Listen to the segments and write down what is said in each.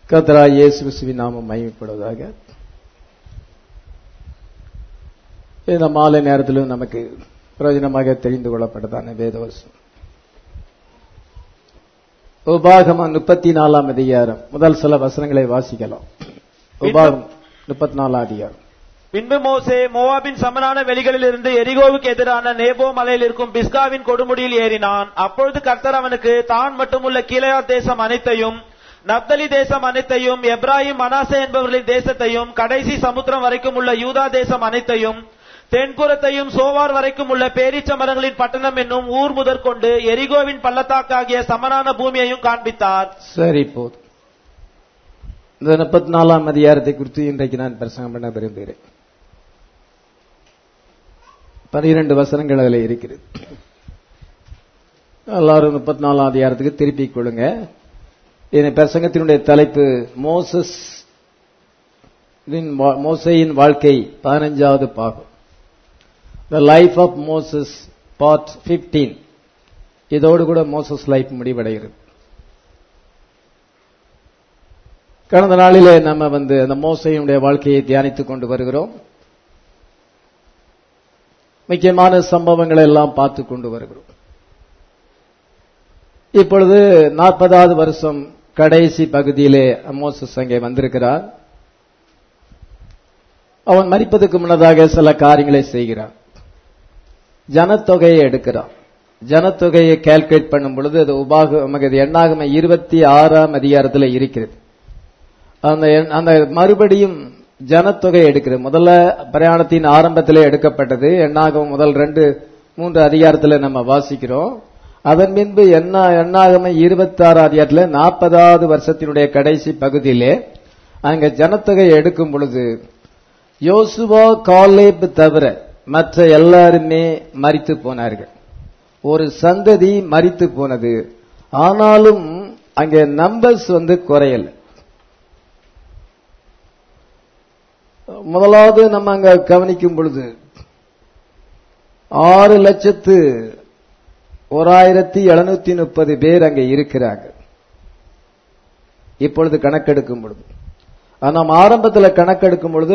கர்த்தராகிய இயேசு கிறிஸ்துவின் நாமம் மகிமைப்படுவதாக. இந்த மாலை நேரத்திலும் நமக்கு பிரயோஜனமாக தெரிந்து கொள்ளப்பட்டதான வேதவசனம் உபாகமம் 34 அதிகாரம் முதல் சில வசனங்களை வாசிக்கலாம். உபாகமம் 34 அதிகாரம். பின்பு மோசே மோவாபின் சமனான வெளிகளில் இருந்து எரிகோவுக்கு எதிரான நேபோ மலையில் இருக்கும் பிஸ்காவின் கொடுமுடியில் ஏறினான். அப்பொழுது கர்த்தர் அவனுக்கு தான் மட்டுமுள்ள கீலேயாத் தேசம் அனைத்தையும், நப்தலி தேசம் அனைத்தையும், எப்ராயிம் மனாசே என்பவர்களின் தேசத்தையும், கடைசி சமுத்திரம் வரைக்கும் உள்ள யூதா தேசம் அனைத்தையும், தென்புறத்தையும் சோவார் வரைக்கும் உள்ள பேரீச்ச மரங்களின் பட்டணம் என்னும் ஊர் முதற்கொண்டு எரிகோவின் பள்ளத்தாக்காகிய சமனான பூமியையும் காண்பித்தார். சரி, போதும். இந்த 34 அதிகாரத்தை குறித்து இன்றைக்கு நான் பிரசங்கம் பண்ண விரும்புகிறேன். 12 வசனங்கள் அதில் இருக்கிறது. எல்லாரும் 34 அதிகாரத்துக்கு திருப்பிக் கொள்ளுங்க. இந்த பிரசங்கத்தினுடைய தலைப்பு மோசேயின் வாழ்க்கை 15வது பாகம், The Life of Moses Part 15. இதோடு கூட மோசஸ் லைஃப் முடிவடைகிறது. கடந்த நாளிலே நம்ம அந்த மோசேயினுடைய வாழ்க்கையை தியானித்துக் கொண்டு வருகிறோம். முக்கியமான சம்பவங்களை எல்லாம் பார்த்து கொண்டு வருகிறோம். இப்பொழுது 40வது வருஷம் கடைசி பகுதியிலே மோசஸ் அங்கே வந்திருக்கிறார். அவன் மரிப்பதற்கு முன்னதாக சில காரியங்களை செய்கிறான். ஜனத்தொகையை எடுக்கிறான். ஜனத்தொகையை கால்குலேட் பண்ணும் பொழுது அது எண்ணாகம 26 அதிகாரத்தில் இருக்கிறது. அந்த மறுபடியும் ஜனத்தொகை எடுக்கிறது. முதல்ல பிரயாணத்தின் ஆரம்பத்திலே எடுக்கப்பட்டது. எண்ணாகமம் முதல் 2-3 அதிகாரத்தில் நம்ம வாசிக்கிறோம். அதன் பின்பு எண்ணாகம 26 அதிகாரத்தில் 40வது வருஷத்தினுடைய கடைசி பகுதியிலே அங்க ஜனத்தொகை எடுக்கும் பொழுது யோசுவா காலேப் தவிர மற்ற எல்லாருமே மரித்து போனார்கள். ஒரு சந்ததி மரித்து போனது. ஆனாலும் அங்கே நம்பர்ஸ் குறையல. முதலாவது நம்ம அங்க கவனிக்கும் பொழுது 6,1730 பேர் அங்க இருக்கிறாங்க இப்பொழுது கணக்கெடுக்கும் பொழுது. நாம் ஆரம்பத்தில் கணக்கெடுக்கும் பொழுது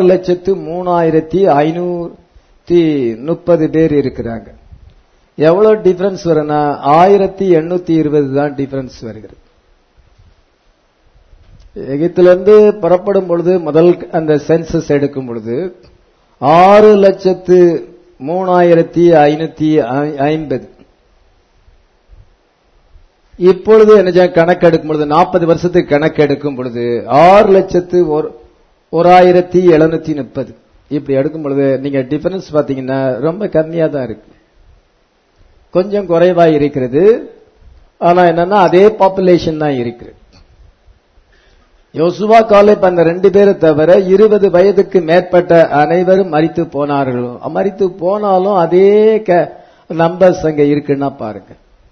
6,03,530 பேர் இருக்கிறாங்க. எவ்வளவு டிஃபரன்ஸ் வரும்னா 1820 தான் டிஃபரன்ஸ் வருகிறது. எகிப்திலிருந்து புறப்படும் பொழுது முதல் அந்த சென்சஸ் எடுக்கும் பொழுது 6,03,550. இப்பொழுது என்ன கணக்கெடுக்கும் பொழுது 40 வருஷத்துக்கு கணக்கெடுக்கும் பொழுது 6,01,730. இப்படி எடுக்கும் பொழுது நீங்க டிஃபரன்ஸ் பாத்தீங்கன்னா ரொம்ப கம்மியா தான் இருக்கு. கொஞ்சம் குறைவா இருக்கிறது. ஆனா என்னன்னா அதே பாப்புலேஷன் தான் இருக்கிறது. யோசுவா காலேப் அந்த 2 பேரை தவிர 20 வயதுக்கு மேற்பட்ட அனைவரும் மரித்து போனார்கள். மரித்து போனாலும் அதே நம்பர்ஸ் அங்க இருக்குன்னா பாருங்க.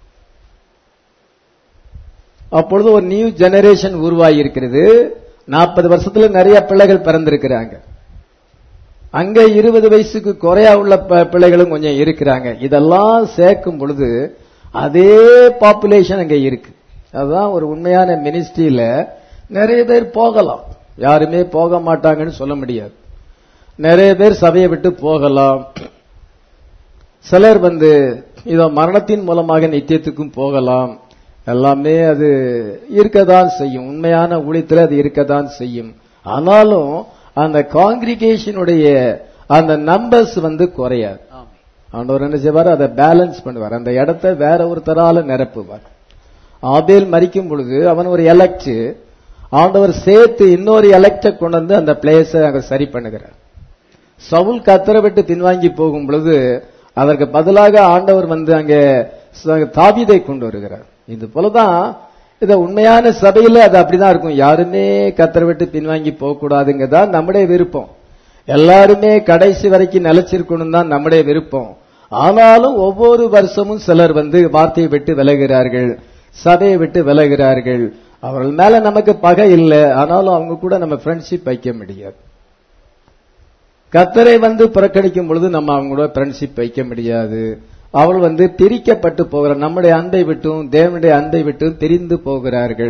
அப்பொழுது ஒரு நியூ ஜெனரேஷன் உருவாகி இருக்கிறது. 40 வருஷத்துல நிறைய பிள்ளைகள் பிறந்திருக்கிறாங்க. அங்க 20 வயசுக்கு குறையா உள்ள பிள்ளைகளும் கொஞ்சம் இருக்கிறாங்க. இதெல்லாம் சேர்க்கும் பொழுது அதே பாப்புலேஷன் அங்க இருக்கு. அதுதான் ஒரு உண்மையான மினிஸ்ட்ரியில நிறைய பேர் போகலாம், யாருமே போக மாட்டாங்கன்னு சொல்ல முடியாது. நிறைய பேர் சபையை விட்டு போகலாம். சிலர் இதோ மரணத்தின் மூலமாக நித்தியத்துக்கும் போகலாம். எல்லாமே அது இருக்கதான் செய்யும். உண்மையான ஊழியத்தில் அது இருக்கதான் செய்யும். ஆனாலும் அந்த காங்கிரிகேஷனுடைய அந்த நம்பர்ஸ் குறையாது. ஆண்டவர் என்ன செய்வார், அதை பேலன்ஸ் பண்ணுவார். அந்த இடத்தை வேற ஒருத்தரால நிரப்புவார். ஆபேல் மரிக்கும் பொழுது அவன் ஒரு எலக்ட், ஆண்டவர் சேர்த்து இன்னொரு எலக்ட கொண்டு வந்து அந்த பிளேஸ அங்க சரி பண்ணுகிறார். சவுல் கத்தரை விட்டு பின்வாங்கி போகும் பொழுது அதற்கு பதிலாக ஆண்டவர் அங்கே தாவீதை கொண்டு வருகிறார். இது போலதான் இத உண்மையான சபையில அது அப்படிதான் இருக்கும். யாருமே கத்தரை விட்டு பின்வாங்கி போக கூடாதுங்கதான் நம்முடைய விருப்பம். எல்லாருமே கடைசி வரைக்கும் நிலைச்சிருக்கணும் தான் நம்முடைய விருப்பம். ஆனாலும் ஒவ்வொரு வருஷமும் சிலர் வார்த்தையை விட்டு விலகிறார்கள், சபையை விட்டு விலகிறார்கள். அவர்கள் மேல நமக்கு பகை இல்லை, ஆனாலும் அவங்க கூட நம்ம ஃப்ரெண்ட்ஷிப் வைக்க முடியாது. கர்த்தரை புறக்கணிக்கும் பொழுது நம்ம அவங்களோட ஃப்ரெண்ட்ஷிப் வைக்க முடியாது. அவள் பிரிக்கப்பட்டு போகிறார். நம்முடைய அன்பை விட்டும் தேவனுடைய அன்பை விட்டும் பிரிந்து போகிறார்கள்.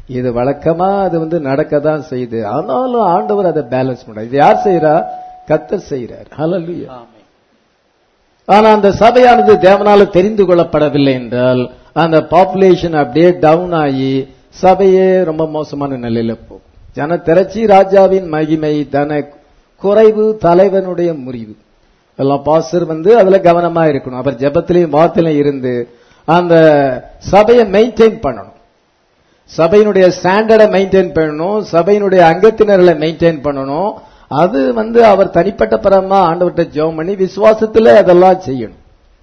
இது வழக்கமா அது நடக்கதான் செய்யுது. ஆனாலும் ஆண்டவர் அதை பேலன்ஸ் பண்றார். இது யார் செய்யறா? கர்த்தர் செய்யறார். ஹல்லேலூயா. ஆனா அந்த சபையானது தேவனால தெரிந்து கொள்ளப்படவில்லை என்றால் அந்த பாப்புலேஷன் அப்படியே டவுன் ஆகி சபையே ரொம்ப மோசமான நிலையில போகும். ஜன திரட்சி ராஜாவின் மகிமை, தன குறைவு தலைவனுடைய முறிவு. எல்லாம் பாஸ்டர் அதுல கவனமா இருக்கணும். அவர் ஜெபத்திலையும் வார்த்தையிலும் இருந்து அந்த சபையை மெயின்டைன் பண்ணணும். சபையினுடைய ஸ்டாண்டர்டை மெயின்டைன் பண்ணணும். சபையினுடைய அங்கத்தினர்களை மெயின்டைன் பண்ணணும். அது அவர் தனிப்பட்ட பரமா ஆண்டவர்கிட்ட ஜெபம் பண்ணி விசுவாசத்துல அதெல்லாம் செய்யணும்.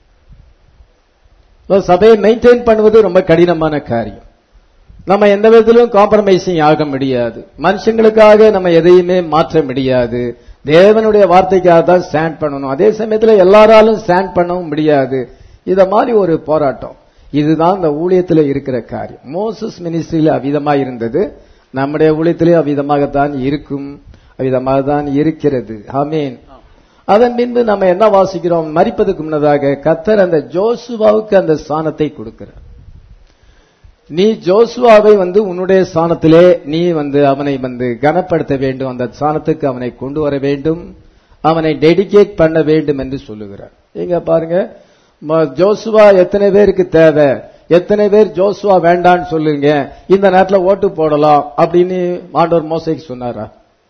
சபையை மெயின்டைன் பண்ணுவது ரொம்ப கடினமான காரியம். நம்ம எந்த விதத்திலும் காம்ப்ரமைசிங் ஆக முடியாது. மனுஷங்களுக்காக நம்ம எதையுமே மாற்ற முடியாது. தேவனுடைய வார்த்தைக்காக தான் ஸ்டாண்ட் பண்ணணும். அதே சமயத்துல எல்லாராலும் ஸ்டாண்ட் பண்ணவும் முடியாது. இத மாதிரி ஒரு போராட்டம். இதுதான் இந்த ஊழியத்துல இருக்கிற காரியம். மோசஸ் மினிஸ்ட்ரியில அவ்விதமா இருந்தது. நம்முடைய ஊழியத்திலே அவ்விதமாகத்தான் இருக்கும், அவ்விதமாக தான் இருக்கிறது. ஆமென். அதன் பின்பு நம்ம என்ன வாசிக்கிறோம்? மரிப்பதற்கு முன்னதாக கர்த்தர் அந்த ஜோசுவாவுக்கு அந்த ஸ்தானத்தை கொடுக்கிறார். நீ ஜோசுவாவை உன்னுடைய ஸ்தானத்திலே நீ அவனை கனப்படுத்த வேண்டும், அந்த ஸ்தானத்துக்கு அவனை கொண்டு வர வேண்டும், அவனை டெடிகேட் பண்ண வேண்டும் என்று சொல்லுகிறார். எங்க பாருங்க, ஜோசுவா எத்தனை பேருக்கு தேவை, எத்தனை பேர் ஜோசுவா வேண்டான்னு சொல்லுங்க, இந்த நேரத்தில் ஓட்டு போடலாம் அப்படின்னு ஆண்டவர் மோசேக்கு சொன்னாரா?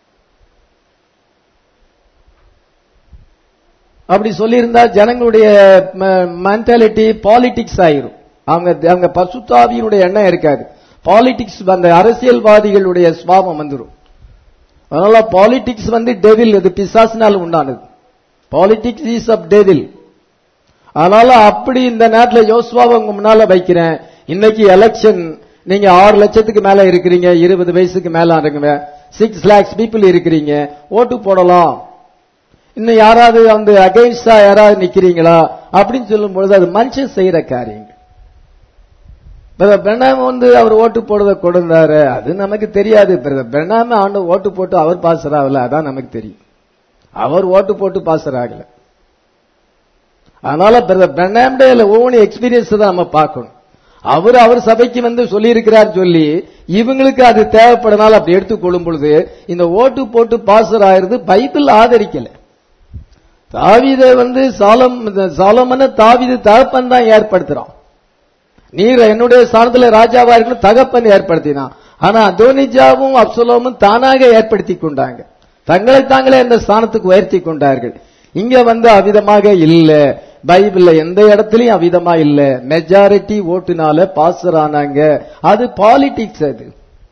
அப்படி சொல்லியிருந்தா ஜனங்களுடைய மென்டாலிட்டி பாலிடிக்ஸ் ஆயிரும். அவங்க பசுத்தாவியினுடைய எண்ணம் இருக்காது. பாலிடிக்ஸ் அந்த அரசியல்வாதிகளுடைய சுபாவம் வந்துடும். அதனால பாலிடிக்ஸ் டெவில், இது பிசாசினால் உண்டானது. Politics is of devil. அதனால அப்படி இந்த நேரத்தில் யோசுவாவை உங்க முன்னால வைக்கிறேன். இன்னைக்கு எலெக்ஷன், நீங்க 6 லட்சத்துக்கு மேல இருக்கிறீங்க, 20 வயசுக்கு மேல இருக்குங்க, 6 lakhs people இருக்கிறீங்க, ஓட்டு போடலாம். இன்னும் யாராவது அகைன்ஸ்டா யாராவது நிக்கிறீங்களா அப்படின்னு சொல்லும் பொழுது அது மனுஷன் செய்யற காரியங்கள். பெண்ணாம அவர் ஓட்டு போடுறத கொடுந்தாரு, அது நமக்கு தெரியாது. பெண்ணாம ஆண்டு ஓட்டு போட்டு அவர் பாஸ் ஆகல, அதான் நமக்கு தெரியும். அவர் ஓட்டு போட்டு பாஸ் ஆகல. அதனால பெண்ணாமுடைய ஒவ்வொரு எக்ஸ்பீரியன்ஸ் தான் நம்ம பார்க்கணும். அவர் சபைக்கு சொல்லி இருக்கிறார் சொல்லி இவங்களுக்கு அது தேவைப்படனால அப்படி எடுத்துக்கொள்ளும் பொழுது இந்த ஓட்டு போட்டு பாஸ் ஆகிறது பைபிள் ஆதரிக்கல. தாவீதை சாலோமனை தாவீது தகப்பன் தான் ஏற்படுத்துறான். நீர் என்னுடைய ஸ்தானத்துல ராஜாவா இருக்கணும் தகப்பன் ஏற்படுத்தினான். ஆனா அதோனிஜாவும் அப்சலோமும் தானாக ஏற்படுத்தி கொண்டாங்க, தங்களை தாங்களே அந்த ஸ்தானத்துக்கு உயர்த்தி கொண்டார்கள். இங்க அவ்விதமாக இல்ல, பைபிள்ல எந்த இடத்துலயும் அவ்விதமா இல்ல. மெஜாரிட்டி ஓட்டுனால பாஸ்டர் ஆனாங்க. அது பாலிடிக்ஸ். அது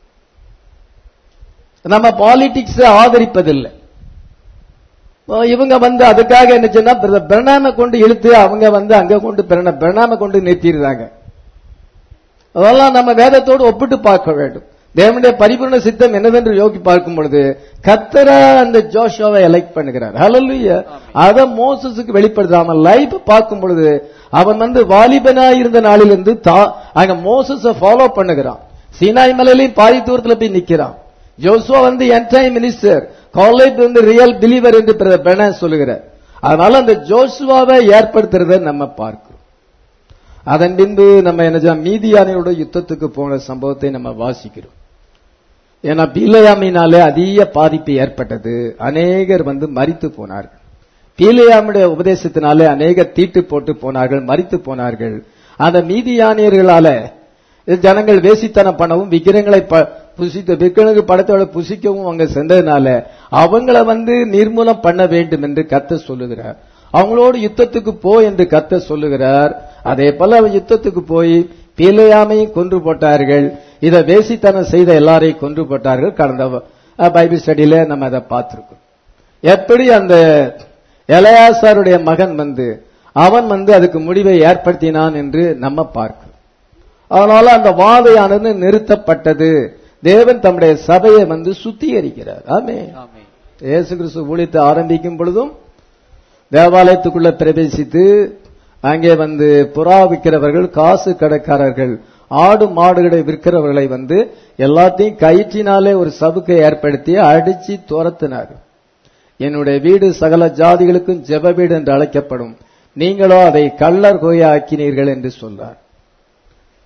நம்ம பாலிடிக்ஸ் ஆதரிப்பதில்லை. இவங்க அதுக்காக என்ன சொன்னா பிரணாம கொண்டு இழுத்து அவங்க அங்க கொண்டு பிரணாம கொண்டு நிறுத்திடுறாங்க. அதெல்லாம் நம்ம வேதத்தோடு ஒப்பிட்டு பார்க்க வேண்டும். தேவனுடைய பரிபூர்ண சித்தம் என்னவென்று யோகி பார்க்கும் பொழுது கர்த்தர் அந்த ஜோஷுவாவை எலெக்ட் பண்ணுகிறார். ஹல்லேலூயா. அத மோசஸுக்கு வெளிப்படுத்தாம லைஃப் பார்க்கும் பொழுது அவன் வாலிபனா இருந்த நாளிலிருந்து அங்க மோசஸ ஃபாலோ பண்ணுகிறான். சீனாய் மலையிலையும் பாதி தூரத்துல போய் நிக்கிறான். Joshua end time minister, Caleb real believer என்று பெர்னாஸ் சொல்லுகிறார். அதனால அந்த ஜோசுவாவை ஏற்படுத்துறத நம்ம பார்க்கிறோம். அதன் பின்பு நம்ம என்ன மீதியானியோட யுத்தத்துக்கு போன சம்பவத்தை நம்ம வாசிக்கிறோம். ஏன்னா பீலேயாமினாலே அதிக பாதிப்பு ஏற்பட்டது. அநேகர் மரித்து போனார்கள். பீலேயாமுடைய உபதேசத்தினாலே அநேகர் தீட்டு போட்டு போனார்கள், மரித்து போனார்கள். அந்த மீதியானியர்களால ஜனங்கள் வேசித்தனம் பண்ணவும் விக்கிரங்களை விக்கிரக படத்தோட புசிக்கவும் அவங்க சென்றதுனால அவங்கள நிர்மூலம் பண்ண வேண்டும் என்று கர்த்தர் சொல்லுகிறார். அவங்களோடு யுத்தத்துக்கு போ என்று கர்த்தர் சொல்லுகிறார். அதே போல யுத்தத்துக்கு போய் பீலேயாமையும் கொன்று போட்டார்கள். இத வேசித்தனம் செய்த எல்லாரையும் கொன்று போட்டார்கள். கடந்த பைபிள் ஸ்டடியில நம்ம அதை பார்த்திருக்கோம். எப்படி அந்த எலயாசாருடைய மகன் அவன் அதுக்கு முடிவை ஏற்படுத்தினான் என்று நம்ம பார்க்கிறோம். அதனால அந்த வாதையானது நிறுத்தப்பட்டது. தேவன் தம்முடைய சபையை சுத்திகரிக்கிறார். ஆமென். இயேசு கிறிஸ்து ஊழியத்தை ஆரம்பிக்கும் பொழுதும் தேவாலயத்துக்குள்ள பிரவேசித்து அங்கே புறா விற்கிறவர்கள், காசு கடைக்காரர்கள், ஆடு மாடுகளை விற்கிறவர்களை எல்லாத்தையும் கயிற்றினாலே ஒரு சவுக்கை ஏற்படுத்தி அடிச்சு துரத்தினார். என்னுடைய வீடு சகல ஜாதிகளுக்கும் ஜெப வீடு என்று அழைக்கப்படும், நீங்களோ அதை கள்ளர் கோய ஆக்கினீர்கள் என்று சொல்றார்.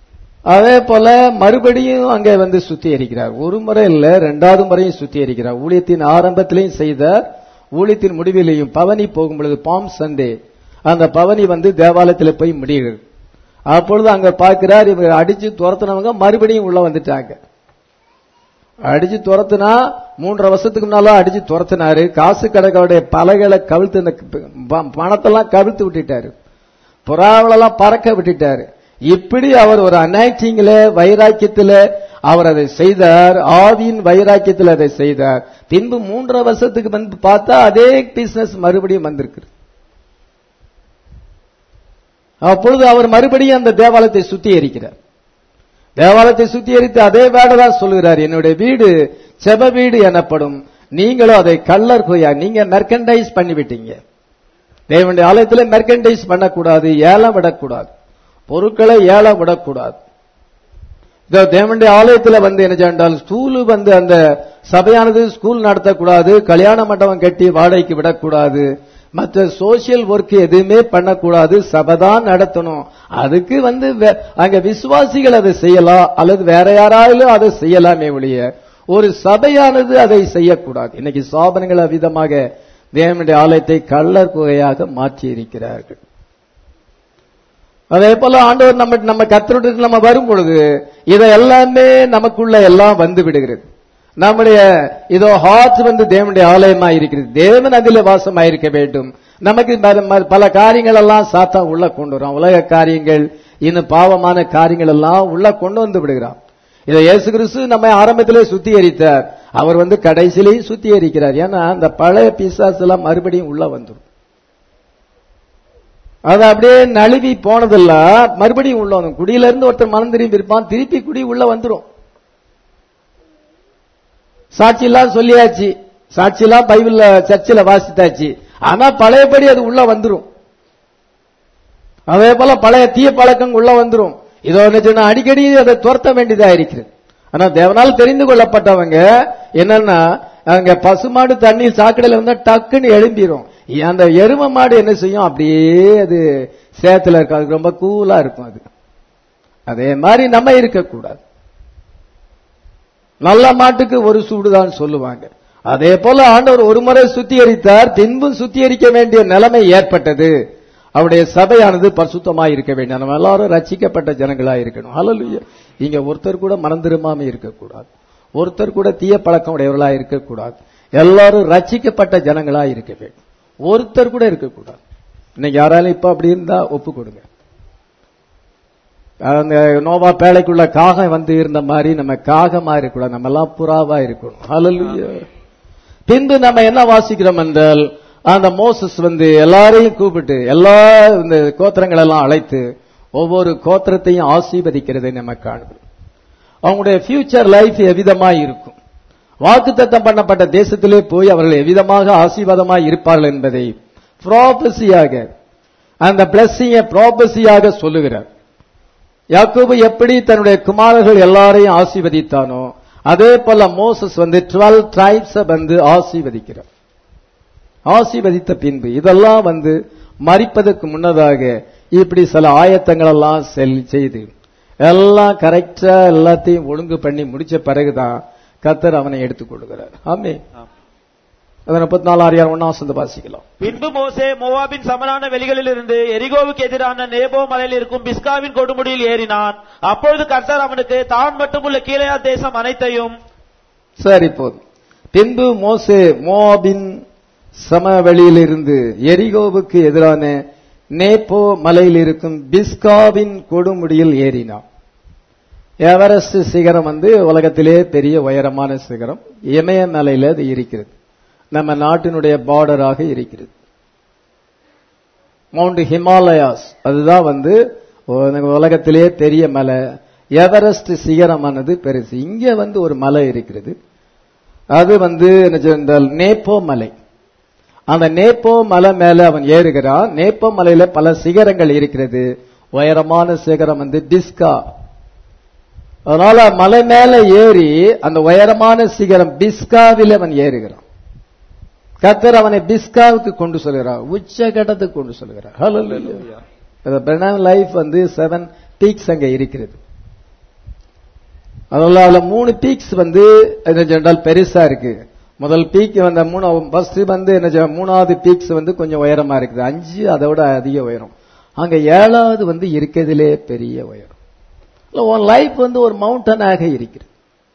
அதே போல மறுபடியும் அங்கே வந்து சுத்திகரிக்கிறார். ஒரு முறை இல்ல, இரண்டாவது முறையும் சுத்திகரிக்கிறார். ஊழியத்தின் ஆரம்பத்திலையும் செய்தார், ஊழியத்தின் முடிவிலையும். பவனி போகும் பொழுது பாம் சண்டே அந்த பவனி வந்து தேவாலயத்தில் போய் முடிகிறது. அப்பொழுது அங்க பார்க்கிறார், இவங்க அடிச்சு துரத்துனவங்க மறுபடியும் உள்ள வந்துட்டாங்க. அடிச்சு துரத்துனா 3 வருஷத்துக்கு முன்னால அடிச்சு துரத்தினாரு. காசு கடைக்காருடைய பலகைகளை கவிழ்த்து, இந்த பணத்தெல்லாம் கவிழ்த்து விட்டுட்டாரு, புறாவளெல்லாம் பறக்க விட்டுட்டாரு. இப்படி அவர் ஒரு அனாய்டிங்ல வைராக்கியத்துல அவர் அதை செய்தார், ஆவியின் வைராக்கியத்தில் அதை செய்தார். பின்பு 3 வருஷத்துக்கு வந்து பார்த்தா அதே பிசினஸ் மறுபடியும் வந்திருக்கு. அப்பொழுது அவர் மறுபடியும் அந்த தேவாலயத்தை சுத்திகரிக்கிறார். தேவாலயத்தை சுத்திகரித்து அதே வேலை தான் சொல்லுகிறார், என்னுடைய வீடு செப வீடு எனப்படும், நீங்களும் அதை கள்ளர் கோயா, நீங்க மெர்கண்டைஸ் பண்ணிவிட்டீங்க. தேவனுடைய ஆலயத்தில் மெர்கண்டைஸ் பண்ணக்கூடாது, ஏலம் விடக்கூடாது, பொருட்களை ஏலம் விடக்கூடாது. தேவனுடைய ஆலயத்தில் வந்து என்ன சென்றால் ஸ்கூலு வந்து அந்த சபையானது ஸ்கூல் நடத்தக்கூடாது, கல்யாண மண்டபம் கட்டி வாடகைக்கு விடக்கூடாது, மற்ற சோசியல் ஒர்க் எதுவுமே பண்ணக்கூடாது, சபைதான் நடத்தணும். அதுக்கு வந்து அங்க விசுவாசிகள் அதை செய்யலாம், அல்லது வேற யாராலும் அதை செய்யலாமே ஒழிய ஒரு சபையானது அதை செய்யக்கூடாது. இன்னைக்கு ஸ்தாபனங்கள் அவ்விதமாக தேவனுடைய ஆலயத்தை கள்ளர் குகையாக மாற்றி இருக்கிறார்கள். அதே போல ஆண்டவர் நம்ம கர்த்தருடைய நம்ம வரும் பொழுது இதை எல்லாமே நமக்குள்ள எல்லாம் வந்து விடுகிறது. நம்முடைய இதோ ஹார்ட் வந்து தேவனுடைய ஆலயமா இருக்கிறது, தேவன் அதில் வாசமாயிருக்க வேண்டும். நமக்கு பல காரியங்கள் எல்லாம் சாத்தா உள்ள கொண்டு வரும், உலக காரியங்கள், இன்னும் பாவமான காரியங்கள் எல்லாம் உள்ள கொண்டு வந்து விடுகிறான். இதை இயேசு கிறிஸ்து நம்ம ஆரம்பத்திலே சுத்திகரித்தார், அவர் வந்து கடைசியிலேயும் சுத்திகரிக்கிறார். ஏன்னா அந்த பழைய பிசாசு எல்லாம் மறுபடியும் உள்ள வந்துடும். அது அப்படியே நழுவி போனதெல்லாம் மறுபடியும் உள்ள வந்துடும். குடியில இருந்து ஒருத்தர் மனம் திரும்பி இருப்பான், திருப்பி குடி உள்ள வந்துடும். சாட்சி எல்லாம் சொல்லியாச்சு, சாட்சி எல்லாம் பைபிள்ல சர்ச்சில் வாசித்தாச்சு, ஆனா பழையபடி அது உள்ள வந்துடும். அதே போல பழைய தீய பழக்கம் உள்ள வந்துடும். இதோ சொன்னா அடிக்கடி அதை துரத்த வேண்டியதா இருக்கிறது. ஆனா தேவனால் தெரிந்து கொள்ளப்பட்டவங்க என்னன்னா, அங்க பசுமாடு தண்ணீர் சாக்கடையில வந்தா டக்குன்னு எழும்பிடும். அந்த எரும மாடு என்ன செய்யும், அப்படியே அது சேத்துல இருக்கும், அது ரொம்ப கூலா இருக்கும். அது அதே மாதிரி நம்ம இருக்கக்கூடாது. நல்ல மாட்டுக்கு ஒரு சூடுதான் சொல்லுவாங்க. அதே போல ஆண்டவர் ஒரு முறை சுத்திகரித்தார், பின்பும் சுத்திகரிக்க வேண்டிய நிலைமை ஏற்பட்டது. அவருடைய சபையானது பரிசுத்தமாய் இருக்க வேண்டும். நம்ம எல்லாரும் ரட்சிக்கப்பட்ட ஜனங்களா இருக்கணும். ஹல்லேலூயா. இங்க ஒருத்தர் கூட மனம் திரும்பாம இருக்கக்கூடாது, ஒருத்தர் கூட தீய பழக்கம் உடையவர்களா இருக்கக்கூடாது. எல்லாரும் ரட்சிக்கப்பட்ட ஜனங்களா இருக்க வேண்டும், ஒருத்தர் கூட இருக்கக்கூடாது. இன்னைக்கு யாராலும் இப்ப அப்படி இருந்தா ஒப்பு கொடுங்க. அந்த நோவா பேழைக்குள்ள காகம் வந்து இருந்த மாதிரி நம்ம காகமா இருக்கக்கூடாது, நம்ம எல்லாம் புறாவா இருக்கணும். ஹல்லேலூயா. பின்பு நம்ம என்ன வாசிக்கிறோம் என்றால், அந்த மோசஸ் வந்து எல்லாரையும் கூப்பிட்டு எல்லா இந்த கோத்திரங்கள் எல்லாம் அழைத்து ஒவ்வொரு கோத்திரத்தையும் ஆசீர்வதிக்கிறதை நம்ம காண்கிறோம். அவங்களுடைய ஃபியூச்சர் லைஃப் எவ்விதமாய் இருக்கும், வாக்குத்தத்தம் பண்ணப்பட்ட தேசத்திலே போய் அவர்கள் எவ்விதமாக ஆசீர்வாதமாய் இருப்பார்கள் என்பதை ப்ராபசியாக, அந்த பிளஸிங்க ப்ராபசியாக சொல்லுகிறார். யாக்கோபு எப்படி தன்னுடைய குமாரர்கள் எல்லாரையும் ஆசீர்வதித்தானோ அதே போல மோசஸ் வந்து 12 tribes வந்து ஆசீர்வதிக்கிறார். ஆசீர்வதித்த பின்பு இதெல்லாம் வந்து மரிப்பதற்கு முன்னதாக இப்படி சில ஆயத்தங்கள் எல்லாம் செய்து எல்லாம் கரெக்டா எல்லாத்தையும் ஒழுங்கு பண்ணி முடிச்ச பிறகுதான் கர்த்தர் அவனை எடுத்துக் கொள்கிறார். ஆமென். 34 வாசிக்கலாம். பின்பு மோசே மோவாபின் சமனான வெளிகளில் இருந்து எரிகோவுக்கு எதிரான நேபோ மலையில் இருக்கும் பிஸ்காவின் கொடுமுடியில் ஏறினான். அப்பொழுது கர்த்தர் அவனுக்கு தான் மட்டுமுள்ள கீலேயா தேசம் அனைத்தையும். சரி, போதும். பின்பு மோசே மோவாபின் சமவெளியில் இருந்து எரிகோவுக்கு எதிரான நேபோ மலையில் இருக்கும் பிஸ்காவின் கொடுமுடியில் ஏறினான். எவரெஸ்ட் சிகரம் வந்து உலகத்திலே பெரிய உயரமான சிகரம், இமயமலையில அது இருக்கிறது, நம்ம நாட்டினுடைய பார்டராக இருக்கிறது. மவுண்ட் ஹிமாலயாஸ் அதுதான் வந்து உலகத்திலே பெரிய மலை. எவரெஸ்ட் சிகரமானது பெருசு. இங்க வந்து ஒரு மலை இருக்கிறது, அது வந்து நேப்போ மலை. அந்த நேப்போ மலை மேல அவன் ஏறுகிறான். நேப்போ மலையில பல சிகரங்கள் இருக்கிறது, உயரமான சிகரம் வந்து பிஸ்கா. அதனால மலை மேல ஏறி அந்த உயரமான சிகரம் பிஸ்காவில் அவன் ஏறுகிறான். கர்த்தர் அவனை பிஸ்காவுக்கு கொண்டு சொல்கிறார், உச்சகட்டத்துக்கு கொண்டு சொல்கிறார். ஹல்லேலூயா. லைஃப் வந்து 7 பீக்ஸ் அங்க இருக்கிறது. அதனால 3 பீக்ஸ் வந்து என்ன சொன்னால் பெருசா இருக்கு. முதல் பீக் வந்த ஃபர்ஸ்ட் வந்து என்ன மூணாவது பீக்ஸ் வந்து கொஞ்சம் உயரமா இருக்குது. 5 அதை விட அதிக உயரம். அங்க 7வது வந்து இருக்கிறதுலே பெரிய உயரம். உன் லைஃப் வந்து ஒரு மவுண்டனாக இருக்கிறது.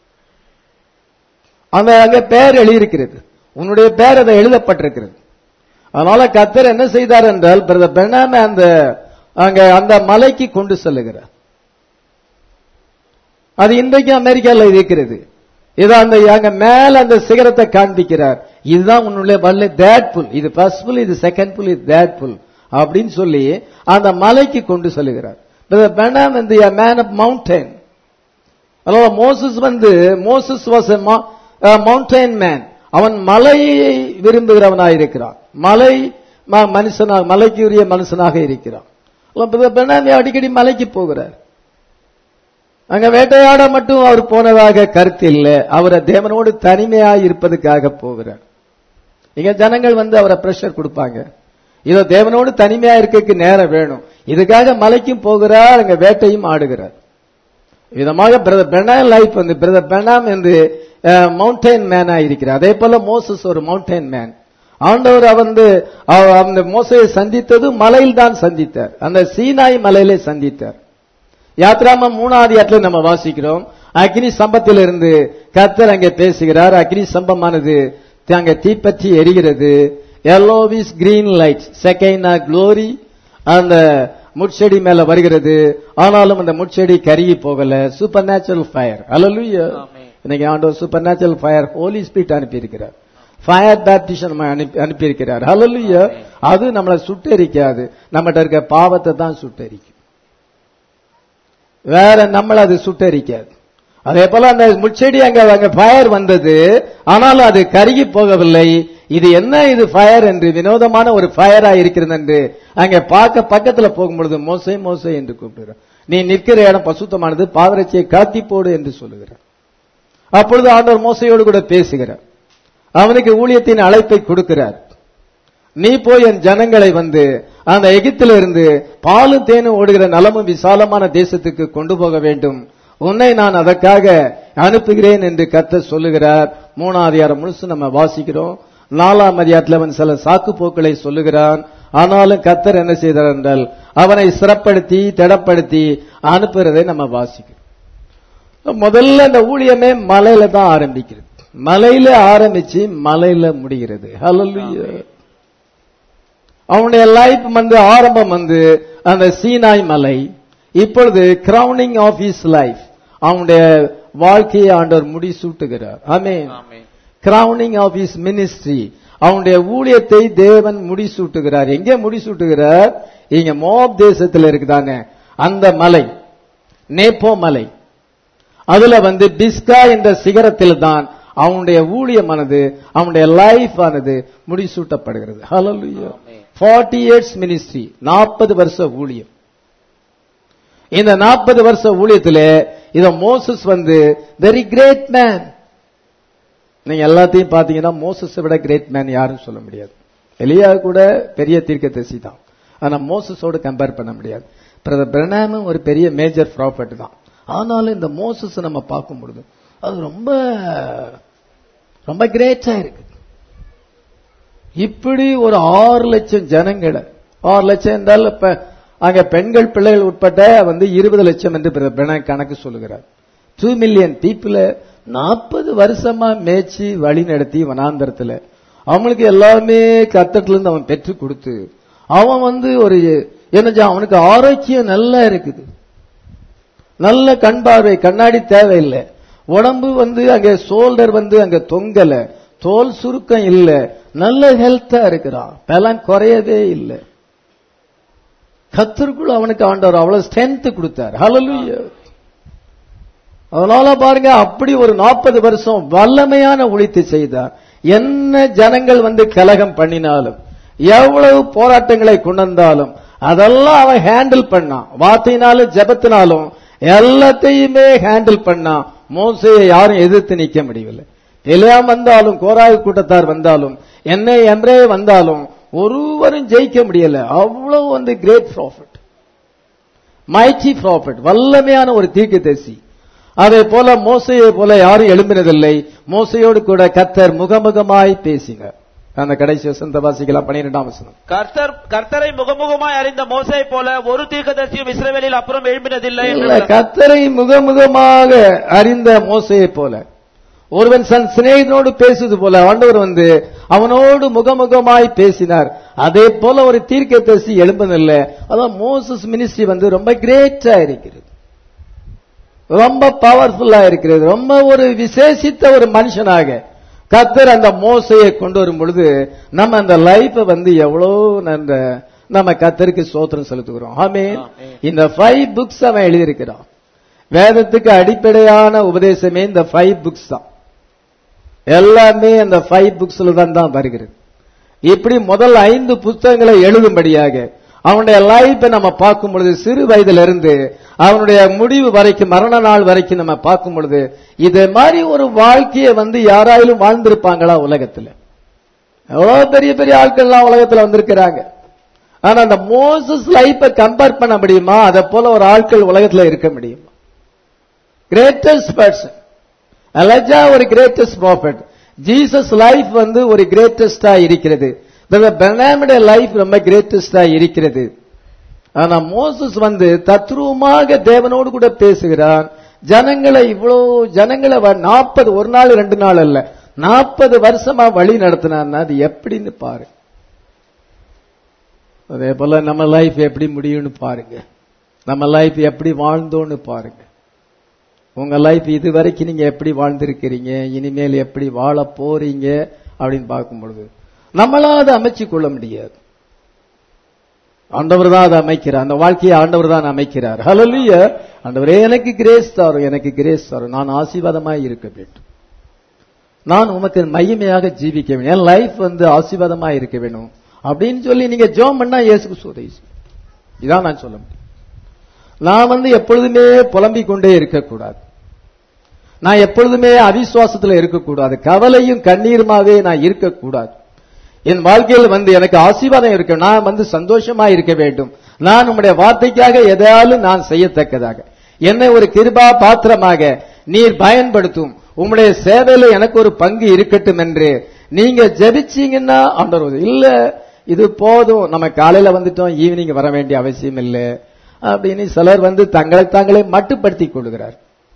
அங்க பேர் எழுதியிருக்கிறது, உன்னுடைய பேர் அதை எழுதப்பட்டிருக்கிறது. அதனால கர்த்தர் என்ன செய்தார் என்றால் பிரதர் பெர்னாம் அந்த மலைக்கு கொண்டு செல்லுகிறார். அது இன்றைக்கு அமெரிக்கால இருக்கிறது. இது அங்க மேல அந்த சிகரத்தை காண்பிக்கிறார். இதுதான் உன்னுடைய வல்ல தேட் புல், இது ஃபர்ஸ்ட் புல், இது செகண்ட் புல், இது தேட் புல் அப்படின்னு சொல்லி அந்த மலைக்கு கொண்டு செல்லுகிறார். பிரதர் பெர்னாம் வந்து a man of mountain. அதனால Moses was a mountain man. அவன் மலையை விரும்புகிறவனாயிருக்கிறான், மலைக்கு உரிய மனுஷனாக இருக்கிறான். அடிக்கடி மலைக்கு போகிறார். அங்க வேட்டையாட மட்டும் அவர் போனதாக கருத்து இல்லை, அவரை தேவனோடு தனிமையாக இருப்பதுக்காக போகிறார். இங்க ஜனங்கள் வந்து அவரை பிரஷர் கொடுப்பாங்க, இதோ தேவனோடு தனிமையா இருக்க நேரம் வேணும், இதுக்காக மலைக்கும் போகிறார், அங்க வேட்டையும் ஆடுகிறார். விதமாக பிரதர் பெர்னாம் லைஃப் வந்து பிரதர் பெர்னாம் வந்து மவுண்டைன் மேனா இருக்கிறார். அதே போல மோசஸ் ஒரு மவுண்டைன் மேன். ஆண்டவர் அந்த மோசையை சந்தித்தது மலையில் தான் சந்தித்தார், அந்த சீனாய் மலையிலே சந்தித்தார். யாத்ராமம் 3வது அதிகாரத்தில் நம்ம வாசிக்கிறோம், அக்னி சம்பத்திலிருந்து கர்த்தர் அங்கே பேசுகிறார். அக்னி சம்பமானது அங்கே தீப்பற்றி எரிகிறது. Yellowish green light shekinah glory அந்த முட்செடி மேல வருகிறது. ஆனாலும் அந்த முட்செடி கருகி போகல. Supernatural fire. அல்லேலூயா. இன்னைக்கு ஆண்டவர் supernatural fire holy spirit அனுப்பி இருக்கிறார், ஃபயர் பேப்டிஷன் அனுப்பி இருக்கிறார். அல்லேலூயா. அது நம்மளை சுட்டெரிக்காது, நம்மகிட்ட இருக்க பாவத்தை தான் சுட்டெரிக்கும், வேற நம்மள அது சுட்டெரிக்காது. அதே போல அந்த முட்செடி அங்க ஃபயர் வந்தது, ஆனாலும் அது கருகி போகவில்லை. இது என்ன, இது ஃபயர் என்று வினோதமான ஒரு ஃபயரா இருக்கிறது என்று அங்க பக்கத்துல போகும்பொழுது மோசே மோசே என்று கூப்பிடுகிறார். நீ நிற்கிற இடம் பசுத்தமானது, பாதரட்சியை காத்தி போடு என்று சொல்லுகிறார். அப்பொழுது ஆண்டவர் மோசையோடு கூட பேசுகிறார், அவனுக்கு ஊழியத்தின் அழைப்பை கொடுக்கிறார். நீ போய் என் ஜனங்களை வந்து அந்த எகிப்திலிருந்து பாலும் தேனும் ஓடுகிற நலமும் விசாலமான தேசத்துக்கு கொண்டு போக வேண்டும், உன்னை நான் அதற்காக அனுப்புகிறேன் என்று கர்த்தர் சொல்லுகிறார். 3வது அதிகாரம் முழுசு நம்ம வாசிக்கிறோம். 4ஆம் அதிகாரத்தில் அவன் சில சாக்கு போக்களை சொல்லுகிறான். ஆனாலும் கர்த்தர் என்ன செய்தார் என்றால் அவனை சிறப்படுத்தி திடப்படுத்தி அனுப்புறதை நம்ம வாசிக்கிறோம். முதல்ல அந்த ஊழியமே மலையில தான் ஆரம்பிக்கிறது, மலையில ஆரம்பிச்சு மலையில முடிகிறது. ஹல்லேலூயா. அவனுடைய லைஃப் வந்து ஆரம்பம் வந்து அந்த சீனாய் மலை. இப்பொழுது கிரவுனிங் ஆஃப் ஹிஸ் லைஃப், அவனுடைய வாழ்க்கையை ஆண்டவர் முடிசூட்டுகிறார். ஆமென். கிரவுனிங் ஆஃப் ஹிஸ் மினிஸ்ட்ரி, அவனுடைய ஊழியத்தை தேவன் முடிசூட்டுகிறார். எங்கே முடிசூட்டுகிறார்? இங்க மோப் தேசத்தில் இருக்குதானே அந்த மலை, நேப்போ மலை, அதுல வந்து பிஸ்கா என்ற சிகரத்தில் தான் அவனுடைய ஊழியமானது, அவனுடைய லைஃப் ஆனது முடிசூட்டப்படுகிறது. ஹல்லேலூயா. 40 years ministry, 40 வருஷ ஊழியம். இந்த 40 வருஷ ஊழியத்திலே இத மோசஸ் வந்து வெரி கிரேட் மேன். நீங்க எல்லாத்தையும் பாத்தீங்கன்னா மோசஸை விட கிரேட் மேன் யாரும் சொல்ல முடியாது. எலியா கூட பெரிய தீர்க்கதரிசி தான், ஆனா மோசஸோடு கம்பேர் பண்ண முடியாது. பிரதர் பெர்னாம் ஒரு பெரிய மேஜர் ப்ராஃபட் தான். ஆனாலும் இந்த மோசஸ் நம்ம பார்க்கும் பொழுது அது ரொம்ப ரொம்ப கிரேட்டா இருக்கு. இப்படி ஒரு 6 லட்சம் ஜனங்களை, 6 லட்சம் என்றால் இப்ப அங்க பெண்கள் பிள்ளைகள் உட்பட்ட வந்து 20 லட்சம் என்று கணக்கு சொல்லுகிறார். 2 million people 40 வருஷமா மேய்ச்சி வழி நடத்தி வனாந்தரத்துல அவனுக்கு எல்லாமே கர்த்தர்ல இருந்து அவன் பெற்று கொடுத்து அவன் வந்து ஒரு அவனுக்கு ஆரோக்கியம் நல்லா இருக்குது, நல்ல கண் பார்வை, கண்ணாடி தேவையில்லை, உடம்பு வந்து அங்க ஷோல்டர் வந்து அங்க தொங்கல, தோல் சுருக்கம் இல்ல, நல்ல ஹெல்த்தா இருக்கிறான், பலன் குறையவே இல்லை. கர்த்தருக்குள்ள அவனுக்கு ஆண்டவர் அவ்வளவு ஸ்ட்ரென்த் கொடுத்தார். ஹல்லேலூயா. அதனால பாருங்க, அப்படி ஒரு 40 வருஷம் வல்லமையான ஊழியத்தை செய்தார். என்ன ஜனங்கள் வந்து கலகம் பண்ணினாலும், எவ்வளவு போராட்டங்களை கொண்டு வந்தாலும் அதெல்லாம் அவன் ஹேண்டில் பண்ணான். வார்த்தையினாலும் ஜெபத்தினாலும் எல்லாத்தையுமே ஹேண்டில் பண்ணான். மோசேயை யாரும் எதிர்த்து நிக்க முடியவில்லை. எலியாம் வந்தாலும், கோராகு கூட்டத்தார் வந்தாலும், என்றே வந்தாலும் ஒருவரும் ஜெயிக்க முடியல. அவ்வளவு வந்து கிரேட் ப்ராஃபிட், மைட்டி ப்ராஃபிட், வல்லமையான ஒரு தீர்க்கதரிசி. அதே போல மோசையை போல யாரும் எழும்பினதில்லை. மோசையோடு கூட கர்த்தர் முகமுகமாய் பேசினார். அந்த கடைசி வசனத்தை வாசிக்கலாம். 12ஆம் வசனம். கர்த்தரை முகமுகமாய் அறிந்த மோசையை போல ஒரு தீர்க்கதரிசியும் இஸ்ரவேலில் அப்புறம் எழும்பினதில்லை. கர்த்தரை முகமுகமாக அறிந்த மோசையை போல, ஒருவன் தன் சிநேகிதனோடு பேசுவது போல ஆண்டவர் அவனோடு முகமுகமாய் பேசினார். அதே போல ஒரு தீர்க்கதரிசி எழும்பதில்லை. அதான் மோசஸ் மினிஸ்ட்ரி ரொம்ப கிரேட்டா இருக்கிறது, ரொம்ப பவர்ஃபுல்லா இருக்கிறது. ரொம்ப ஒரு விசேஷித்த ஒரு மனுஷனாக கர்த்தர் அந்த மோசையை கொண்டு வரும் பொழுது நம்ம அந்த லைஃப எவ்வளவு நம்ம கர்த்தருக்கு ஸ்தோத்திரம் செலுத்துகிறோம். ஆமென். இந்த 5 புக்ஸ் அவன் எழுதியிருக்கிறான். வேதத்துக்கு அடிப்படையான உபதேசமே இந்த 5 புக்ஸ் தான். எல்லாமே அந்த 5 புக்ஸ்ல தான் வருகிறது. இப்படி முதல் 5 புத்தகங்களை எழுதும்படியாக அவனுடைய லைஃபை நம்ம பார்க்கும் பொழுது, சிறு வயதிலிருந்து அவனுடைய முடிவு வரைக்கும், மரண நாள் வரைக்கும் நம்ம பார்க்கும் பொழுது, இதே மாதிரி ஒரு வாழ்க்கையை யாராயிலும் வாழ்ந்திருப்பாங்களா உலகத்துல? எவ்வளவு பெரிய பெரிய ஆட்கள்லாம் உலகத்துல வந்திருக்கிறாங்க. ஆனா அந்த மோசஸ் லைஃபை கம்பேர் பண்ண முடியுமா? அதை போல ஒரு ஆட்கள் உலகத்துல இருக்க முடியுமா? கிரேட்டஸ்ட் பர்சன் எலிஜா ஒரு கிரேட்டஸ்ட் ப்ராஃபட். ஜீசஸ் லைஃப் ஒரு கிரேட்டஸ்டா இருக்கிறது. பெர்னாமுடைய லைஃப் ரொம்ப கிரேட்டஸ்டா இருக்கிறது. ஆனா மோசஸ் தத்ரூபமாக தேவனோடு கூட பேசுகிறான். ஜனங்களை 40 ஒரு நாள் 2 நாள் அல்ல, 40 வருஷமா வழி நடத்தினான். அது எப்படின்னு பாரு. அதே போல நம்ம லைஃப் எப்படி முடியும்னு பாருங்க. நம்ம லைஃப் எப்படி வாழ்ந்தோன்னு பாருங்க. உங்க லைஃப் இது வரைக்கும் நீங்க எப்படி வாழ்ந்திருக்கிறீங்க, இனிமேல் எப்படி வாழ போறீங்க அப்படின்னு பார்க்கும் பொழுது நம்மளா அதை அமைச்சு கொள்ள முடியாது. ஆண்டவர் தான் அதை அமைக்கிறார். அந்த வாழ்க்கையை ஆண்டவர் தான் அமைக்கிறார். ஹல்லேலூயா. ஆண்டவரே எனக்கு கிரேஸ் தாரும், எனக்கு கிரேஸ் தாரும், நான் ஆசீர்வாதமாய் இருக்க வேண்டும், நான் உமக்கு மகிமையாக ஜீவிக்க வேண்டும், என் லைஃப் ஆசீர்வாதமாய் இருக்க வேண்டும் அப்படின்னு சொல்லி நீங்க ஜெபம் பண்ணா இயேசுக்கு உதவி செய்யும். இதான் நான் சொல்ல முடியும். நான் எப்பொழுதுமே புலம்பிக் கொண்டே இருக்கக்கூடாது. நான் எப்பொழுதுமே அவிசுவாசத்துல இருக்கக்கூடாது. கவலையும் கண்ணீருமாவே நான் இருக்கக்கூடாது. என் வாழ்க்கையில் எனக்கு ஆசீர்வாதம் இருக்க, நான் சந்தோஷமா இருக்க வேண்டும். நான் உம்முடைய வார்த்தைக்காக எதையாலும் நான் செய்யத்தக்கதாக என்னை ஒரு கிருபா பாத்திரமாக நீர் பயன்படுத்தும், உம்முடைய சேவையில எனக்கு ஒரு பங்கு இருக்கட்டும் என்று நீங்க ஜெபிச்சீங்கன்னா ஆண்டவர் இல்ல இது போதும், நம்ம காலையில வந்துட்டோம், ஈவினிங் வர வேண்டிய அவசியம் இல்லை அப்படின்னு சிலர் தங்களை தாங்களே மட்டுப்படுத்திக் கொள்கிறார்.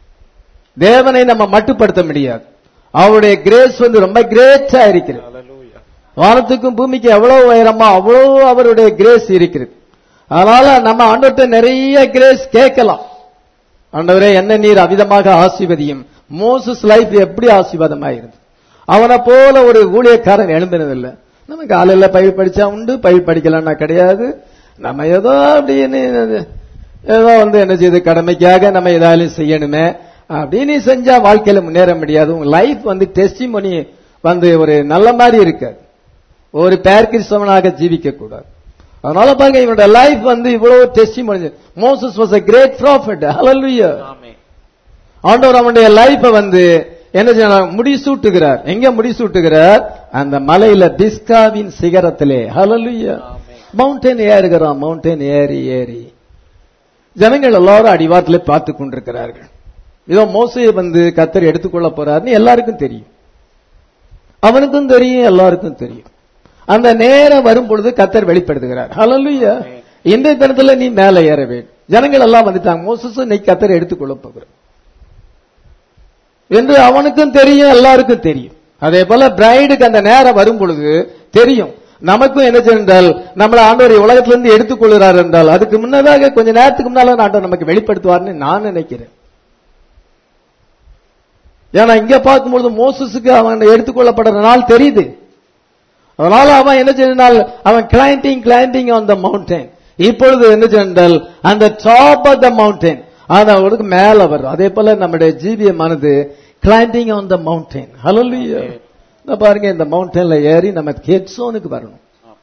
தேவனை நம்ம மட்டுப்படுத்த முடியாது. அவருடைய கிரேஸ் ரொம்ப கிரேட்டா இருக்கிறது. வானத்துக்கும் பூமிக்கு எவ்வளவு உயரமா அவ்வளவு அவருடைய கிரேஸ் இருக்கிறது. அதனால நம்ம ஆண்டவர்கிட்ட நிறைய கிரேஸ் கேட்கலாம். ஆண்டவரே என்ன நீர் அவிதமாக ஆசீர்வதியும். மோசஸ் லைஃப் எப்படி ஆசீர்வாதமாயிருந்தது. அவனை போல ஒரு ஊழியக்காரன் எழும்பினதில்லை. நம்ம காலையில பயில் படிச்சா உண்டு, பயில் படிக்கலன்னா கிடையாது. நம்ம ஏதோ அப்படின்னு ஏதோ என்ன செய்யுது, கடமைக்காக நம்ம ஏதாலும் செய்யணுமே அப்படின்னு செஞ்சா வாழ்க்கையில முன்னேற முடியாது. உங்க லைஃப் டெஸ்டிமோனி ஒரு நல்ல மாதிரி இருக்காது. ஒரு பேர் கிறிஸ்தவனாக ஜீவிக்க கூடாது. அதனால பாருங்க இவனோட லைஃப் இவ்வளவு testimony. Moses was a great prophet. ஹல்லேலூயா. ஆண்டவர் அவனுடைய லைஃபை என்ன செய்யணும், முடிசூட்டுகிறார். எங்க முடிசூட்டுகிறார்? அந்த மலையில பிஸ்காவின் சிகரத்திலே. ஹல்லேலூயா. மவுண்டன் ஏறுகிறான். மவுண்டன் ஏறி ஏறி ஜனங்கள் எல்லாரும் அடிவாரத்திலே பார்த்து கொண்டிருக்கிறார்கள். இதோ மோசையை கர்த்தர் எடுத்துக்கொள்ள போறாருன்னு எல்லாருக்கும் தெரியும். அவனுக்கும் தெரியும், எல்லாருக்கும் தெரியும். அந்த நேரம் வரும் பொழுது கர்த்தர் வெளிப்படுத்துகிறார். ஹல்லேலூயா. இந்த தினத்துல நீ மேல ஏற வேண்டும். ஜனங்கள் எல்லாம் வந்துட்டாங்க. மோசஸ் இன்னைக்கு கர்த்தர் எடுத்துக்கொள்ள போகிறார் என்று அவனுக்கும் தெரியும், எல்லாருக்கும் தெரியும். அதே போல பிரைடுக்கு அந்த நேரம் வரும் பொழுது தெரியும். நமக்கும் என்ன சென்றால் நம்மள ஆண்டவர் உலகத்திலிருந்து எடுத்துக்கொள்கிறார் என்றால் அதுக்கு முன்னதாக கொஞ்ச நேரத்துக்கு முன்னால ஆண்டவர் நமக்கு வெளிப்படுத்துவார்னு நான் நினைக்கிறேன். ஏன்னா இங்க பார்க்கும்பொழுது மோசஸுக்கு அவன் எடுத்துக்கொள்ளப்படுற நாள் தெரியுது. அதனால அவன் என்ன செய்தால் அவன் கிளைம்பிங் ஆன் த மவுண்டன். இப்பொழுது என்ன சென்றால் அந்த டாப் ஆஃப் த மவுண்டன் அவனுக்கு மேல வரும். அதே போல நம்முடைய ஜீவியமானது கிளைம்பிங் ஆன் த மவுண்டன். ஹல்லேலூயா. பாருங்க இந்த மவுண்டன்ல ஏறி நம்ம ஹெட்சோனுக்கு வரணும்.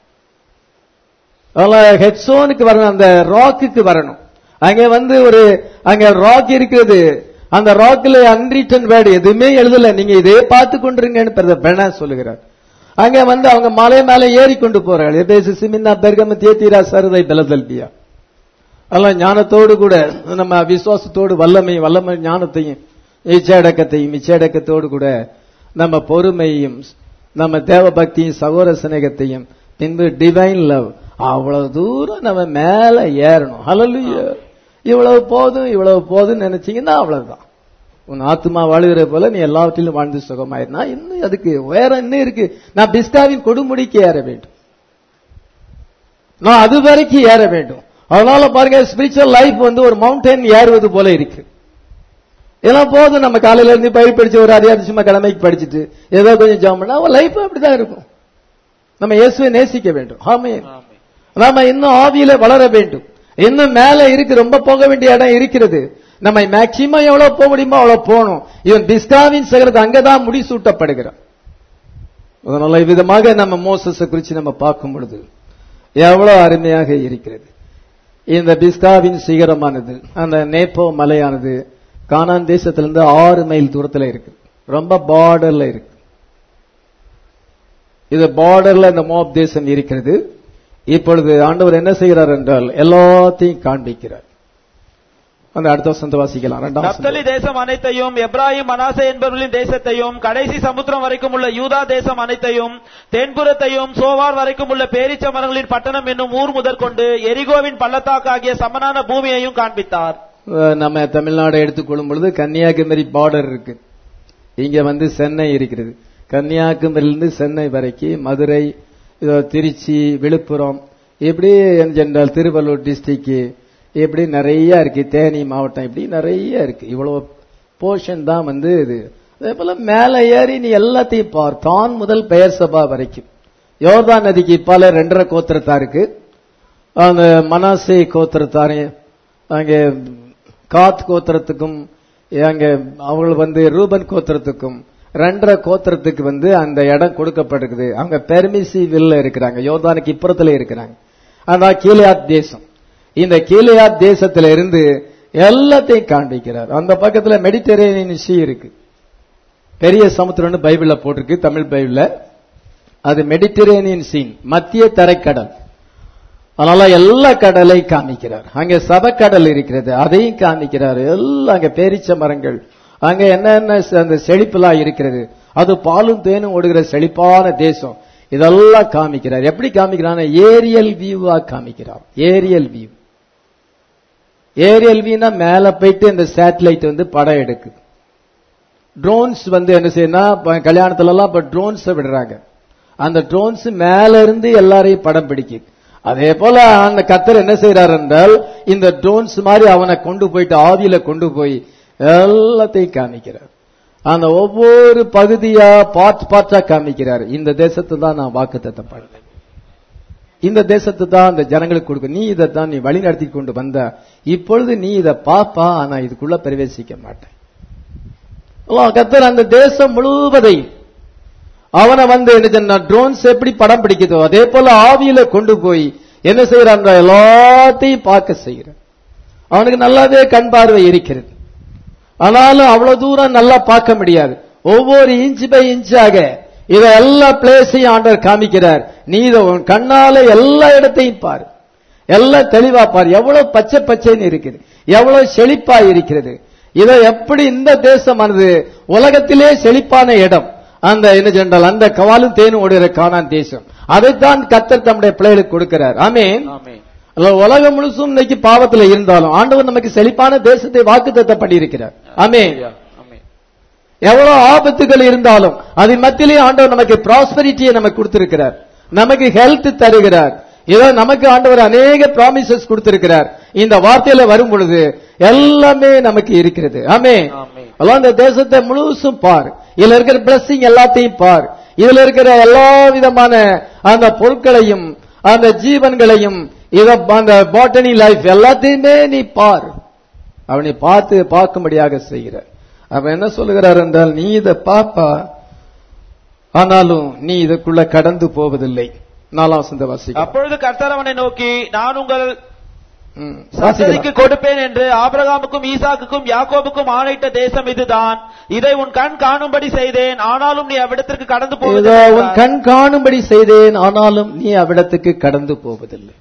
ஹெட்சோனுக்கு வரணும், அந்த ராக்குக்கு வரணும். அங்க அங்க ராக் இருக்கிறது. அந்த ராக்ல அன்ரிட்டன் வேர்டு எதுவுமே எழுதல. நீங்க இதே பார்த்து கொண்டிருங்கன்னு பெர்னா சொல்லுகிறார். அங்க அவங்க மலை மேல ஏறி கொண்டு போறாங்க. எபேசு, சிமின்னா, பெர்கமு, தியத்தீரா, சர்தை, பிலதெல்பியா எல்லாம் ஞானத்தோடு கூட நம்ம விசுவாசத்தோடு வல்லமை ஞானத்தையும் இச்சடக்கத்தோடு கூட நம்ம பொறுமையும் நம்ம தேவ பக்தியும் சகோதர சிநேகத்தையும் பின்பு டிவைன் லவ் அவ்வளவு தூரம் நம்ம மேல ஏறணும். ஹல்லேலூயா. இவ்வளவு போதும் நினைச்சீங்கன்னா அவ்வளவுதான். உன் ஆத்மா வாழுகிற போல நீ எல்லாவற்றிலும் வாழ்ந்து சுகமாயிருந்தா இன்னும் அதுக்கு வேற என்ன இருக்கு? நான் பிஸ்காவின் கொடுமுடிக்கு ஏற வேண்டும், நான் அது வரைக்கும் ஏற வேண்டும். அதனால பாருங்க, ஸ்பிரிச்சுவல் லைஃப் ஒரு மவுண்டன் ஏறுவது போல இருக்கு. இதெல்லாம் போதும். நம்ம காலையில இருந்து பயிர் படிச்சு ஒரு அதிகாரமா கடமைக்கு படிச்சுட்டு ஏதோ கொஞ்சம் ஜாம் பண்ணா அவன் லைஃப் அப்படிதான் இருக்கும். நம்ம இயேசுவை நேசிக்க வேண்டும். ஆமென். நாம இன்னும் ஆவியில வளர வேண்டும். இன்னும் மேல இருக்கு, ரொம்ப போக வேண்டிய இடம் இருக்கிறது. நம்ம மேக்சிமம் எவ்வளவு போக முடியுமோ அவ்வளவு போகணும். இவன் பிஸ்காவின் சகரத்து அங்கதான் முடிசூட்டப்படுகிறான். அதனால விதமாக நம்ம மோசஸை குறித்து நம்ம பார்க்கும் பொழுது எவ்வளவு அருமையாக இருக்கிறது. இந்த பிஸ்காவின் சிகரமானது, அந்த நேப்போ மலையானது கானான் தேசத்திலிருந்து 6 மைல் தூரத்துல இருக்கு. ரொம்ப பார்டர்ல இருக்கு. இது பார்டர்ல இந்த மோப் தேசம் இருக்கிறது. இப்பொழுது ஆண்டவர் என்ன செய்கிறார் என்றால் எல்லாத்தையும் காண்பிக்கிறார். அந்த அடுத்த வசனத்தை வாசிக்கலாம். நப்தலி தேசம் அனைத்தையும், எப்ராயிம் மனாசே என்பவர்களின் தேசத்தையும், கடைசி சமுத்திரம் வரைக்கும் உள்ள யூதா தேசம் அனைத்தையும், தென்புறத்தையும், சோவார் வரைக்கும் உள்ள பேரீச்ச மரங்களின் பட்டணம் என்னும் ஊர் முதற்கொண்டு எரிகோவின் பள்ளத்தாக்கு ஆகிய சமனான பூமியையும் காண்பித்தார். நம்ம தமிழ்நாடு எடுத்துக்கொள்ளும் பொழுது கன்னியாகுமரி பார்டர் இருக்கு. இங்க சென்னை இருக்கிறது. கன்னியாகுமரியிலிருந்து சென்னை வரைக்கும், மதுரை, திருச்சி, விழுப்புரம், இப்படி என்றால் திருவள்ளூர் டிஸ்ட்ரிக்ட், இப்படி நிறைய இருக்கு. தேனி மாவட்டம், இப்படி நிறைய இருக்கு. இவ்வளவு போர்ஷன் தான் இது. அதே போல மேல ஏறி நீ எல்லாத்தையும் பார். தான் முதல் பெயர் சபா வரைக்கும் யோர்தான் நதிக்கு இப்பால 2.5 கோத்திரத்தாருக்கு, அந்த மனாசே கோத்திரத்தாரு, அங்கே காத் கோத்திரத்துக்கும், அங்க அவங்க ரூபன் கோத்திரத்துக்கும் 2.5 கோத்திரத்துக்கு அந்த இடம் கொடுக்கப்பட்டிருக்குது. அவங்க பெர்மிசிவில்ல இருக்கிறாங்க, யோர்தானுக்கு இப்புறத்துல இருக்கிறாங்க. அதான் கீலேயாத் தேசம். இந்த கீலேயாத் தேசத்தில இருந்து எல்லாத்தையும் காண்பிக்கிறார். அந்த பக்கத்துல மெடிட்டரேனியன் சீ இருக்கு, பெரிய சமுத்திரம்னு பைபிள்ல போட்டிருக்கு, தமிழ் பைபிள்ல. அது மெடிட்டரேனியன் சீன், மத்திய தரைக்கடல். அதனால எல்லா கடலை காமிக்கிறார். அங்க சபக்கடல் இருக்கிறது, அதையும் காமிக்கிறார். எல்லாம் அங்க பேரீச்ச மரங்கள், அங்க என்னென்ன அந்த செழிப்பெல்லாம் இருக்கிறது, அது பாலும் தேனும் ஓடுகிற செழிப்பான தேசம், இதெல்லாம் காமிக்கிறார். எப்படி காமிக்கிறார்? ஏரியல் வியூவா காமிக்கிறார். Ariel view. ஏரியல் வியூனா மேல போயிட்டு இந்த சேட்டலைட் படம் எடுக்குது. ட்ரோன்ஸ் என்ன செய்யணும், கல்யாணத்துல எல்லாம் இப்ப ட்ரோன்ஸ் விடுறாங்க. அந்த ட்ரோன்ஸ் மேல இருந்து எல்லாரையும் படம் பிடிக்குது. அதே போல அந்த கர்த்தர் என்ன செய்யறார் என்றால், இந்த ட்ரோன்ஸ் மாதிரி அவனை கொண்டு போயிட்டு ஆவியில கொண்டு போய் எல்லாத்தையும் காமிக்கிறார். அந்த ஒவ்வொரு பகுதியா பார்ட்டா காமிக்கிறார். இந்த தேசத்தை தான் நான் வாக்குத்தத்தம் பண்ணேன், இந்த தேசத்தை தான் அந்த ஜனங்களுக்கு கொடுக்க, நீ இதைத்தான் நீ வழி நடத்தி கொண்டு வந்த, இப்பொழுது நீ இதை பாப்பா, ஆனா இதுக்குள்ள பிரவேசிக்க மாட்டேன். கர்த்தர் அந்த தேசம் முழுவதையும் அவனை என்ன ட்ரோன்ஸ் எப்படி படம் பிடிக்குதோ அதே போல ஆவியில கொண்டு போய் என்ன செய்யறான், எல்லாத்தையும் பார்க்க செய்கிறான். அவனுக்கு நல்லாவே கண் பார்வை இருக்கிறது, ஆனாலும் அவ்வளவு தூரம் நல்லா பார்க்க முடியாது. ஒவ்வொரு இன்ச் பை இன்ச்சாக இத எல்லா பிளேஸையும் ஆண்டவர் காமிக்கிறார். நீ இத உன் கண்ணால எல்லா இடத்தையும் பாரு, எல்லாம் தெளிவா பாரு. எவ்வளவு பச்சை பச்சைன்னு இருக்குது, எவ்வளவு செழிப்பா இருக்கிறது. இதை எப்படி இந்த தேசமானது உலகத்திலே செழிப்பான இடம், அந்த என்ன சொன்னால் அந்த கவாலும் தேனும் ஓடுகிற கானான் தேசம், அதைத்தான் கர்த்தர் தம்முடைய பிள்ளைகளுக்கு கொடுக்கிறார். ஆமென். உலகம் முழுசும் இன்னைக்கு பாவத்துல இருந்தாலும் ஆண்டவர் நமக்கு செழிப்பான தேசத்தை வாக்குத்தத்தம் பண்ணியிருக்கிறார். ஆமென். எவ்வளவு ஆபத்துகள் இருந்தாலும் அதன் மத்தியிலே ஆண்டவர் நமக்கு ப்ராஸ்பரிட்டியை நமக்கு கொடுத்திருக்கிறார், நமக்கு ஹெல்த் தருகிறார். இதோ நமக்கு ஆண்டவர் அநேக ப்ராமிசஸ் கொடுத்திருக்கிறார். இந்த வார்த்தையில வரும் பொழுது எல்லாமே நமக்கு இருக்கிறது. ஆமென். இந்த தேசத்தை முழுசும் பார், இதுல இருக்கிற பிளஸிங் எல்லாத்தையும் பார், இதுல இருக்கிற எல்லா விதமான அந்த பொருட்களையும் அந்த ஜீவன்களையும் அந்த பாட்டனி லைஃப் எல்லாத்தையுமே நீ பார். அவனை பார்க்கும்படியாக செய்கிறார். அவன் என்ன சொல்லுகிறார் என்றால், நீ இதை பாப்பா, ஆனாலும் நீ இதற்குள்ள கடந்து போவதில்லை. 4ஆம் வசனத்தை வாசி. அப்பொழுது கர்த்தர் அவனை நோக்கி, நான் உங்கள் சந்ததிக்கு கொடுப்பேன் என்று ஆபிரகாமுக்கும் ஈசாக்குக்கும் யாக்கோபுக்கும் ஆணையிட்ட தேசம் இதுதான். இதை உன் கண் காணும்படி செய்தேன், ஆனாலும் நீ அவ்விடத்திற்கு கடந்து போவதில்லை. உன் கண் காணும்படி செய்தேன், ஆனாலும் நீ அவ்விடத்துக்கு கடந்து போவதில்லை.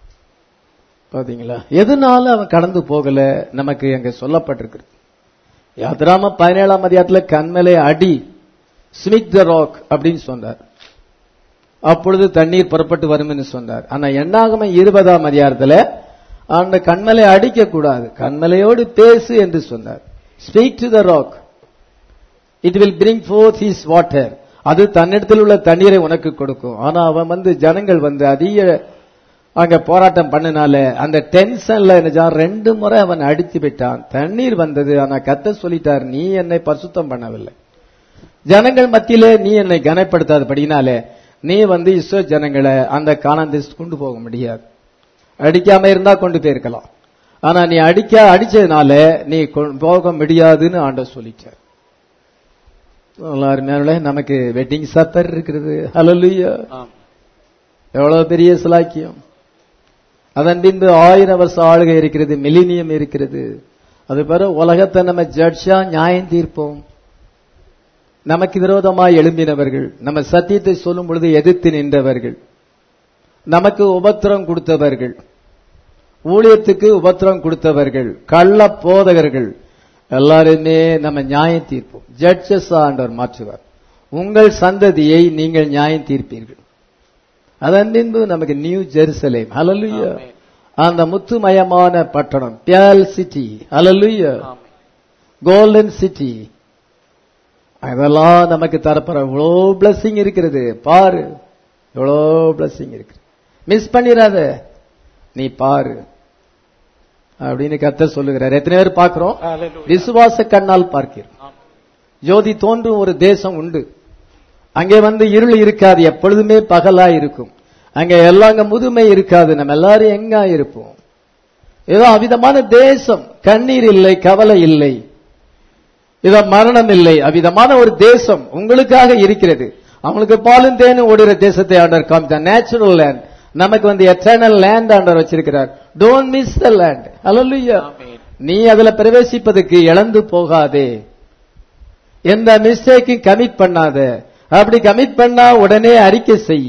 பாத்தீங்களா, எதனால அவன் கடந்து போகல நமக்கு அங்க சொல்லப்பட்டிருக்கு. யாத்திராம 17ஆம் அதிகாரத்துல கண்மலை அடி, ஸ்மித் த ராக் அப்படின்னு சொன்னார். அப்பொழுது தண்ணீர் புறப்பட்டு வரும் என்று சொன்னார். ஆனா என்னாகம 20ஆம் அதிகாரத்துல அந்த கண்மலை அடிக்க கூடாது, கண்மலையோடு பேசு என்று சொன்னார். Speak to the rock, it will bring forth his water, அது தன்னிடத்தில் உள்ள தண்ணீரை உனக்கு கொடுக்கும். ஆனா அவன் ஜனங்கள் அதிக அங்க போராட்டம் பண்ணினால அந்த டென்ஷன்ல 2 முறை அவன் அடித்து விட்டான். தண்ணீர் வந்தது, ஆனா கர்த்தர் சொல்லிட்டார், நீ என்னை பரிசுத்தம் பண்ணவில்லை, ஜனங்கள் மத்தியிலே நீ என்னை கனப்படுத்தாதபடினாலே நீ இஸ்ரோ ஜனங்களை அந்த கானான் தேசத்துக்கு கொண்டு போக முடியாது. அடிக்காம இருந்தா கொண்டு போயிருக்கலாம், ஆனா நீ அடிச்சதுனால நீ போக முடியாதுன்னு ஆண்டவர் சொல்லிட்டார். நமக்கு வெட்டிங் சப்பர் இருக்கிறது. ஹல்லேலூயா, எவ்வளவு பெரிய சிலாக்கியம். அதன் பின்பு 1000 வருஷ ஆளுகை இருக்கிறது, மில்லினியம் இருக்கிறது. அது பிறகு உலகத்தை நம்ம ஜட்ஜா நியாயம் தீர்ப்போம். நமக்கு விரோதமாய் எழும்பினவர்கள், நம்ம சத்தியத்தை சொல்லும் பொழுது எதிர்த்து நின்றவர்கள், நமக்கு உபத்திரம் கொடுத்தவர்கள், ஊழியத்துக்கு உபத்திரம் கொடுத்தவர்கள், கள்ள போதகர்கள் எல்லாருமே நம்ம நியாயம் தீர்ப்போம். ஜட்ஜஸ் ஆண்டவர் மாற்றுவார். உங்கள் சந்ததியை நீங்கள் நியாயம் தீர்ப்பீர்கள். அதன் பின்பு நமக்கு நியூ ஜெருசலேம், ஹல்லேலூயா, அந்த முத்துமயமான பட்டணம், பியல் சிட்டி, ஹல்லேலூயா, கோல்டன் சிட்டி, அதெல்லாம் நமக்கு தரப்போற எவ்வளோ பிளஸிங் இருக்கிறது பாரு, எவ்வளோ பிளஸிங் இருக்கு. மிஸ் பண்ணிடாத, நீ பாரு அப்படின்னு கர்த்தர் சொல்லுகிறார். எத்தனை பேர் பார்க்கிறோம்? விசுவாச கண்ணால் பார்க்கிறோம். ஜோதி தோன்றும் ஒரு தேசம் உண்டு, அங்கே இருள் இருக்காது, எப்பொழுதுமே பகலா இருக்கும். அங்க எல்லாம் முதுமை இருக்காது. நம்ம எல்லாரும் எங்க இருப்போம்? ஏதோ அவிதமான தேசம், கண்ணீர் இல்லை, கவலை இல்லை, இதோ மரணம் இல்லை, அவிதமான ஒரு தேசம் உங்களுக்காக இருக்கிறது. அவங்களுக்கு பாலும் தேனும் ஓடுகிற தேசத்தை ஆண்டவர் காமித்தார். நேச்சுரல் லேண்ட், நமக்கு எட்டர்னல் லேண்ட் ஆண்டவர் வச்சிருக்கிறார். Don't miss the land. ஹல்லேலூயா, நீ அதுல பிரவேசிப்பதற்கு இழந்து போகாதே, எந்த மிஸ்டேக்கும் கமிட் பண்ணாத. அப்படி கமிட் பண்ணா உடனே அறிக்கை செய்.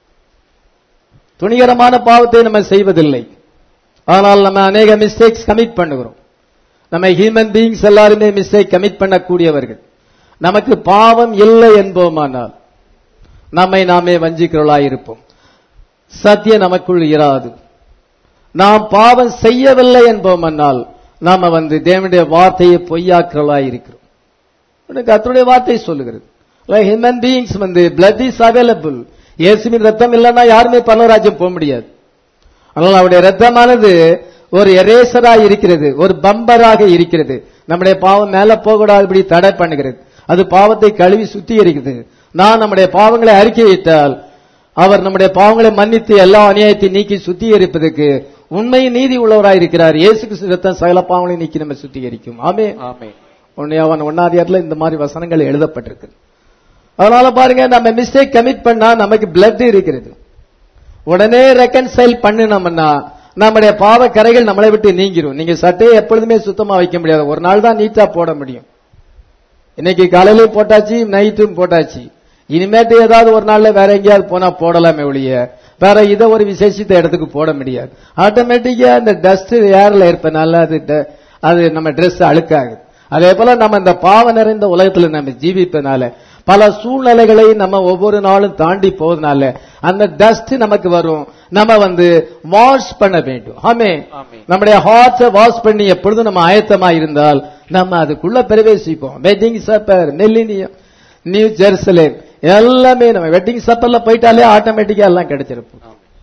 துணிகரமான பாவத்தை நம்ம செய்வதில்லை, ஆனால் நம்ம அநேக மிஸ்டேக்ஸ் கமிட் பண்ணுகிறோம். நம்ம ஹியூமன் பீயிங்ஸ் எல்லாருமே மிஸ்டேக் கமிட் பண்ணக்கூடியவர்கள். நமக்கு பாவம் இல்லை என்போமானால் நம்மை நாமே வஞ்சிக்கிறவர்களாய் இருப்போம். சத்தியம் நமக்குள் இராது. நாம் பாவம் செய்யவில்லை என்போமானால் நாம தேவனுடைய வார்த்தையை பொய்யாக்கிறவர்களாய் இருக்கிறோம். கர்த்தருடைய வார்த்தை சொல்லுகிறது, human beings blood is available. இயேசுவின் ரத்தம் இல்லைன்னா யாருமே பரலோகராஜ்யம் போக முடியாது. ஆனால் அவருடைய ரத்தமானது ஒரு எரேசராக இருக்கிறது, ஒரு பம்பராக இருக்கிறது. நம்முடைய பாவம் மேல போகக்கூடாதபடி தடை பண்ணுகிறது. அது பாவத்தை கழுவி சுத்திகரிக்கிறது. நான் நம்முடைய பாவங்களை அறிக்கையிட்டால் அவர் நம்முடைய பாவங்களை மன்னித்து எல்லா அநியாயத்தை நீக்கி சுத்திகரிப்பதற்கு உண்மை நீதி உள்ளவராய் இருக்கிறார். இயேசு கிறிஸ்து ரத்தம் சகல பாவங்களை நீக்கி நம்ம சுத்திகரிக்கும். ஆமென். 1 யோவான் 1 இந்த மாதிரி வசனங்கள் எழுதப்பட்டிருக்கு. அதனால பாருங்க, நம்ம மிஸ்டேக் கமிட் பண்ணா நமக்கு பிளட் இருக்கிறது. உடனே ரெக்கன்சைல் பண்ணினோம்னா நம்முடைய பாவ கரைகள் நம்மளை விட்டு நீங்கிரும். நீங்க சட்டையை எப்பொழுதுமே சுத்தமா வைக்க முடியாது, ஒரு நாள் தான் நீட்டா போட முடியும். இன்னைக்கு காலையிலும் போட்டாச்சு, நைட்டும் போட்டாச்சு. இனிமேட்டு ஏதாவது ஒரு நாள்ல வேற எங்கேயாவது போனா போடலாமே ஒழிய வேற இதை ஒரு விசேஷித்த இடத்துக்கு போட முடியாது. ஆட்டோமேட்டிக்கா அந்த டஸ்ட் ஏர்ல இருப்பனால அது நம்ம ட்ரெஸ் அழுக்காகுது. அதே போல நம்ம இந்த பாவ நிறைந்த உலகத்துல நம்ம ஜீவிப்பதனால பல சூழ்நிலைகளை நம்ம ஒவ்வொரு நாளும் தாண்டி போவதனால அந்த டஸ்ட் நமக்கு வரும். நம்ம வாஷ் பண்ண வேண்டும். ஆமே, நம்முடைய ஹார்ட்டை வாஷ் பண்ணி எப்பொழுதும் நம்ம ஆயத்தமா இருந்தால் நம்ம அதுக்குள்ள பிரவேசிப்போம். Wedding supper, millennium, new Jerusalem எல்லாமே நம்ம வெட்டிங் சப்பர்ல போயிட்டாலே ஆட்டோமேட்டிக்கா எல்லாம் கிடைச்சிருப்போம்.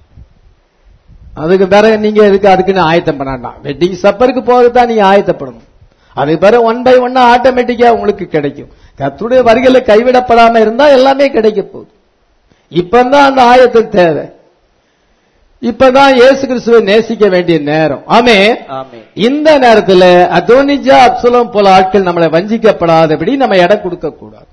அதுக்கு வேற நீங்க அதுக்குன்னு ஆயத்தம் பண்ணாண்டாம். வெட்டிங் சப்பருக்கு போகத்தான் நீங்க ஆயத்தப்படணும். அதுக்கு பிறகு 1 by 1 ஆட்டோமேட்டிக்கா உங்களுக்கு கிடைக்கும். கர்த்தருடைய வருகையில கைவிடப்படாம இருந்தா எல்லாமே கிடைக்க போகுது. இப்பதான் அந்த ஆயத்தம் தேவை. இப்பதான் இயேசு கிறிஸ்துவை நேசிக்க வேண்டிய நேரம். ஆமே, இந்த நேரத்துல அதோனிஜா, அப்சலோம் போல ஆட்கள் நம்மளை வஞ்சிக்கப்படாதபடி நம்ம இடம் கொடுக்க கூடாது.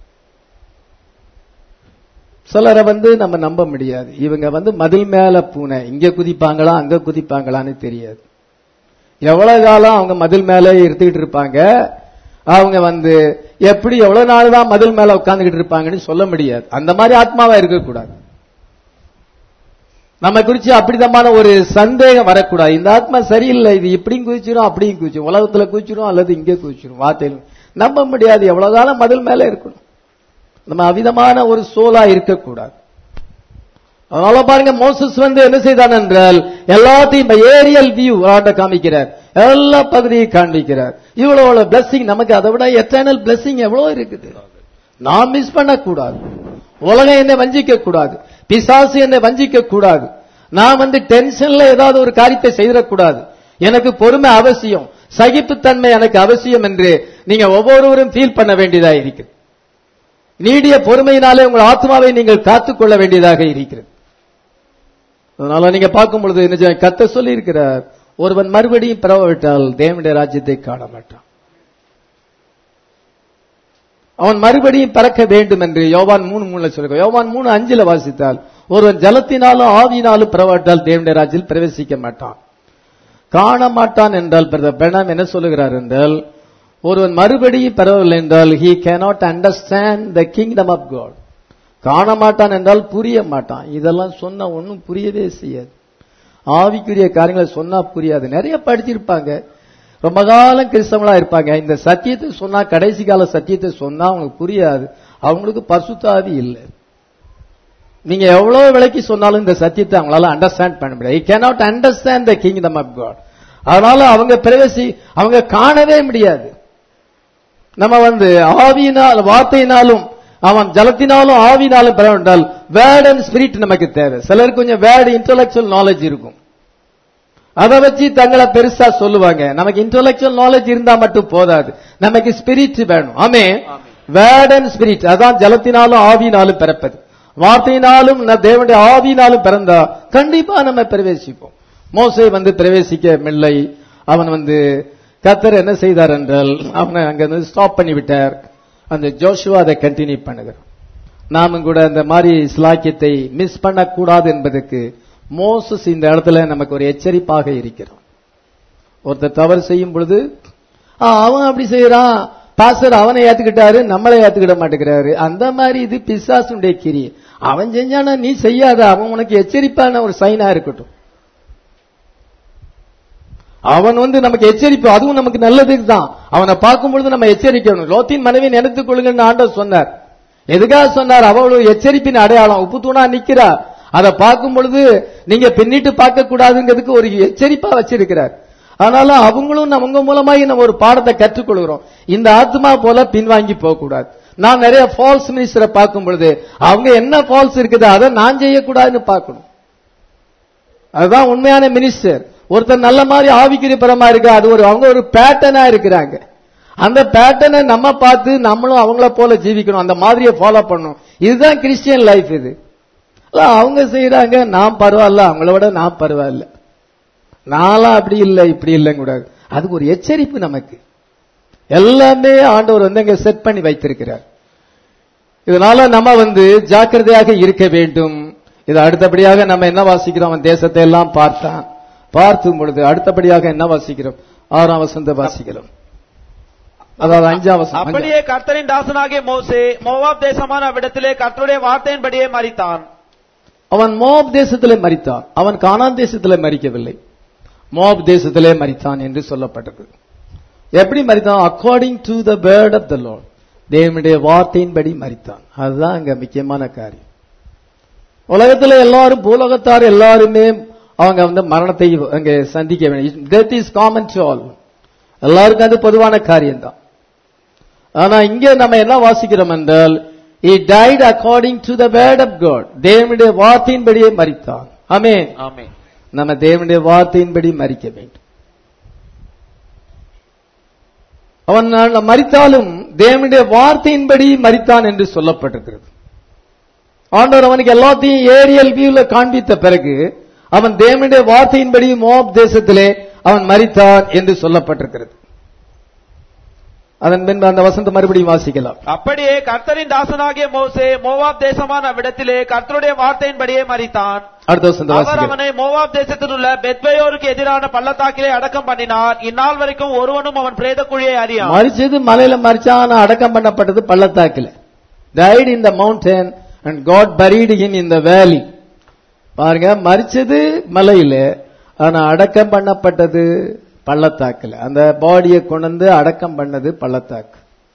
சிலரை நம்ம நம்ப முடியாது. இவங்க மதில் மேல பூனை, இங்க குதிப்பாங்களா அங்க குதிப்பாங்களான்னு தெரியாது. எவ்வளவு காலம் அவங்க மதில் மேல இருந்துகிட்டு இருப்பாங்க, அவங்க எப்படி எவ்வளவு நாள் தான் மதில் மேல உட்கார்ந்துகிட்டு இருப்பாங்கன்னு சொல்ல முடியாது. அந்த மாதிரி ஆத்மாவா இருக்கக்கூடாது. நம்ம குறிச்சு அப்படிதமான ஒரு சந்தேகம் வரக்கூடாது. இந்த ஆத்மா சரியில்லை, இது இப்படியும் குதிச்சிடும் அப்படியும் குதிச்சிடும், உலகத்துல குதிச்சிடும் அல்லது இங்கே குதிச்சிடும். வார்த்தையில் நம்ப முடியாது. எவ்வளவு காலம் மதில் மேல இருக்கணும். நம்ம அவிதமான ஒரு சோலா இருக்கக்கூடாது. அதனால பாருங்க, மோசஸ் என்ன செய்தான் என்றால் எல்லாத்தையும் ஏரியல் வியூ காமிக்கிறார், எல்லா பகுதியும் காண்பிக்கிறார். இவ்வளவு பிளஸிங் நமக்கு, அதை விட எட்டர்னல் பிளஸிங் எவ்வளவு இருக்குது. நாம் மிஸ் பண்ணக்கூடாது. உலகம் என்னை வஞ்சிக்க கூடாது, பிசாசு என்னை வஞ்சிக்க கூடாது. நான் டென்ஷன்ல ஏதாவது ஒரு காரியத்தை செய்திடக்கூடாது. எனக்கு பொறுமை அவசியம், சகிப்புத்தன்மை எனக்கு அவசியம் என்று நீங்க ஒவ்வொருவரும் ஃபீல் பண்ண வேண்டியதாக இருக்கிறது. நீடிய பொறுமையினாலே உங்கள் ஆத்மாவை நீங்கள் காத்துக்கொள்ள வேண்டியதாக இருக்கிறது. அதனால நீங்க பார்க்கும் பொழுது கர்த்தர் சொல்லி இருக்கிறார், ஒருவன் மறுபடியும் பிறவாவிட்டால் தேவனுடைய ராஜ்யத்தை காண மாட்டான். அவன் மறுபடியும் பிறக்க வேண்டும் என்று யோவான் 3:3 சொல்லுங்க. யோவான் 3:5 வாசித்தால், ஒருவன் ஜலத்தினாலும் ஆவியினாலும் பிறவாவிட்டால் தேவனுடைய ராஜ்யத்தில் பிரவேசிக்க மாட்டான், காண மாட்டான் என்றால் பெர்னாம் என்ன சொல்லுகிறார் என்றால், ஒருவன் மறுபடியும் பெறவில்லை என்றால் he cannot understand the kingdom of God. காண மாட்டான் என்றால் புரிய மாட்டான். இதெல்லாம் சொன்னா ஒன்னும் புரியவே செய்யாது. ஆவிக்குரிய காரியங்களை சொன்னா புரியாது. நிறைய படிச்சிருப்பாங்க, ரொம்ப காலம் கிறிஸ்தவங்களா இருப்பாங்க. இந்த சத்தியத்தை சொன்னா, கடைசி கால சத்தியத்தை சொன்னா அவங்களுக்கு புரியாது. அவங்களுக்கு பரிசுத்த ஆவி இல்லை. நீங்க எவ்வளவு விலைக்கு சொன்னாலும் இந்த சத்தியத்தை அவங்களால அண்டர்ஸ்டாண்ட் பண்ண முடியாது. he cannot understand the kingdom of God. அதனால அவங்க காணவே முடியாது. நம்ம ஆவியினால் வார்த்தையினாலும் அவன் ஜலத்தினாலும் ஆவினாலும் பெற வேண்டால் வேர்ட் அண்ட் ஸ்பிரிட் நமக்கு தேவை. சிலருக்கு கொஞ்சம் வேர்ட் இன்டெலெக்சுவல் நாலேஜ் இருக்கும், அதை வச்சு தங்களை பெருசா சொல்லுவாங்க. நமக்கு இன்டெலெக்சுவல் நாலேஜ் இருந்தா மட்டும் போதாது, நமக்கு ஸ்பிரிட் வேணும். ஆமே, வேர்ட் அண்ட் ஸ்பிரிட், அதான் ஜலத்தினாலும் ஆவினாலும் பிறப்பது. வார்த்தையினாலும் தேவனுடைய ஆவியினாலும் பிறந்தா கண்டிப்பா நம்ம பிரவேசிப்போம். மோசே பிரவேசிக்கவில்லை. அவன் கர்த்தர் என்ன செய்தார் என்றால் அவனை அங்க ஸ்டாப் பண்ணி விட்டார். அந்த ஜோஷுவா அதை கண்டினியூ பண்ணுகிறான். நாமும் கூட அந்த மாதிரி ஸ்லாக்கியத்தை மிஸ் பண்ணக்கூடாது என்பதற்கு மோசஸ் இந்த இடத்துல நமக்கு ஒரு எச்சரிப்பாக இருக்கிறான். ஒருத்தர் தவறு செய்யும் பொழுது அவன் அப்படி செய்யறான், பாஸ்டர் அவனை ஏத்துக்கிட்டாரு, நம்மளை ஏத்துக்கிட மாட்டேங்கிறாரு. அந்த மாதிரி இது பிசாசுடைய கிரி. அவன் செஞ்சானா நீ செய்யாத, அவன் உனக்கு எச்சரிப்பான ஒரு சைனா இருக்கட்டும். அவன் நமக்கு எச்சரிப்பு, அதுவும் நமக்கு நல்லதுக்கு தான். அவனை பார்க்கும் பொழுது நம்ம எச்சரிக்கணும். லோத்தின் மனைவி நினைத்துக் கொள்ளுங்கன்னு ஆண்டவர் சொன்னார். எதுக்காக சொன்னார்? அவளுடைய எச்சரிப்பின் அடையாளம் உப்பு தூணா நிக்கிறா. அதை பார்க்கும் பொழுது நீங்க பின்னிட்டு பார்க்க கூடாதுங்கிறதுக்கு ஒரு எச்சரிப்பா வச்சிருக்கிறார். அதனால அவங்களும் அவங்க மூலமாகி நம்ம ஒரு பாடத்தை கற்றுக்கொள்கிறோம். இந்த ஆத்மா போல பின்வாங்கி போக கூடாது. நான் நிறைய ஃபால்ஸ் மினிஸ்டரை பார்க்கும் பொழுது அவங்க என்ன ஃபால்ஸ் இருக்குது அதை நான் செய்யக்கூடாதுன்னு பார்க்கணும். அதுதான் உண்மையான மினிஸ்டர். ஒருத்தர் நல்ல மாதிரி ஆவிக்குரியபரமா இருக்கு, அது அவங்க ஒரு பேட்டர்னா இருக்கிறாங்க. அந்த பேட்டர்னை நம்ம பார்த்து நம்மளும் அவங்கள போல ஜீவிக்கணும், அந்த மாதிரியை ஃபாலோ பண்ணணும். இதுதான் கிறிஸ்டியன் லைஃப். இது அவங்க செய்யறாங்க, நான் பரவாயில்ல, அவங்கள விட நான் பரவாயில்ல, நான்லாம் அப்படி இல்லை இப்படி இல்லைங்க கூடாது. அதுக்கு ஒரு எச்சரிப்பு நமக்கு எல்லாமே ஆண்டவர் அங்க செட் பண்ணி வைத்திருக்கிறார். இதனால நம்ம ஜாக்கிரதையாக இருக்க வேண்டும். இது அடுத்தபடியாக நம்ம என்ன வாசிக்கிறோம்? அவன் தேசத்தை எல்லாம் பார்த்தான். பார்த்தும் பொழுது அடுத்தபடியாக என்ன வாசிக்கிறோம்? 6ஆம் வசனத்தை வாசிக்கிறோம். அதாவது 5ஆம் வசனம். அப்படியே கர்த்தரின் தாசனாகிய மோசே மோவாப் தேசமான அவ்விடத்திலே கர்த்தருடைய வார்த்தையின்படியே மரித்தான். அவன் மோவாப் தேசத்திலே மரித்தான். அவன் கானான் தேசத்திலே மரிக்கவில்லை, மோவாப் தேசத்திலே மரித்தான் என்று சொல்லப்பட்டது. எப்படி மரித்தான்? According to the word of the Lord, தேவனுடைய வார்த்தையின்படி மரித்தான். அதுதான் அங்க முக்கியமான காரியம். உலகத்துல எல்லாரும், பூலோகத்தார் எல்லாருமே அவங்க மரணத்தை அங்க சந்திக்க வேண்டும். Death is common to all. எல்லாருக்கும் அது பொதுவான காரியம் தான். ஆனா இங்க நம்ம என்ன வாசிக்கிறோம் என்றால், he died according to the word of God, தேவனுடைய வார்த்தையின்படியே மரித்தான். ஆமென், ஆமென். நம்ம தேவனுடைய வார்த்தையின்படி மரிக்க வேண்டும். அவன் மரித்தாலும் தேவனுடைய வார்த்தையின்படி மரித்தான் என்று சொல்லப்பட்டிருக்கிறது. ஆண்டவர் அவனுக்கு எல்லாத்தையும் ஏரியல் வியூல காண்பித்த பிறகு அவன் தேவனுடைய வார்த்தையின்படி மோவாப் தேசத்திலே அவன் மரித்தான் என்று சொல்லப்பட்டிருக்கிறது. அதன் பின்பு அந்த வசனத்தை மறுபடியும் வாசிக்கலாம். அப்படியே கர்த்தரின் தாசனாகிய மோசே மோவாப் தேசமான அவ்விடத்திலே கர்த்தருடைய வார்த்தையின்படியே மரித்தான். அடுத்த வசனத்தை வாசிக்கலாம். அவர் அவனை மோவாப் தேசத்தில் உள்ள பெத்பயோருக்கு எதிரான பள்ளத்தாக்கிலே அடக்கம் பண்ணினார். இந்நாள் வரைக்கும் ஒருவனும் அவன் பிரேத குழியை அறியான். மரிச்சது மலையில மரிச்சான், அடக்கம் பண்ணப்பட்டது பள்ளத்தாக்கில. died in the mountain and God buried him in the valley. பாருங்க, மரிச்சது மலையில, ஆனா அடக்கம் பண்ணப்பட்டது பள்ளத்தாக்குல. அந்த பாடியை கொண்டு அடக்கம் பண்ணது பள்ளத்தாக்கு.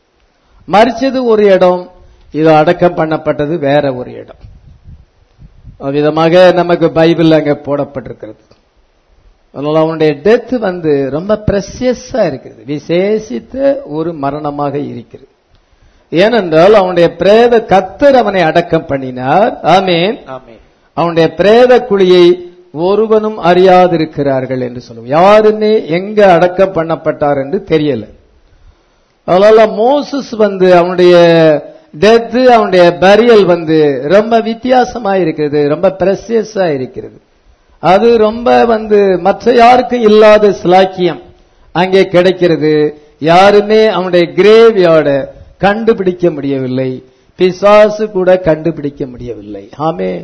மரிச்சது ஒரு இடம், இது அடக்கம் பண்ணப்பட்டது வேற ஒரு இடம். விதமாக நமக்கு பைபிள் அங்க போடப்பட்டிருக்கிறது. அதனால அவனுடைய டெத் ரொம்ப பிரசியஸா இருக்கிறது, விசேஷித்த ஒரு மரணமாக இருக்கிறது. ஏனென்றால் அவனுடைய பிரேத கர்த்தர் அவனை அடக்கம் பண்ணினார். ஆமென். அவனுடைய பிரேத குழியை ஒருவனும் அறியாதிருக்கிறார்கள் என்று சொல்லுவோம். யாருமே எங்க அடக்கம் பண்ணப்பட்டார் என்று தெரியல. அதனால மோசஸ் அவனுடைய டெத், அவனுடைய பரியல் ரொம்ப வித்தியாசமா இருக்கிறது, ரொம்ப பிரசியஸா இருக்கிறது. அது ரொம்ப மற்ற யாருக்கும் இல்லாத சிலாக்கியம் அங்கே கிடைக்கிறது. யாருமே அவனுடைய கிரேவ் யார்ட கண்டுபிடிக்க முடியவில்லை, பிசாசு கூட கண்டுபிடிக்க முடியவில்லை. ஆமென்.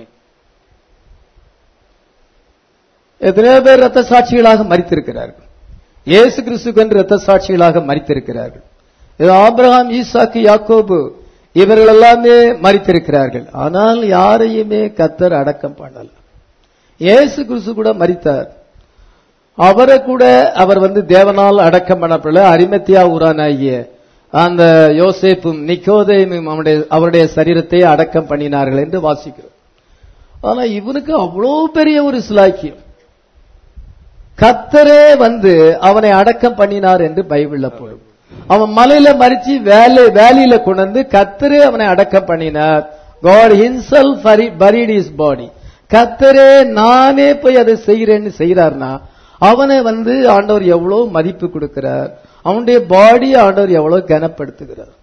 எத்தனையோ பேர் ரத்த சாட்சிகளாக மரித்திருக்கிறார்கள், இயேசு கிறிஸ்துவென்று ரத்த சாட்சிகளாக மரித்திருக்கிறார்கள். ஆபிரகாம், ஈசாக்கு, யாக்கோபு இவர்கள் எல்லாமே மரித்திருக்கிறார்கள். ஆனால் யாரையுமே கர்த்தர் அடக்கம் பண்ணல. இயேசு கிறிஸ்து கூட மரித்தார். அவரை கூட அவர் தேவனால் அடக்கம் பண்ணப்படல. அரிமத்தியா ஊரானாகிய அந்த யோசேப்பும் நிக்கோதேமும் அவருடைய சரீரத்தை அடக்கம் பண்ணினார்கள் என்று வாசிக்கிறோம். ஆனா இவனுக்கு அவ்வளோ பெரிய ஒரு சிலாக்கியம், கர்த்தரே அவனை அடக்கம் பண்ணினார் என்று பைபிள்ல போடும். அவன் மலையில மறிச்சு வேலியில கொண்டு கர்த்தரே அவனை அடக்கம் பண்ணினார். God himself buried his body. கர்த்தரே நானே போய் அதை செய்கிறேன்னு செய்யறார்னா அவனை ஆண்டவர் எவ்வளவு மதிப்பு கொடுக்கிறார், அவனுடைய பாடியை ஆண்டவர் எவ்வளவு கனப்படுத்துகிறார்.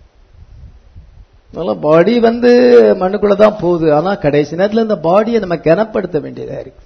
பாடி மண்ணுக்குள்ளதான் போகுது, ஆனா கடைசி நேரத்தில் இந்த பாடியை நம்ம கனப்படுத்த வேண்டியதா இருக்கு.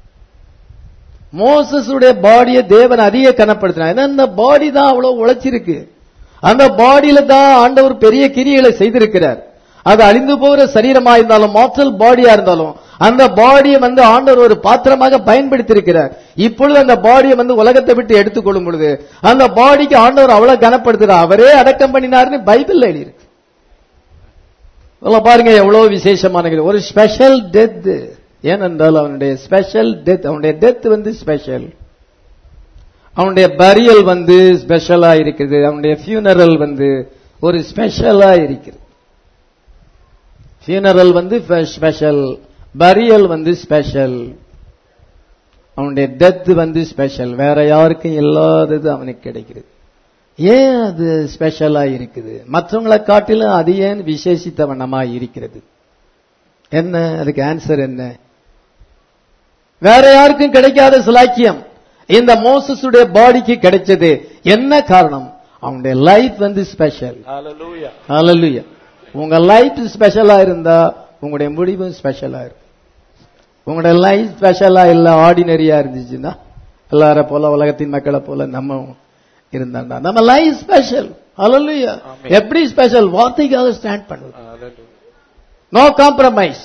மோசஸுடைய பாடியை தேவன் அதிக கனப்படுத்தினார். ஏன்னா இந்த பாடி தான் அவ்வளவு உழைச்சிருக்கு, அந்த பாடியில தான் ஆண்டவர் பெரிய கிரியைகளை செய்திருக்கிறார். அது அழிந்து போகிற சரீரமா இருந்தாலும், மார்டல் பாடியா இருந்தாலும், அந்த பாடியை ஆண்டவர் ஒரு பாத்திரமாக பயன்படுத்தி இருக்கிறார். இப்பொழுது அந்த பாடியை உலகத்தை விட்டு எடுத்துக்கொள்ளும் பொழுது அந்த பாடிக்கு ஆண்டவர் அவ்வளவு கனப்படுத்துறார். அவரே அடக்கம் பண்ணினார்னு பைபிள்ல எழுதியிருக்கு. பாருங்க எவ்வளவு விசேஷமான ஒரு ஸ்பெஷல் டெத். ஏனென்றால் அவனுடைய ஸ்பெஷல் டெத், அவனுடைய டெத் ஸ்பெஷல், அவனுடைய பரியல் ஸ்பெஷலா இருக்குது, அவனுடைய ஃபியூனரல் ஒரு ஸ்பெஷலா இருக்குது. ஃபியூனரல் ஸ்பெஷல், பரியல் ஸ்பெஷல், அவனுடைய டெத் ஸ்பெஷல். வேற யாருக்கும் இல்லாதது அவனுக்கு கிடைக்கிறது. ஏன் அது ஸ்பெஷலா இருக்குது? மற்றவங்களை காட்டிலும் அது ஏன் விசேஷித்த வண்ணமா இருக்கிறது? என்ன அதுக்கு ஆன்சர் என்ன? வேற யாருக்கும் கிடைக்காத சிலாக்கியம் இந்த மோசஸுடைய பாடிக்கு கிடைச்சது. என்ன காரணம்? அவனுடைய லைஃப் ஸ்பெஷல். ஹல்லேலூயா. உங்க லைஃப் ஸ்பெஷலா இருந்தா உங்களுடைய முடிவும் ஸ்பெஷலா இருக்கும். உங்களுடைய லைஃப் ஸ்பெஷலா இல்ல ஆர்டினரியா இருந்துச்சுன்னா எல்லார போல உலகத்தின் மக்களை போல நம்ம இருந்தாண்டா நம்ம லைஃப் ஸ்பெஷல். ஹல்லேலூயா. எப்படி ஸ்பெஷல்? வார்த்தைக்காக ஸ்டாண்ட் பண்ணுவது, நோ காம்ப்ரமைஸ்.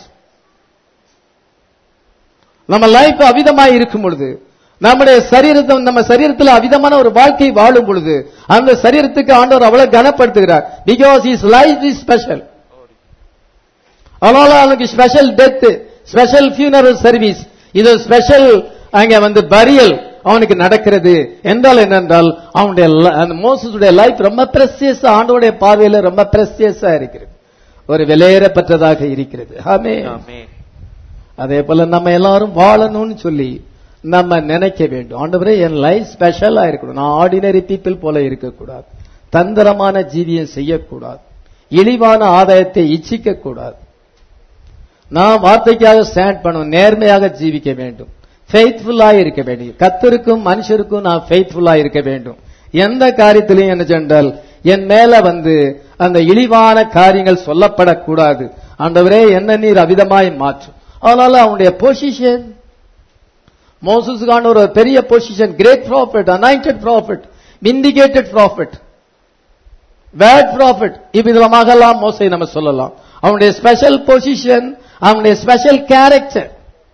நம்ம லைஃப் அவிதமாய் இருக்கும் பொழுது, நம்முடைய சரீரத்தை நம்ம சரீரத்தில் அவிதமான ஒரு வாழ்க்கை வாழும் பொழுது அந்த சரீரத்துக்கு ஆண்டவர் அவ்வளவு கனப்படுத்துகிறார். Because his life is special. அதனால அவனுக்கு special death, special funeral service, இது ஸ்பெஷல் அங்க பரியல் அவனுக்கு நடக்கிறது. என்றால் என்னென்றால் அவனுடைய மோசஸுடைய லைஃப் ரொம்ப பிரசியஸ், ஆண்டவருடைய பார்வையில ரொம்ப பிரசியஸா இருக்கிறது, ஒரு விலையேறப்பட்டதாக இருக்கிறது. ஆமென். அதே போல நம்ம எல்லாரும் வாழணும்னு சொல்லி நம்ம நினைக்க வேண்டும். ஆண்டவரே என் லைஃப் ஸ்பெஷலா இருக்கணும், நான் ஆர்டினரி பீப்புள் போல இருக்கக்கூடாது, தந்திரமான ஜீவியம் செய்யக்கூடாது, இழிவான ஆதாயத்தை இச்சிக்க கூடாது, நான் வார்த்தைக்காக ஸ்டாண்ட் பண்ணும், நேர்மையாக ஜீவிக்க வேண்டும், ஃபெய்த்ஃபுல்லா இருக்க வேண்டும், கர்த்தருக்கும் மனுஷருக்கும் நான் ஃபெய்த்ஃபுல்லா இருக்க வேண்டும். எந்த காரியத்திலையும் என்ன சென்றால் என் மேல அந்த இழிவான காரியங்கள் சொல்லப்படக்கூடாது. ஆண்டவரே என்ன நீர் அவிதமாய் மாற்றும். அதனால அவனுடைய பொசிஷன், மோசஸுக்கான ஒரு பெரிய position, great prophet, anointed prophet, vindicated prophet, bad prophet, இவ்விதமாக எல்லாம் மோசை நம்ம சொல்லலாம். அவனுடைய ஸ்பெஷல் பொசிஷன், அவனுடைய ஸ்பெஷல் கேரக்டர்,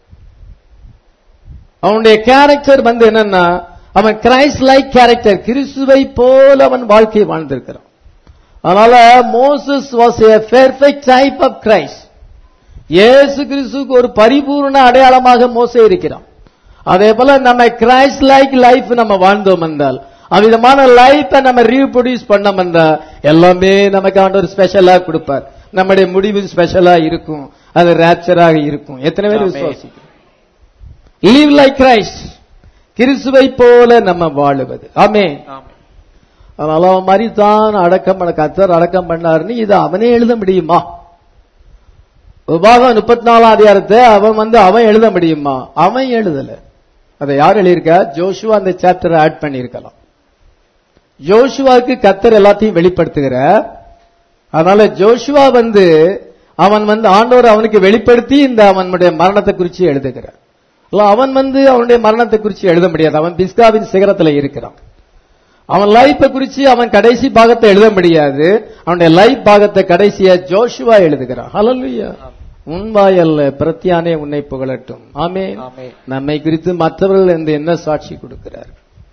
அவனுடைய கேரக்டர் என்னன்னா அவன் கிரைஸ்ட் லைக் கேரக்டர், கிறிஸ்துவை போல அவன் வாழ்க்கை வாழ்ந்திருக்கிறான். அதனால Moses was a perfect type of Christ. இயேசு கிறிஸ்துவுக்கு ஒரு பரிபூர்ண அடையாளமாக மோசே இருக்கிறான். அதே போல நம்ம கிரைஸ்ட் லைக் லைஃப் நம்ம வாழ்ந்தோம் என்றால் அவ்விதமான லைஃபை நம்ம ரீப்ரொடியூஸ் பண்ணோம்னா எல்லாமே நமக்கு ஆண்டவர் ஸ்பெஷலா கொடுப்பார். நம்முடைய முடிவு ஸ்பெஷலா இருக்கும், அது ராப்சராக இருக்கும். எத்தனை பேர் விசுவாசிக்கிறோம்? லிவ் லைக் கிரைஸ்ட், கிறிஸ்துவை போல நம்ம வாழுவது. ஆமென். அதனால அவன் மாதிரி தான் கர்த்தர் அடக்கம் பண்ணாருன்னு இது அவனே எழுத முடியுமா? உபாகம் 34 அதிகாரத்தை அவன் எழுத முடியுமா? அவன் எழுதல. அதை யார் எழுதியிருக்கா? ஜோஷுவா அந்த சாப்டரை ஆட் பண்ணியிருக்கலாம். ஜோஷுவாவுக்கு கர்த்தர் எல்லாத்தையும் வெளிப்படுத்துகிறார். அதனால ஜோஷுவா அவன் ஆண்டவர் அவனுக்கு வெளிப்படுத்தி இந்த அவனுடைய மரணத்தை குறித்து எழுதுகிறார். அவன் அவனுடைய மரணத்தை குறித்து எழுத முடியாது. அவன் பிஸ்காவின் சிகரத்தில் இருக்கிறான். அவன் லைஃபை குறித்து அவன் கடைசி பாகத்தை எழுத முடியாது. அவனுடைய லைஃப் பாகத்தை கடைசியா ஜோஷுவா எழுதுகிறான். ஹல்லேலூயா. உன்வாயல்ல பிரத்தியானே உன்னை புகழட்டும். ஆமென். நம்மை குறித்து மற்றவர்கள் என்ன சாட்சி கொடுக்கிறார்?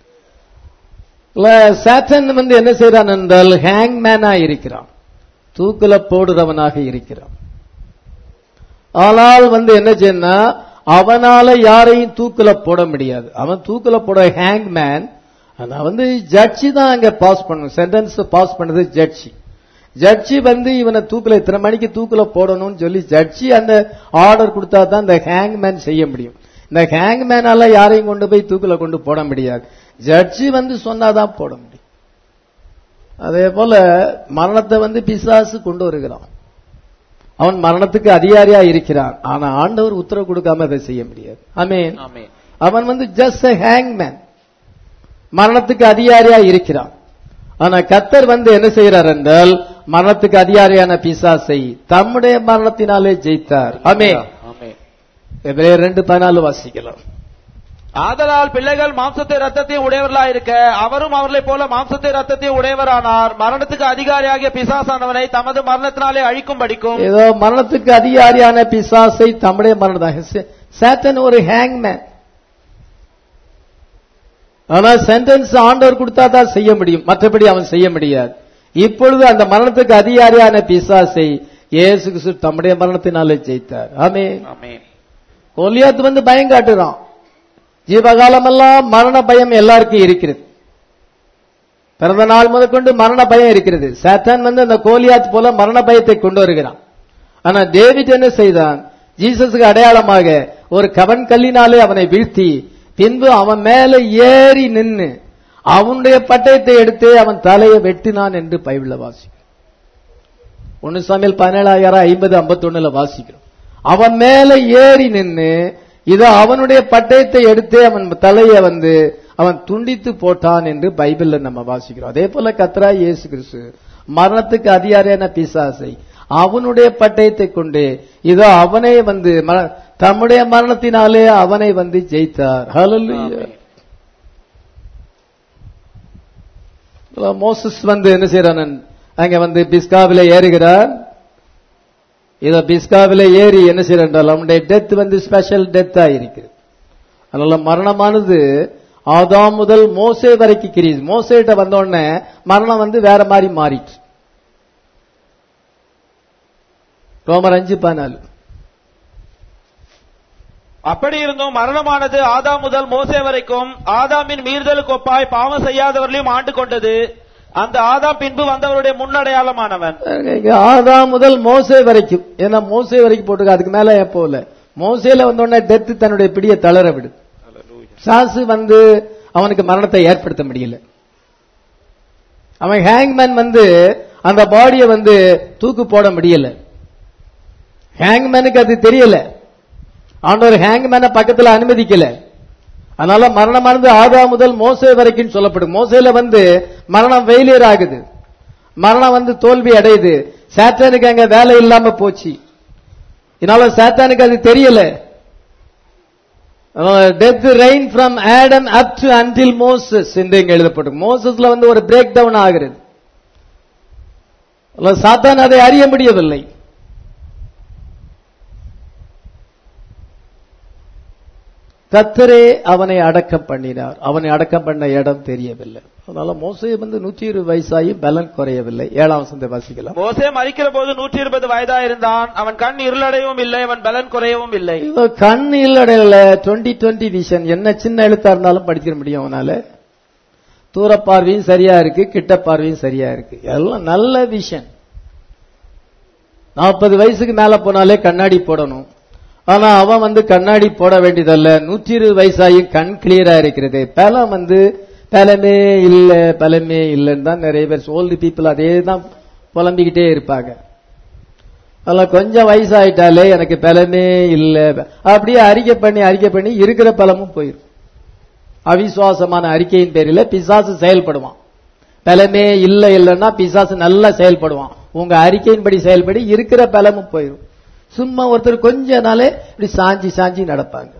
சாத்தான் என்ன செய்யறான் என்றால் ஹேங்மேனா இருக்கிறான், தூக்குல போடுறவனாக இருக்கிறான். ஆனால் என்ன செய்யனா, அவனால யாரையும் தூக்குல போட முடியாது. அவன் தூக்குல போட ஹேங்மேன். ஜட்ஜி தான் அங்க பாஸ் பண்ணணும். சென்டென்ஸ் பாஸ் பண்ணது ஜட்ஜி. ஜட்ஜி இவனை தூக்குல இத்தனை மணிக்கு தூக்குல போடணும்னு சொல்லி ஜட்ஜி அந்த ஆர்டர் கொடுத்தா தான் இந்த ஹேங்மேன் செய்ய முடியும். இந்த ஹேங்மேனால யாரையும் கொண்டு போய் தூக்குல கொண்டு போட முடியாது. ஜட்ஜி சொன்னாதான் போட முடியும். அதே போல மரணத்தை பிசாசு கொண்டு வருகிறான். அவன் மரணத்துக்கு அதிகாரியா இருக்கிறான். ஆனா ஆண்டவர் உத்தரவு கொடுக்காம அதை செய்ய முடியாது. ஆமென். அவன் ஜஸ்ட் a hangman, மரணத்துக்கு அதிகாரியா இருக்கிறான். ஆனா கர்த்தர் என்ன செய்யறார் என்றால் மரணத்துக்கு அதிகாரியான பிசாசை தம்முடைய மரணத்தினாலே ஜெயித்தார். ஆமென். எபிரேயர் 2:14 வாசிக்கலாம். ஆதலால் பிள்ளைகள் மாம்சத்தை ரத்தத்தையும் உடையவர்களாக இருக்க அவரும் அவர்களை போல மாம்சத்தை ரத்தத்தையும் உடையவரானார். மரணத்துக்கு அதிகாரியாகிய பிசாசானவனை தமது மரணத்தினாலே அழிக்கும் படிக்கும். ஏதோ மரணத்துக்கு அதிகாரியான பிசாசை தம்முடைய மரணதாக சாத்தான் ஒரு ஹேங்மேன். ஆனா சென்டென்ஸ் ஆண்டவர் கொடுத்தா தான் செய்ய முடியும், மற்றபடி அவன் செய்ய முடியாது. இப்பொழுது அந்த மரணத்துக்கு அதிகாரியான பிசாசை இயேசு கிறிஸ்து தம்முடைய மரணத்தினாலே ஜெயித்தார். ஆமென். கோலியாத் பயம் காட்டுறான். ஜீவகாலமெல்லாம் மரண பயம் எல்லாருக்கும் இருக்கிறது. பிறந்த நாள் முதற்கொண்டு மரண பயம் இருக்கிறது. சாத்தான் அந்த கோலியாத் போல மரண பயத்தை கொண்டு வருகிறான். ஆனா டேவிட் என்ன செய்தான்? ஜீசஸுக்கு அடையாளமாக ஒரு கவன் கல்லினாலே அவனை வீழ்த்தி பின்பு அவன் மேல ஏறி நின்று அவனுடைய பட்டயத்தை எடுத்து அவன் தலையை வெட்டினான் என்று பைபிள்ல வாசிக்கிறோம். 1 சாமுவேல் 17:50-51 வாசிக்கிறோம். அவன் மேல ஏறி நின்று இதோ அவனுடைய பட்டயத்தை எடுத்து அவன் தலையை அவன் துண்டித்து போட்டான் என்று பைபிள்ல நம்ம வாசிக்கிறோம். அதே போல கர்த்தராகிய இயேசு கிறிஸ்து மரணத்துக்கு அதிகாரியான பிசாசை அவனுடைய பட்டயத்தை கொண்டு இதோ அவனை தம்முடைய மரணத்தினாலே அவனை ஜெயித்தார். ஹல்லேலூயா. மோசஸ் என்ன செய்யறான்? அங்க பிஸ்காவில ஏறுகிறார். இத பிஸ்காவில ஏறி என்ன செய்யறால் அவனுடைய டெத் ஸ்பெஷல் டெத்தா இருக்கிறது. அதனால மரணமானது ஆதாம் முதல் மோசே வரைக்கும் கிரியுது. மோசேட்ட வந்த உடனே மரணம் வேற மாதிரி மாறிட்டு. ரோமர் 5:14. அப்படி இருந்தும் மரணமானது ஆதாம் முதல் மோசே வரைக்கும் ஆதாமின் மீறுதலுக்கு ஒப்பாய் பாவம் செய்யாதவர்களையும் ஆண்டு கொண்டது. அந்த ஆதாம் பின்பு வந்தவருடைய முன்னடையாளமானவன். ஆதாம் முதல் மோசே வரைக்கும், ஏன்னா மோசே வரைக்கும் போட்டுக்க, அதுக்கு மேல எப்போ இல்ல. மோசேல வந்தோடனே டெத் தன்னுடைய பிடிய தளர விடுது. சாசு அவனுக்கு மரணத்தை ஏற்படுத்த முடியல. அவன் ஹேங்மேன் அந்த பாடிய தூக்கு போட முடியல. ஹேங்மேனுக்கு அது தெரியல. ஆண்டவர் ஹேங்மேனை பக்கத்துல அனுமதிக்கல. அதனால மரணமானது ஆதாம் முதல் மோசே வரைக்கும் சொல்லப்படும். மோசேல மரணம் ஃபெயிலியர் ஆகுது, மரணம் தோல்வி அடையுது. சாத்தானுக்கு அங்க வேலை இல்லாம போச்சு. இதனால சாத்தானுக்கு அது தெரியல. Death reign from Adam up to until Moses என்று இங்க எழுதப்படும். மோசஸ்ல ஒரு பிரேக் டவுன் ஆகிறது. சாத்தான் அதை அறிய முடியவில்லை. கர்த்தரே அவனை அடக்கம் பண்ணினார். அவனை அடக்கம் பண்ண இடம் தெரியவில்லை. அதனால மோசே 120 வயசாகி பலன் குறையவில்லை. 7ஆம் வசனத்தை வாசிக்கலாம். மோசே மரிக்கிற போது 120 வயதாயிருந்தான். அவன் கண் இருளடையவும் இல்லை, அவன் பலன் குறையவும் இல்லை. கண் இருளடையல. 2020 விஷன் என்ன சின்ன எழுத்தா இருந்தாலும் படிக்க முடியும் அவனால. தூர பார்வையும் சரியா இருக்கு, கிட்ட பார்வையும் சரியா இருக்கு, எல்லாம் நல்ல விஷன். 40 வயசுக்கு மேல போனாலே கண்ணாடி போடணும். ஆனா அவன் கண்ணாடி போட வேண்டியதல்ல. 120 வயசாயும் கண் கிளியரா இருக்கிறது. பலமே இல்லைன்னு தான் நிறைய பேர் ஓல்டு பீப்புள் அதே தான் புலம்பிக்கிட்டே இருப்பாங்க. அதெல்லாம் கொஞ்சம் வயசாயிட்டாலே எனக்கு பலமே இல்லை அப்படியே அறிக்கை பண்ணி இருக்கிற பலமும் போயிடும். அவிசுவாசமான அறிக்கையின் பேரில் பிசாசு செயல்படுவான். பலமே இல்லைன்னா பிசாசு நல்லா செயல்படுவான். உங்க அறிக்கையின்படி செயல்படி இருக்கிற பலமும் போயிடும். சும்மா ஒருத்தர் கொஞ்ச நாளே இப்படி சாஞ்சி நடப்பாங்க.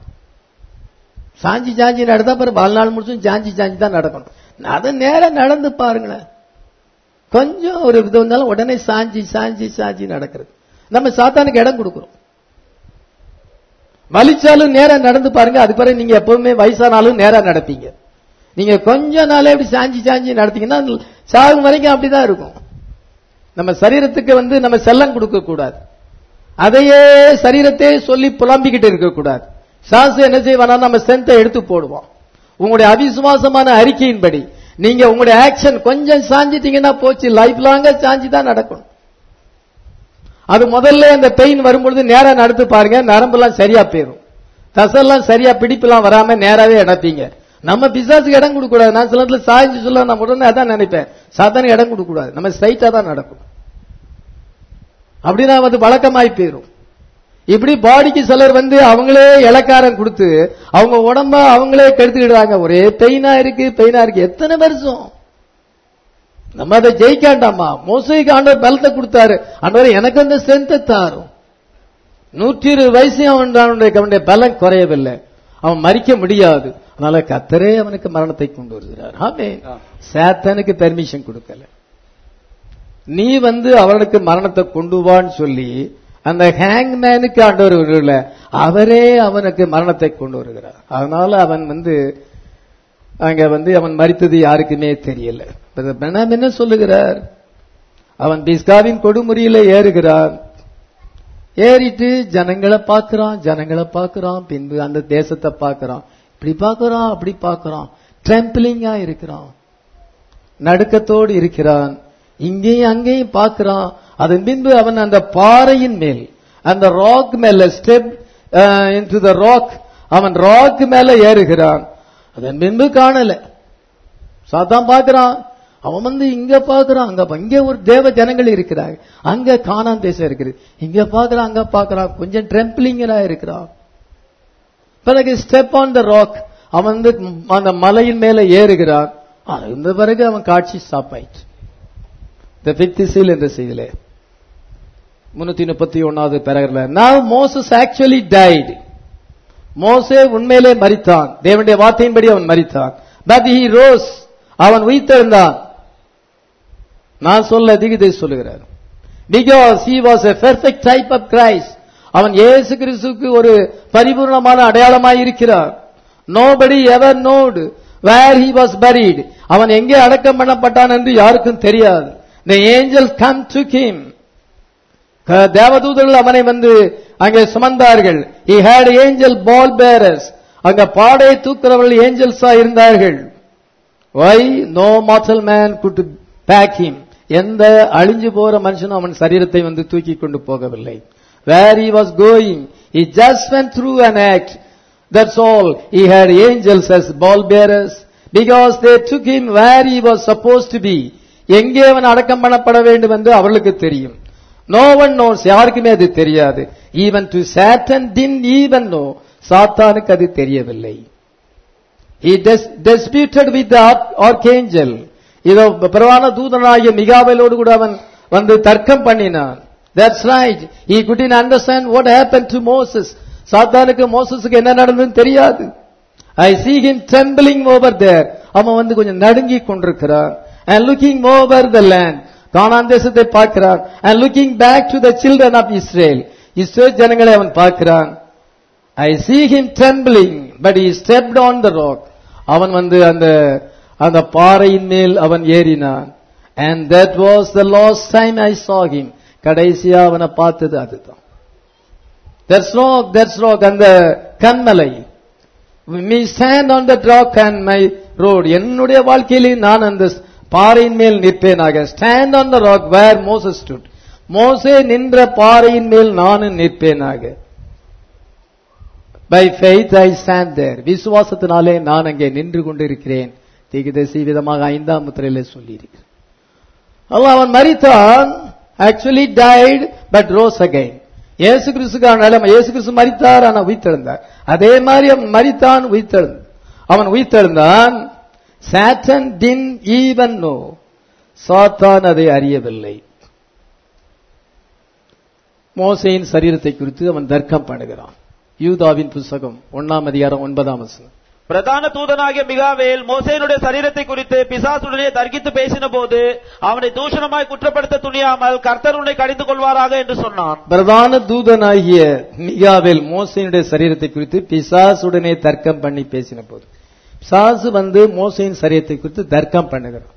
சாஞ்சி நடந்தா பிறகு வாழ்நாள் முடிச்சும் சாஞ்சி தான் நடக்கணும். அதை நேரம் நடந்து பாருங்களேன். கொஞ்சம் ஒரு இது வந்தாலும் உடனே சாஞ்சி நடக்கிறது. நம்ம சாத்தானுக்கு இடம் கொடுக்கிறோம். வலிச்சாலும் நேரம் நடந்து பாருங்க. அது பிறகு நீங்க எப்பவுமே வயசானாலும் நேரம் நடப்பீங்க. நீங்க கொஞ்ச நாளே இப்படி சாஞ்சி நடத்தீங்கன்னா சாகும் வரைக்கும் அப்படிதான் இருக்கும். நம்ம சரீரத்துக்கு நம்ம செல்லம் கொடுக்க கூடாது. அதையே சரீரத்தை சொல்லி புலம்பிக்கிட்டு இருக்க கூடாது. சாசு என்ன செய்வானா நம்ம ஸ்ட்ரென்த்தை எடுத்து போடுவோம். உங்களுடைய அவிசுவாசமான அறிக்கையின்படி நீங்க உங்களுடைய ஆக்ஷன் கொஞ்சம் சாஞ்சிட்டீங்கன்னா போச்சு, லைஃப் லாங்கா சாஞ்சி தான் நடக்கணும். அது முதல்ல அந்த பெயின் வரும்பொழுது நேரம் நடத்து பாருங்க, நரம்பெல்லாம் சரியா போயிடும், தசெல்லாம் சரியா பிடிப்பெல்லாம் வராம நேராவே நடப்பீங்க. நம்ம பிசாசுக்கு இடம் கொடுக்க கூடாது. நான் சில நேரத்தில் சாய்ஞ்சு சொல்ல நான் உடனே அதான் நினைப்பேன், சாத்தானுக்கு இடம் கொடுக்க கூடாது, நம்ம ஸ்ட்ரைட்டா தான் நடக்கும். அப்படின்னா வழக்கமாய் போயிடும். இப்படி பாடிக்கு சிலர் அவங்களே இலக்காரம் கொடுத்து அவங்க உடம்ப அவங்களே கெடுத்துக்கிடுறாங்க. ஒரே பெயினா இருக்கு. எத்தனை வருஷம் நம்ம அதை ஜெயிக்காண்டாமா? மோசைக்கு ஆண்டவர் பலத்தை கொடுத்தாரு. ஆண்டவர் எனக்கு அந்த ஸ்ட்ரென்த்தை தாரும். 120 வயசு அவனுடைய பலம் குறையவில்லை. அவன் மறிக்க முடியாது. அதனால கர்த்தரே அவனுக்கு மரணத்தை கொண்டு வருகிறார். ஆமென். சாத்தானுக்கு பெர்மிஷன் கொடுக்கல. நீ அவனுக்கு மரணத்தை கொண்டு வான்னு சொல்லி அந்த ஹேங்மேனுக்கு ஆண்டவர் வரல, அவரே அவனுக்கு மரணத்தை கொண்டு வருகிறார். அதனால அவன் அங்க அவன் மரித்தது யாருக்குமே தெரியல. என்ன சொல்லுகிறார்? அவன் பிஸ்காவின் கொடுமுடியில ஏறுகிறான். ஏறிட்டு ஜனங்களை பார்க்கிறான், பின்பு அந்த தேசத்தை பார்க்கிறான். இப்படி பார்க்கிறான், அப்படி பார்க்கிறான், ட்ரெம்பிளிங்கா இருக்கிறான், நடுக்கத்தோடு இருக்கிறான். இங்கேயும் அங்கேயும் பார்க்கிறான். அதன் பின்பு அவன் அந்த பாறையின் மேல், அந்த ராக் மேல ஸ்டெப் இன்டு த ராக், அவன் ராக் மேல ஏறுகிறான். அதன் பின்பு காணல. சாத்தான் பார்க்கிறான். அவன் இங்க பார்க்கிறான், அங்க ஒரு தேவ ஜனங்கள் இருக்கிறாங்க, அங்க கானான் தேசம் இருக்குது. இங்க பார்க்கிறான், அங்க பார்க்கிறான், கொஞ்சம் ட்ரெம்பிளிங்கா இருக்கிறான். பிறகு ஸ்டெப் ஆன் த ராக், அவன் அந்த மலையின் மேல ஏறுகிறான். இந்த பிறகு அவன் காட்சி ஸ்டாப் ஆயிடுச்சு. The fifth seal என்ற செய்தியிலே 331வது பேராகிராஃப்ல, now Moses actually died. மோசே உண்மையிலே மரித்தான். தேவனுடைய வார்த்தையின்படி அவன் மரித்தான். but he rose, அவன் உயிர்த்தெழுந்தான். நான் சொல்லுகிறார். because he was a perfect type of Christ. அவன் இயேசு கிறிஸ்துவுக்கு ஒரு பரிபூர்ணமான அடையாளமாய் இருக்கிறார். nobody ever knowed where he was buried. அவன் எங்கே அடக்கம் பண்ணப்பட்டான் என்று யாருக்கும் தெரியாது. The angels come to him. தேவதூதர்கள் அவனை அங்கே சுமந்தார்கள். He had angel ball bearers. அங்க பாடை தூக்குறவர்கள் ஏஞ்சல்ஸா இருந்தார்கள். Why no mortal man could pack him. எந்த அழிஞ்சு போற மனுஷனும் அவன் சரீரத்தை தூக்கி கொண்டு போகவில்லை. Where he was going, he just went through an act. That's all. He had angels as ball bearers because they took him where he was supposed to be. எங்கே அவன் அடக்கம் பண்ணப்பட வேண்டும் என்று அவர்களுக்கு தெரியும். No one knows. யாருக்குமே அது தெரியாது. Even to Satan didn't even know. சாத்தானுக்கு அது தெரியவில்லை. He disputed with the archangel. இதோ பிரதான தூதனாகிய மிகாவேலோடு கூட அவன் தர்க்கம் பண்ணினான். That's right. He couldn't understand what happened to Moses. சாத்தானுக்கு மோசஸுக்கு என்ன நடந்ததுன்னு தெரியாது. I see him trembling over there. அவன் கொஞ்சம் நடுங்கி கொண்டிருக்கிறான். And looking over the land, கானான் தேசத்தை பார்க்கிறான். And looking back to the children of Israel, இஸ்ரவேல் ஜனங்களை அவன் பார்க்கிறான். I see him trembling, but he stepped on the rock. அவன் அந்த பாறையின் மேல் அவன் ஏறினான். And that was the last time I saw him. கடைசியா அவனை பார்த்தது அதுதான். That's rock. அந்த கன்மலை. We stand on the rock and my road. என்னுடைய வாழ்க்கையிலே நான் அந்த பாறையின் மேல் நிற்பேனாக. Stand on the rock where Moses stood. மோசே நின்ற பாறையின் மேல் நானும் நிற்பேனாக. By faith I stand there. விசுவாசத்தினாலே நான் அங்கே நின்று கொண்டிருக்கிறேன். தீர்க்கதரிசி விதமாக 5ஆம் முத்திரையிலே சொல்லியிருக்கிறேன். அவன் மரித்தான், actually died but rose again. இயேசு கிறிஸ்து மரித்தார், ஆனா உயிர்த்தெழுந்தார். அதே மாதிரி அவன் மரித்தான், அவன் உயிர்த்தெழுந்தான். Satin didn't even know. சாத்தான் அதை அறியவில்லை. மோசேயின் சரீரத்தை குறித்து அவன் தர்க்கம் பண்ணுகிறான். யூதாவின் புத்தகம் 1ஆம் அதிகாரம் 9ஆம் வசனம். பிரதான தூதனாகிய மிகாவேல் மோசேயினுடைய சரீரத்தை குறித்து பிசாசுடனே தர்க்கித்து பேசின போது அவனை தூஷணமாய் குற்றப்படுத்த துணியாமல் கர்த்தர் உன்னை கடிந்து கொள்வாராக என்று சொன்னான். பிரதான தூதனாகிய மிகாவேல் மோசேயினுடைய சரீரத்தை குறித்து பிசாசுடனே தர்க்கம் பண்ணி பேசின போது, பிசாசு மோசேயின் சரீரத்தை குறித்து தர்க்கம் பண்ணுகிறான்.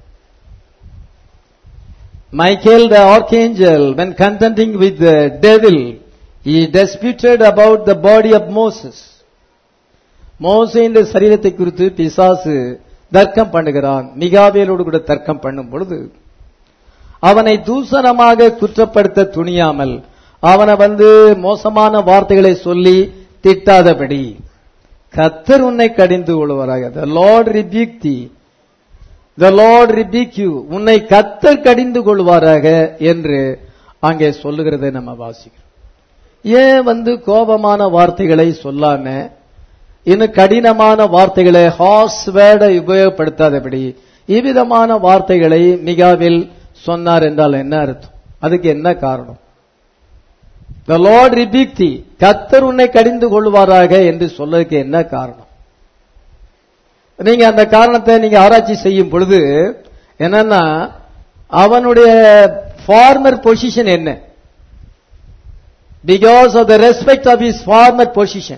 Michael the archangel, when contending with the devil, he disputed about the body of Moses. மோசேயின் சரீரத்தை குறித்து பிசாசு தர்க்கம் பண்ணுகிறான். மிகாவேலோடு கூட தர்க்கம் பண்ணும் பொழுது அவனை தூசணமாக குற்றப்படுத்த துணியாமல் அவனை மோசமான வார்த்தைகளை சொல்லி திட்டாதபடி கர்த்தர் உன்னை கடிந்து கொள்வாராக. The Lord rebuke thee. The Lord rebuke you. உன்னை கர்த்தர் கடிந்து கொள்வாராக என்று அங்கே சொல்லுகிறதை நம்ம வாசிக்கிறோம். ஏன் கோபமான வார்த்தைகளை சொல்லாம இன்னும் கடினமான வார்த்தைகளை, ஹார்ஸ் வேர்டை உபயோகப்படுத்தாதபடி இவ்விதமான வார்த்தைகளை மிகாவேல் சொன்னார் என்றால் என்ன அர்த்தம்? அதுக்கு என்ன காரணம்? The Lord rebuke thee. கர்த்தர் உன்னை கடிந்து கொள்வாராக என்று சொல்லதுக்கு என்ன காரணம்? நீங்க அந்த காரணத்தை நீங்க ஆராய்ச்சி செய்யும் பொழுது என்னன்னா, அவனுடைய ஃபார்மர் பொசிஷன் என்ன? Because of the respect of his former position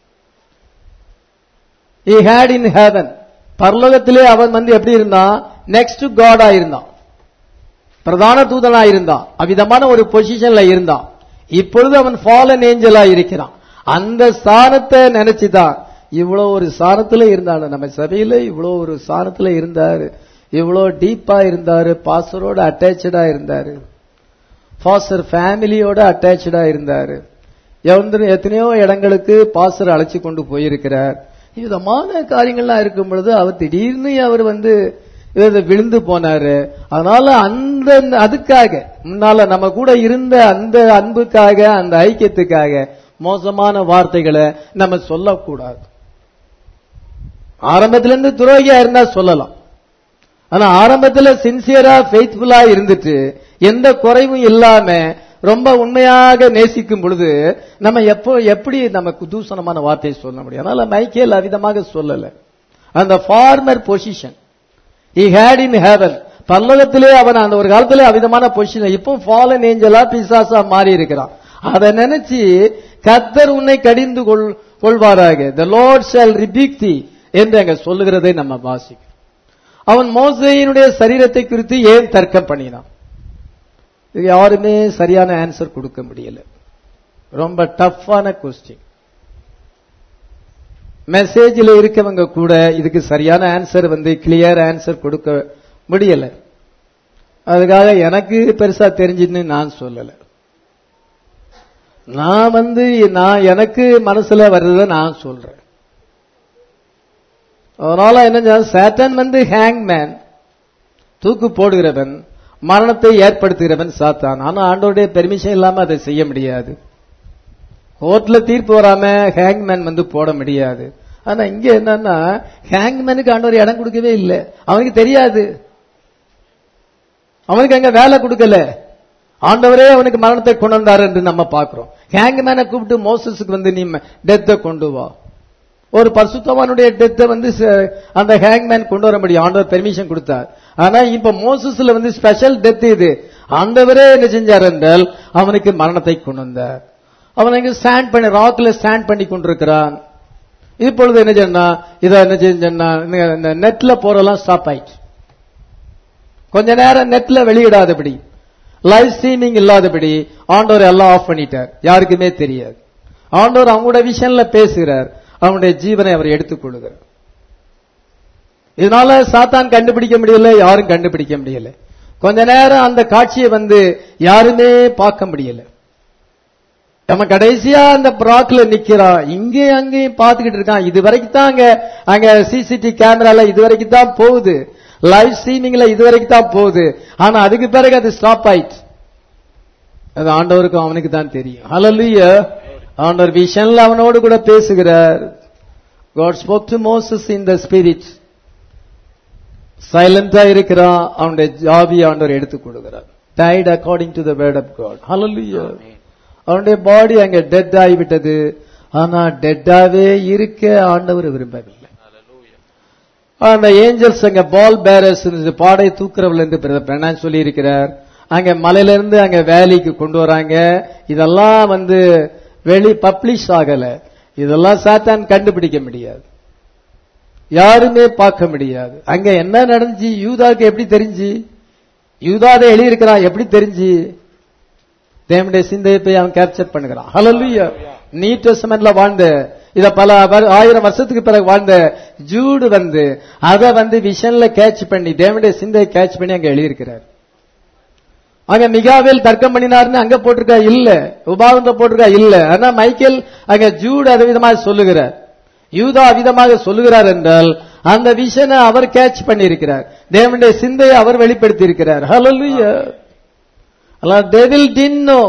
he had in heaven. பரலோகத்திலே அவன் எப்படி இருந்தான்? நெக்ஸ்ட் டு காடா இருந்தான், பிரதான தூதனா இருந்தான், அவ்விதமான ஒரு பொசிஷன்ல இருந்தான். இப்பொழுது அவன் ஃபாலன் ஏஞ்சலா இருக்கிறான். அந்த ஸ்தானத்தை நினைச்சுதான் இவ்வளவு ஒரு ஸ்தானத்துல இருந்தாரு. நம்ம சபையில இவ்வளவு ஒரு ஸ்தானத்துல இருந்தாரு, இவ்வளவு டீப்பா இருந்தாரு, பாஸ்டரோட அட்டாச்சா இருந்தாரு, பாஸ்டர் ஃபேமிலியோட அட்டாச்சா இருந்தாரு. எத்தனையோ இடங்களுக்கு பாஸ்டர் அழைச்சி கொண்டு போயிருக்கிறார். விதமான காரியங்கள்லாம் இருக்கும் பொழுது அவர் திடீர்னு அவர் விழுந்து போனாரு. அதனால அதுக்காக முன்னால நம்ம கூட இருந்த அந்த அன்புக்காக, அந்த ஐக்கியத்துக்காக மோசமான வார்த்தைகளை நம்ம சொல்லக்கூடாது. ஆரம்பத்திலிருந்து துரோகியா இருந்தா சொல்லலாம், ஆனா ஆரம்பத்துல சின்சியரா ஃபெய்த்ஃபுல்லா இருந்துட்டு எந்த குறைவும் இல்லாம ரொம்ப உண்மையாக நேசிக்கும் பொழுது நம்ம எப்படி நமக்கு தூசணமான வார்த்தையை சொல்ல முடியும்? அதனால மைக்கேல் அவிதமாக சொல்லல. அந்த former position he had in heaven, பரலோகத்திலே அவன் அந்த ஒரு காலத்திலே அவிதமான பொசிஷன், இப்போ ஃபாலன் ஏஞ்சலா பிசாசா மாறி இருக்கிறான். அதை நினைச்சு கர்த்தர் உன்னை கடிந்து கொள்வாராக, the Lord shall rebuke thee என்று அங்க சொல்லுகிறதை நம்ம வாசிக்கிறோம். அவன் மோசேயினுடைய சரீரத்தை குறித்து ஏன் தர்க்கம் பண்ணினான்? இது யாருமே சரியான ஆன்சர் கொடுக்க முடியல. ரொம்ப டஃப்பான கொஸ்டின். மெசேஜில் இருக்கவங்க கூட இதுக்கு சரியான ஆன்சர் கிளியர் ஆன்சர் கொடுக்க முடியல. அதுக்காக எனக்கு பெருசா தெரிஞ்சுன்னு நான் சொல்லல. நான் எனக்கு மனசுல வர்றத நான் சொல்றேன். அதனால என்ன, சாத்தான் ஹேங்மேன், தூக்கு போடுகிறவன், மரணத்தை ஏற்படுத்துகிறவன் சாத்தான். ஆனா ஆண்டவருடைய பெர்மிஷன் இல்லாம அதை செய்ய முடியாது. கோர்ட்ல தீர்ப்பு வராம ஹேங்மேன் போட முடியாது. ஆனா இங்க என்னன்னா, ஹேங்மேனுக்கு ஆண்டவர் இடம் கொடுக்கவே இல்லை. அவனுக்கு தெரியாது, அவனுக்கு அங்க வேலை கொடுக்கல. ஆண்டவரே அவனுக்கு மரணத்தை கொண்டு வந்தார் என்று நம்ம பாக்குறோம். ஹேங்மேனை கூப்பிட்டு மோசஸுக்கு நீ டெத்தை கொண்டு வா, ஒரு பரிசுத்தவானுடைய டெத்தை அந்த ஹேங்மேன் கொண்டு வர முடியும், ஆண்டவர் பெர்மிஷன் கொடுத்தார். ஆனா இப்ப மோசஸ்ல ஸ்பெஷல் டெத் இது. ஆண்டவரே என்ன செஞ்சார் என்றால் அவனுக்கு மரணத்தை கொண்டு வந்தார். அவன் இங்க ஸ்டாண்ட் பண்ணி ராக்ல ஸ்டாண்ட் பண்ணி கொண்டிருக்கிறான். இப்பொழுது என்ன சொன்னா, இதை என்ன செஞ்சா நெட்ல போறலாம் ஸ்டாப் ஆயிடுச்சு. கொஞ்ச நேரம் நெட்ல வெளியிடாதபடி, லைவ் ஸ்ட்ரீமிங் இல்லாதபடி ஆண்டவர் எல்லாம் ஆஃப் பண்ணிட்டார். யாருக்குமே தெரியாது. ஆண்டவர் அவங்களோட விஷயம்ல பேசுகிறார், அவனுடைய ஜீவனை அவர் எடுத்துக் கொள்கிறார். இதனால சாத்தான் கண்டுபிடிக்க முடியல, யாரும் கண்டுபிடிக்க முடியல. கொஞ்ச நேரம் அந்த காட்சியை யாருமே பார்க்க முடியல. நம்ம கடைசியா அந்த பிராக்ல நிக்கிறான், இங்கே அங்கேயும் பார்த்துக்கிட்டு இருக்கான். இது வரைக்கும் தான் அங்க சிசிடிவி கேமரால இது வரைக்கும் தான் போகுது, லைவ் ஸ்ட்ரீமிங்ல இது வரைக்கும் தான் போகுது. ஆனா அதுக்கு பிறகு அது ஸ்டாப் ஆயிடுச்சு. அது ஆண்டவருக்கும் அவனுக்கு தான் தெரியும். ஹல்லேலூயா. ஆண்டவர் விஷன்ல அவனோடு கூட பேசுகிறார். God spoke to Moses in the spirit. சைலண்டா இருக்கிறான், அவனுடைய ஜாபி ஆண்டவர் எடுத்துக் கொடுக்கிறார். died according to the word of God. hallelujah. அவனுடைய பாடி அங்க டெட் ஆகிவிட்டது. ஆனா டெட்டாவே இருக்க ஆண்டவர் விரும்பவில்லை. அந்த ஏஞ்சல்ஸ் அங்க பால் பேரர்ஸ் பாடை தூக்குறவள் என்று பிரனான் சொல்லி இருக்கிறார். அங்க மலையில இருந்து அங்க வேலிக்கு கொண்டு வராங்க. இதெல்லாம் வெளி பப்ளிஷ் ஆகல. இதெல்லாம் சாத்தான் கண்டுபிடிக்க முடியாது, யாருமே பார்க்க முடியாது. அங்க என்ன நடந்துச்சு யூதாக்கு எப்படி தெரிஞ்சு? யூதாவை எழுதியிருக்கிறான், எப்படி தெரிஞ்சு? தேவனுடைய சிந்தையை போய் அவன் கேப்சர் பண்ணுகிறான். ஹல்லேலூயா. நியூ டெஸ்டமென்ட்ல வாழ்ந்த இத பல 1000 வருஷத்துக்கு பிறகு வாழ்ந்த ஜூடு அத விஷன்ல கேட்ச் பண்ணி தேவனுடைய சிந்தையை கேட்ச் பண்ணி அங்க எழுதியிருக்கிறார். அங்க மிகாவேல் தர்க்கம் பண்ணினார்னு அங்க போட்டிருக்கா இல்ல, உபாகமத்துல போட்டிருக்கா இல்ல. ஆனா மைக்கேல் அங்க ஜூடு அது விதமாக சொல்லுகிறார், யூதா விதமாக சொல்லுகிறார் என்றால் அந்த விஷனை அவர் கேட்ச் பண்ணி இருக்கிறார், தேவனுடைய சிந்தையை அவர் வெளிப்படுத்தி இருக்கிறார். ஹல்லேலூயா. devil didn't know,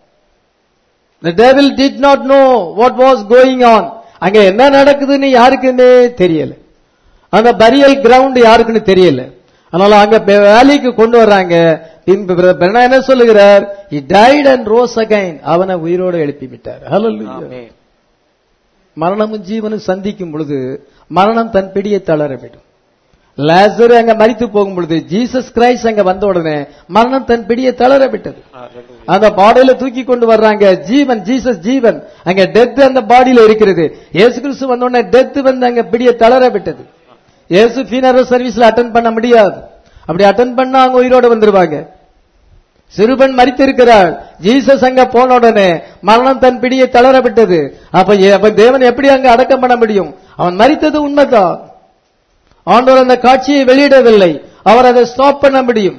the devil did not know what was going on. அங்க என்ன நடக்குதுன்னு யாருக்குமே தெரியல. அந்த பரியல் கிரவுண்ட் யாருக்குன்னு தெரியல. அதனால அங்க வேலைக்கு கொண்டு வர்றாங்க. என்ன சொல்லுகிறார்? he died and rose again. அவனை உயிரோடு எழுப்பி விட்டார். ஹல்லேலூயா. மரணமும் ஜீவனும் சந்திக்கும் பொழுது மரணம் தன் பிடியை தளரவிடும். லாசரு அங்க மரித்து போகும் பொழுது ஜீசஸ் கிரைஸ்ட் அங்க வந்த உடனே மரணம் தன் பிடியை தளரவிட்டது. அந்த பாடியில தூக்கி கொண்டு வர்றாங்க. ஜீவன், ஜீசஸ் ஜீவன், அங்க டெத் அந்த பாடியில இருக்கிறது. இயேசு கிறிஸ்து வந்த உடனே டெத் அங்க பிடியை தளரவிட்டது. இயேசு ஃபீனரல் சர்வீஸ்ல அட்டெண்ட் பண்ண முடியாது. அப்படி அட்டெண்ட் பண்ணா அவங்க உயிரோடு வந்துருவாங்க. சிறுபன் மரித்திருக்கிறாள். ஜீசஸ் அங்க போன உடனே மரணம் தன் பிடியை தளரவிட்டது. அப்ப தேவன் எப்படி அங்க அடக்கம் பண்ண முடியும்? அவன் மரித்தது உண்மைதான். ஆண்டவர் அந்த காட்சியை வெளியிடவில்லை, அவர் அதை ஸ்டாப் பண்ண முடியும்.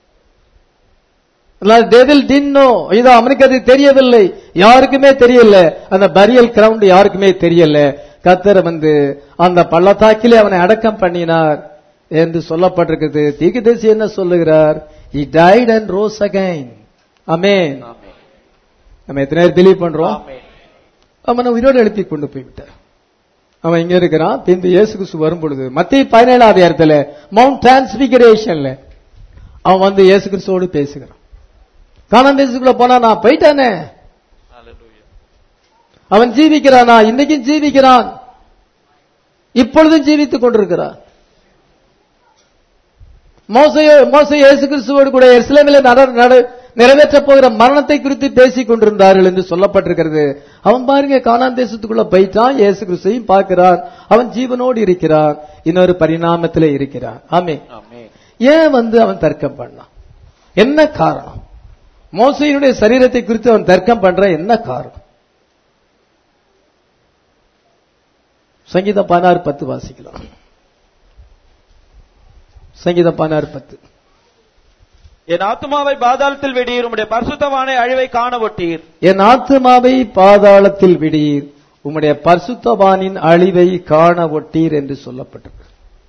டெவில் didn't know, இது அவனுக்கு அது தெரியவில்லை, யாருக்குமே தெரியல. அந்த பரியல் கிரவுண்ட் யாருக்குமே தெரியல. கர்த்தர் அந்த பள்ளத்தாக்கிலே அவனை அடக்கம் பண்ணினார் என்று சொல்லப்பட்டிருக்கிறது. தீர்க்கதரிசி என்ன சொல்லுகிறார்? he died and rose again. ஆமென். நம்ம எத்தனை பேர் பிலீவ் பண்றோம்? அவனை உயிரோடு எழுப்பி கொண்டு போய்விட்டார். அவன் இங்க இருக்கிறான். பின்பு இயேசு கிறிஸ்து வரும் பொழுது மத்திய 17ஆம் அதிகாரத்துல மவுண்ட் டிரான்ஸ்பிகரேஷன்ல அவன் இயேசு கிறிஸ்துவோடு பேசுகிறான். கானான் தேசத்துக்குள்ள போனா நான் போயிட்டானே, அவன் ஜீவிக்கிறானா? இன்னைக்கும் ஜீவிக்கிறான், இப்பொழுதும் ஜீவித்துக் கொண்டிருக்கிறான். மோசே இயேசு கிறிஸ்துவோடு கூட எருசலேமிலே நிறைவேற்ற போகிற மரணத்தை குறித்து பேசிக் கொண்டிருந்தார்கள் என்று சொல்லப்பட்டிருக்கிறது. அவன் பாருங்க, கானான் தேசத்துக்குள்ள போயிட்டான், இயேசு கிறிஸ்துவையும் பார்க்கிறான், அவன் ஜீவனோடு இருக்கிறான், இன்னொரு பரிணாமத்திலே இருக்கிறான். ஆமென். ஏன் அவன் தர்க்கம் பண்ணான்? என்ன காரணம்? மோசேயினுடைய சரீரத்தை குறித்து அவன் தர்க்கம் பண்ற என்ன காரணம்? சங்கீதம் 16:10 வாசிக்கலாம். சங்கீதம் 16:10. என் ஆத்துமாவை பாதாளத்தில் விடீர், உம்முடைய பரிசுத்தவானை அழிவை காண ஒட்டீர். என் ஆத்துமாவை பாதாளத்தில் விடீர், உம்முடைய பரிசுத்தவானின் அழிவை காண ஒட்டீர் என்று சொல்லப்பட்டது.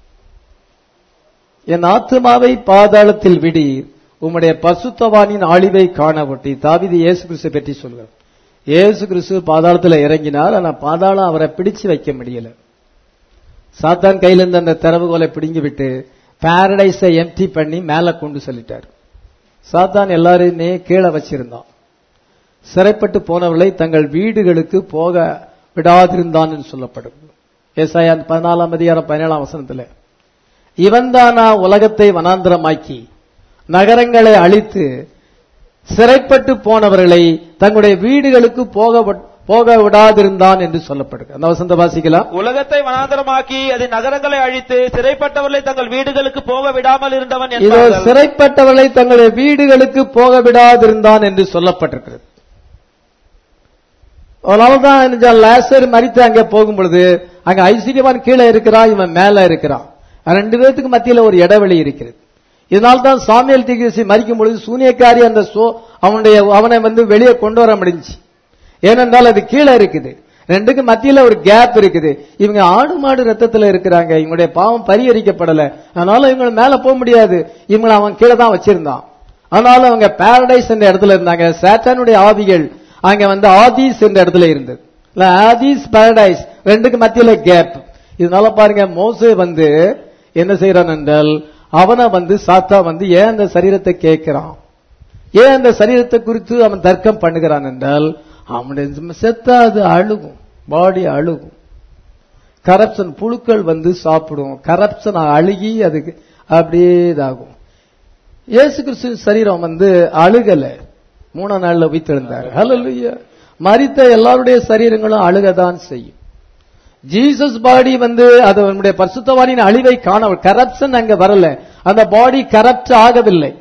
என் ஆத்துமாவை பாதாளத்தில் விடீர், உம்முடைய பரிசுத்தவானின் அழிவை காண ஒட்டீர். தாவீது இயேசு கிறிஸ்து பற்றி சொல்கிறார். இயேசு கிறிஸ்து பாதாளத்தில் இறங்கினார், ஆனா பாதாளம் அவரை பிடிச்சு வைக்க முடியல. சாத்தான் கையிலிருந்து அந்த திறவுகோலை பிடுங்கி விட்டு பாரடைஸை எம்டி பண்ணி மேல கொண்டு சொல்லிட்டார். சாத்தான் எல்லாரையுமே கீழே வச்சிருந்தான். சிறைப்பட்டு போனவர்களை தங்கள் வீடுகளுக்கு போக விடாதிருந்தான் என்று சொல்லப்படும். ஏசாயா 14ஆம் அதிகாரம் 17ஆம் வசனத்தில், இவன் தானா உலகத்தை வனாந்தரமாக்கி நகரங்களை அழித்து சிறைப்பட்டு போனவர்களை தங்களுடைய வீடுகளுக்கு போக விடாதிருந்தான் என்று சொல்லப்படுகிறது. அந்த வசந்த வாசிக்கலாம். உலகத்தை வனாந்தரமாக்கி அது நகரங்களை அழித்து சிறைப்பட்டவர்களை தங்கள் வீடுகளுக்கு போக விடாமல் இருந்தவன். இதோ சிறைப்பட்டவர்களை தங்களுடைய வீடுகளுக்கு போக விடாதிருந்தான் என்று சொல்லப்பட்டிருக்கிறது. அதனால்தான் லாசர் மரித்து அங்கே போகும் பொழுது அங்க ஐஸ்வர்யவான் கீழே இருக்கிறான், இவன் மேல இருக்கிறான். ரெண்டு பேத்துக்கு மத்தியில ஒரு இடைவெளி இருக்கிறது. இதனால்தான் சாமுவேல் தீர்க்கதரிசி மரிக்கும் பொழுது சூனியக்காரி அந்த அவனை வெளியே கொண்டு வர முடிஞ்சு. ஏனென்றால் அது கீழே இருக்குது, ரெண்டுக்கு மத்தியில ஒரு கேப் இருக்குது. இவங்க ஆடு மாடு ரத்தத்துல இருக்கிறாங்க, இவங்களுடைய பாவம் பரிகரிக்கப்படல, அதனால இவங்க மேல போக முடியாது. இவங்களை அவன் கீழே தான் வச்சிருந்தான். அதனால அவங்க பாரடைஸ் என்ற இடத்துல இருந்தாங்க. சாத்தானுடைய ஆவிகள் அங்க ஆதீஸ் என்ற இடத்துல இருந்தது. ஆதீஸ் பாரடைஸ் ரெண்டுக்கு மத்தியில கேப். இதனால பாருங்க, மோசே என்ன செய்யறான் என்றால், அவனை சாத்தா ஏன் அந்த சரீரத்தை கேட்கிறான், ஏன் அந்த சரீரத்தை குறித்து அவன் தர்க்கம் பண்ணுகிறான் என்றால், அவனுடைய செத்தா அது அழுகும், பாடி அழுகும். கரப்ஷன் புழுக்கள் சாப்பிடும், கரப்ஷன் அழுகி அதுக்கு அப்படியே இதாகும். இயேசு கிறிஸ்துவின் சரீரம் அழுகல, 3ஆம் நாள்ல உயிர்த்தெழுந்தார். ஹல்லேலூயா. மரித்த எல்லாருடைய சரீரங்களும் அழுகதான் செய்யும். ஜீசஸ் பாடி அது அவனுடைய பரிசுத்தவானின் அழிவை காண, கரப்ஷன் அங்க வரல, அந்த பாடி கரப்ட் ஆகவில்லை.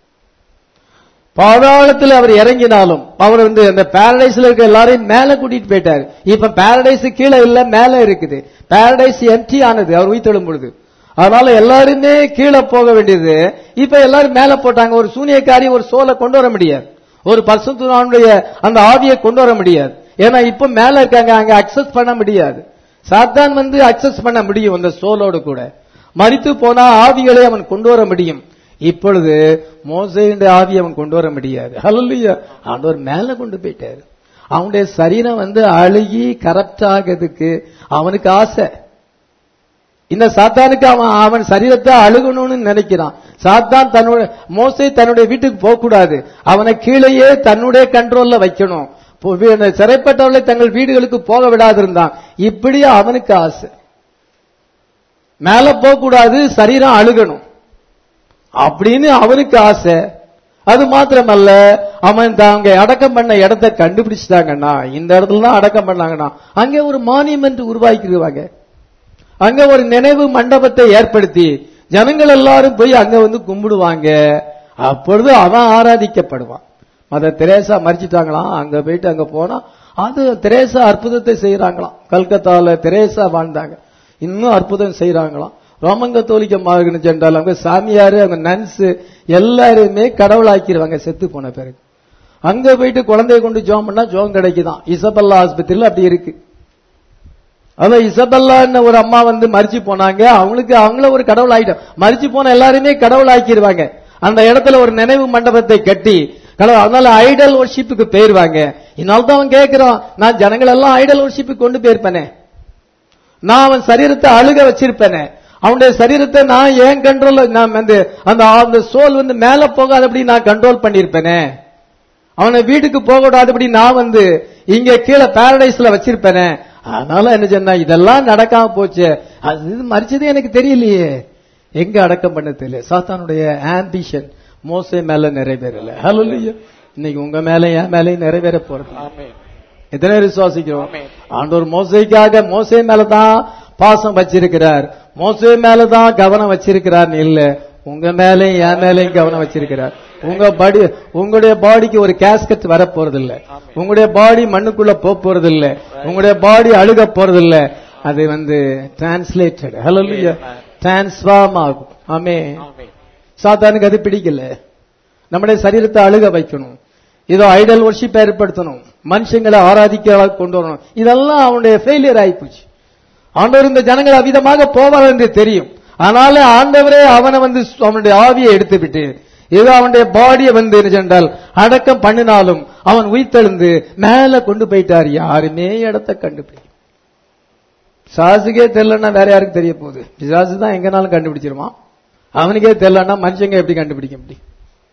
பாதாளத்தில் அவர் இறங்கினாலும் அவர் அந்த பாரடைஸ்ல இருக்க எல்லாரையும் மேல கூட்டிட்டு போயிட்டாரு. இப்ப பாரடைஸ் கீழே இல்ல, மேல இருக்குது. பாரடைஸ் எம்டி ஆனது அவர் உயிர்த்தெழும் பொழுது. அதனால எல்லாருமே கீழே போக வேண்டியது, இப்ப எல்லாரும் மேல போட்டாங்க. ஒரு சூனியக்காரி ஒரு சோலை கொண்டு வர முடியாது, ஒரு பரிசுத்தவானுடைய அந்த ஆவியை கொண்டு வர முடியாது. ஏன்னா இப்ப மேல இருக்காங்க, அங்க அக்சஸ் பண்ண முடியாது. சாத்தான் அக்சஸ் பண்ண முடியும் அந்த சோலோடு கூட. மரித்து போனா ஆவிகளை அவன் கொண்டு வர முடியும். இப்பொழுது மோசேயுடைய ஆவி அவன் கொண்டு வர முடியாது. ஹல்லேலூயா. ஆண்டவர் மேல கொண்டு போயிட்டாரு. அவனுடைய சரீரம் அழுகி கரப்ட் ஆகிறதுக்கு அவனுக்கு ஆசை. இந்த சாத்தானுக்கு அவன் சரீரத்தை அழுகணும்னு நினைக்கிறான். சாத்தான் மோசே தன்னுடைய வீட்டுக்கு போக கூடாது, அவனை கீழேயே தன்னுடைய கண்ட்ரோல்ல வைக்கணும், சிறைப்பட்டவர்களை தங்கள் வீடுகளுக்கு போக விடாது இருந்தான். இப்படி அவனுக்கு ஆசை. மேல போக கூடாது, சரீரம் அழுகணும் அப்படின்னு அவனுக்கு ஆசை. அது மாத்திரமல்ல, அவன் தாங்க அடக்கம் பண்ண இடத்தை கண்டுபிடிச்சிட்டாங்கன்னா, இந்த இடத்துல தான் அடக்கம் பண்ணாங்கன்னா அங்க ஒரு மானியமெண்ட் உருவாக்கிடுவாங்க. அங்க ஒரு நினைவு மண்டபத்தை ஏற்படுத்தி ஜனங்கள் எல்லாரும் போய் அங்க கும்பிடுவாங்க. அப்பொழுது அவன் ஆராதிக்கப்படுவான். மதர் தெரேசா மரிச்சிட்டாங்களாம், அங்க போயிட்டு அங்க போனா அது தெரேசா அற்புதத்தை செய்யறாங்களாம். கல்கத்தால தெரேசா வாழ்ந்தாங்க, இன்னும் அற்புதம் செய்யறாங்களாம். ரோமன் கத்தோலிக்க மார்க்கன்னு சென்றால் அவங்க சாமியாரு, அவங்க நன்ஸ் எல்லாருமே கடவுளாக்கிடுவாங்க செத்து போன பிறகு. அங்க போயிட்டு குழந்தைய கொண்டு ஜோம் பண்ணா ஜோம் கிடைக்குதான். இசபெல்லா ஆஸ்பத்திரியில அப்படி இருக்கு. அதான் இசபெல்லான்னு ஒரு அம்மா மரிச்சு போனாங்க, அவங்கள ஒரு கடவுள் ஆயிட்டோம். மரிச்சு போன எல்லாருமே கடவுள் ஆக்கிடுவாங்க. அந்த இடத்துல ஒரு நினைவு மண்டபத்தை கட்டி கடவுள், அதனால ஐடல் வர்ஷிப்புக்கு போயிருவாங்க. இதனால்தான் அவன் கேட்கிறான், நான் ஜனங்கள் எல்லாம் ஐடல் வர்ஷிப்புக்கு கொண்டு போயிருப்பேனே, நான் அவன் சரீரத்தை அழுக வச்சிருப்பேனே, அவனுடைய சரீரத்தை நான் ஏன் கண்ட்ரோல், நான் அந்த சோல் மேல போகாதபடி நான் கண்ட்ரோல் பண்ணிருப்பேனே, அவனை வீட்டுக்கு போக விடாதபடி நான் இங்க கீழே பாரடைஸ்ல வச்சிருப்பேனே. அதனால என்ன சொன்னா, இதெல்லாம் நடக்காம போச்சு, அது மரிச்சதே எனக்கு தெரியலையே, எங்க அடக்கம் பண்ண தெரியல. சாத்தானுடைய ஆம்பிஷன் மோசே மேல நிறைவேறல. ஹல்லேலூயா. இன்னைக்கு உங்க மேல என் மேலையும் நிறைவேற போறது. எத்தனை விசுவாசிக்கிறோம்? ஆண்டவர் மோசேக்காக மோசே மேலதான் பாசம் வச்சிருக்கிறார், மோசே மேலதான் கவனம் வச்சிருக்கிறார் இல்ல, உங்க மேலையும் என் மேலையும் கவனம் வச்சிருக்கிறார். உங்களுடைய பாடிக்கு ஒரு கேஸ்கட் வர போறது இல்ல, உங்களுடைய பாடி மண்ணுக்குள்ள போறது இல்ல, உங்களுடைய பாடி அழுக போறது இல்ல, அது டிரான்ஸ்லேட்டட், ஹல்லேலூயா, டிரான்ஸ்ஃபார்ம் ஆகும். ஆமென். சாத்தானுக்கு அது பிடிக்கல. நம்முடைய சரீரத்தை அழுக வைக்கணும், இதோ ஐடல் வர்ஷிப் ஏற்படுத்தணும், மனுஷங்களை ஆராதிக்க கொண்டு வரணும், இதெல்லாம் அவனுடைய ஃபெயிலியர் ஆயிப்போச்சு. ஆண்டவர் இந்த ஜனங்கள் அவ்விதமாக போவார் என்று தெரியும். அதனால ஆண்டவரே அவனை அவனுடைய ஆவியை எடுத்து விட்டு ஏதோ அவனுடைய பாடியை என்றால் அடக்கம் பண்ணினாலும் அவன் உயிர்த்தெழுந்து மேல கொண்டு போயிட்டார். யாருமே இடத்தை கண்டுபிடிக்கும். சாசுக்கே தெரியலன்னா வேற யாருக்கு தெரிய போகுது? பிசாசு தான் எங்கனாலும் கண்டுபிடிச்சிருவான். அவனுக்கே தெரியலன்னா மனுஷங்க எப்படி கண்டுபிடிக்க முடியும்?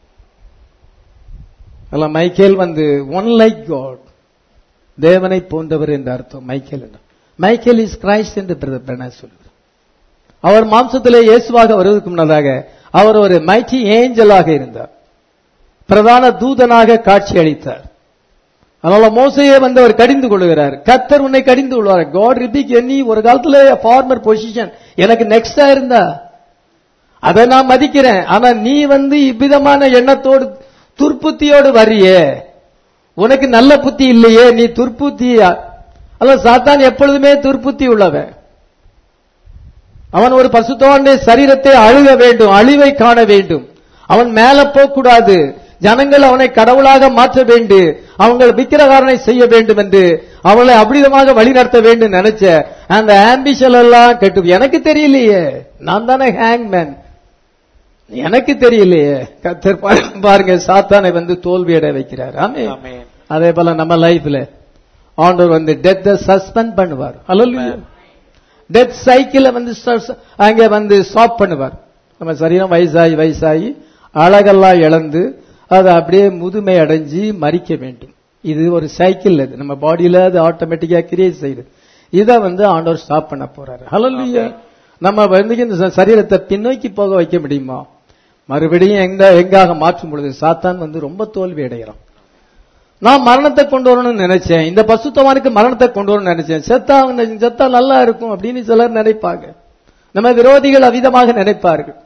மைக்கேல் ஒன் லைக் காட், தேவனை போன்றவர் என்ற அர்த்தம் மைக்கேல். மைக்கேல் இஸ் கிரைஸ்ட் என்று சொல்லுவார். அவர் மாம்சத்திலே இயேசுவாக வருவதற்கு முன்னதாக அவர் ஒரு மைட்டி ஏஞ்சலாக இருந்தார், பிரதான தூதனாக காட்சி அளித்தார். அதனால மோசையே அவர் கடிந்து கொள்கிறார். கர்த்தர் உன்னை கடிந்து கொள்வார். God rebuke any. ஒரு காலத்துல ஃபார்மர் பொசிஷன் எனக்கு நெக்ஸ்டா இருந்தா அதை நான் மதிக்கிறேன். ஆனா நீ இவ்விதமான எண்ணத்தோடு துர்ப்புத்தியோடு வரியே, உனக்கு நல்ல புத்தி இல்லையே, நீ துர்ப்புத்தி. அல்ல, சாத்தான் எப்பொழுதுமே துர்ப்புத்தி உள்ளவன். அவன் ஒரு பரிசுத்தவானுடைய சரீரத்தை அழுக வேண்டும், அழிவை காண வேண்டும். அவன் மேல போக கூடாது. ஜனங்கள் அவனை கடவுளாக மாற்ற வேண்டும், அவங்க விக்கிரகாரனை செய்ய வேண்டும் என்று அவளை அபிவிதமாக வழிநடத்த வேண்டும் நினைச்ச அந்த ஆம்பிஷன் எல்லாம் கெட்டு. எனக்கு தெரியலையே, நான் தானே ஹேங்மேன், எனக்கு தெரியலையே. கர்த்தர் பாருங்க, சாத்தானை வந்து தோல்வியடைய வைக்கிறார். ஆமென். அதே போல நம்ம லைஃப்ல ஆண்டவர் வந்து டெத்தை சஸ்பெண்ட் பண்ணுவார். அல்லேலூயா. டெத் சைக்கிள வந்து அங்க வந்து ஸ்டாப் பண்ணுவார். நம்ம சரீரம் வயசாகி அழகெல்லாம் இழந்து அது அப்படியே முதுமை அடைஞ்சி மறிக்க வேண்டும். இது ஒரு சைக்கிள். அது நம்ம பாடியில அது ஆட்டோமேட்டிக்கா கிரியேட் செய்யுது. இதை வந்து ஆண்டவர் ஸ்டாப் பண்ண போறாரு. ஹல்லேலூயா. நம்ம வந்து இந்த சரீரத்தை பின்னோக்கி போக வைக்க முடியுமா? மறுபடியும் எங்காக மாற்றும் பொழுது சாத்தான் வந்து ரொம்ப தோல்வி அடைகிறான். நான் மரணத்தை கொண்டு வரணும்னு நினைச்சேன், இந்த பசுத்தவானுக்கு மரணத்தை கொண்டு வரணும்னு நினைச்சேன், செத்தா நல்லா இருக்கும் அப்படின்னு சிலர் நினைப்பாங்க. நம்ம விரோதிகள் அவிதமாக நினைப்பார்கள்.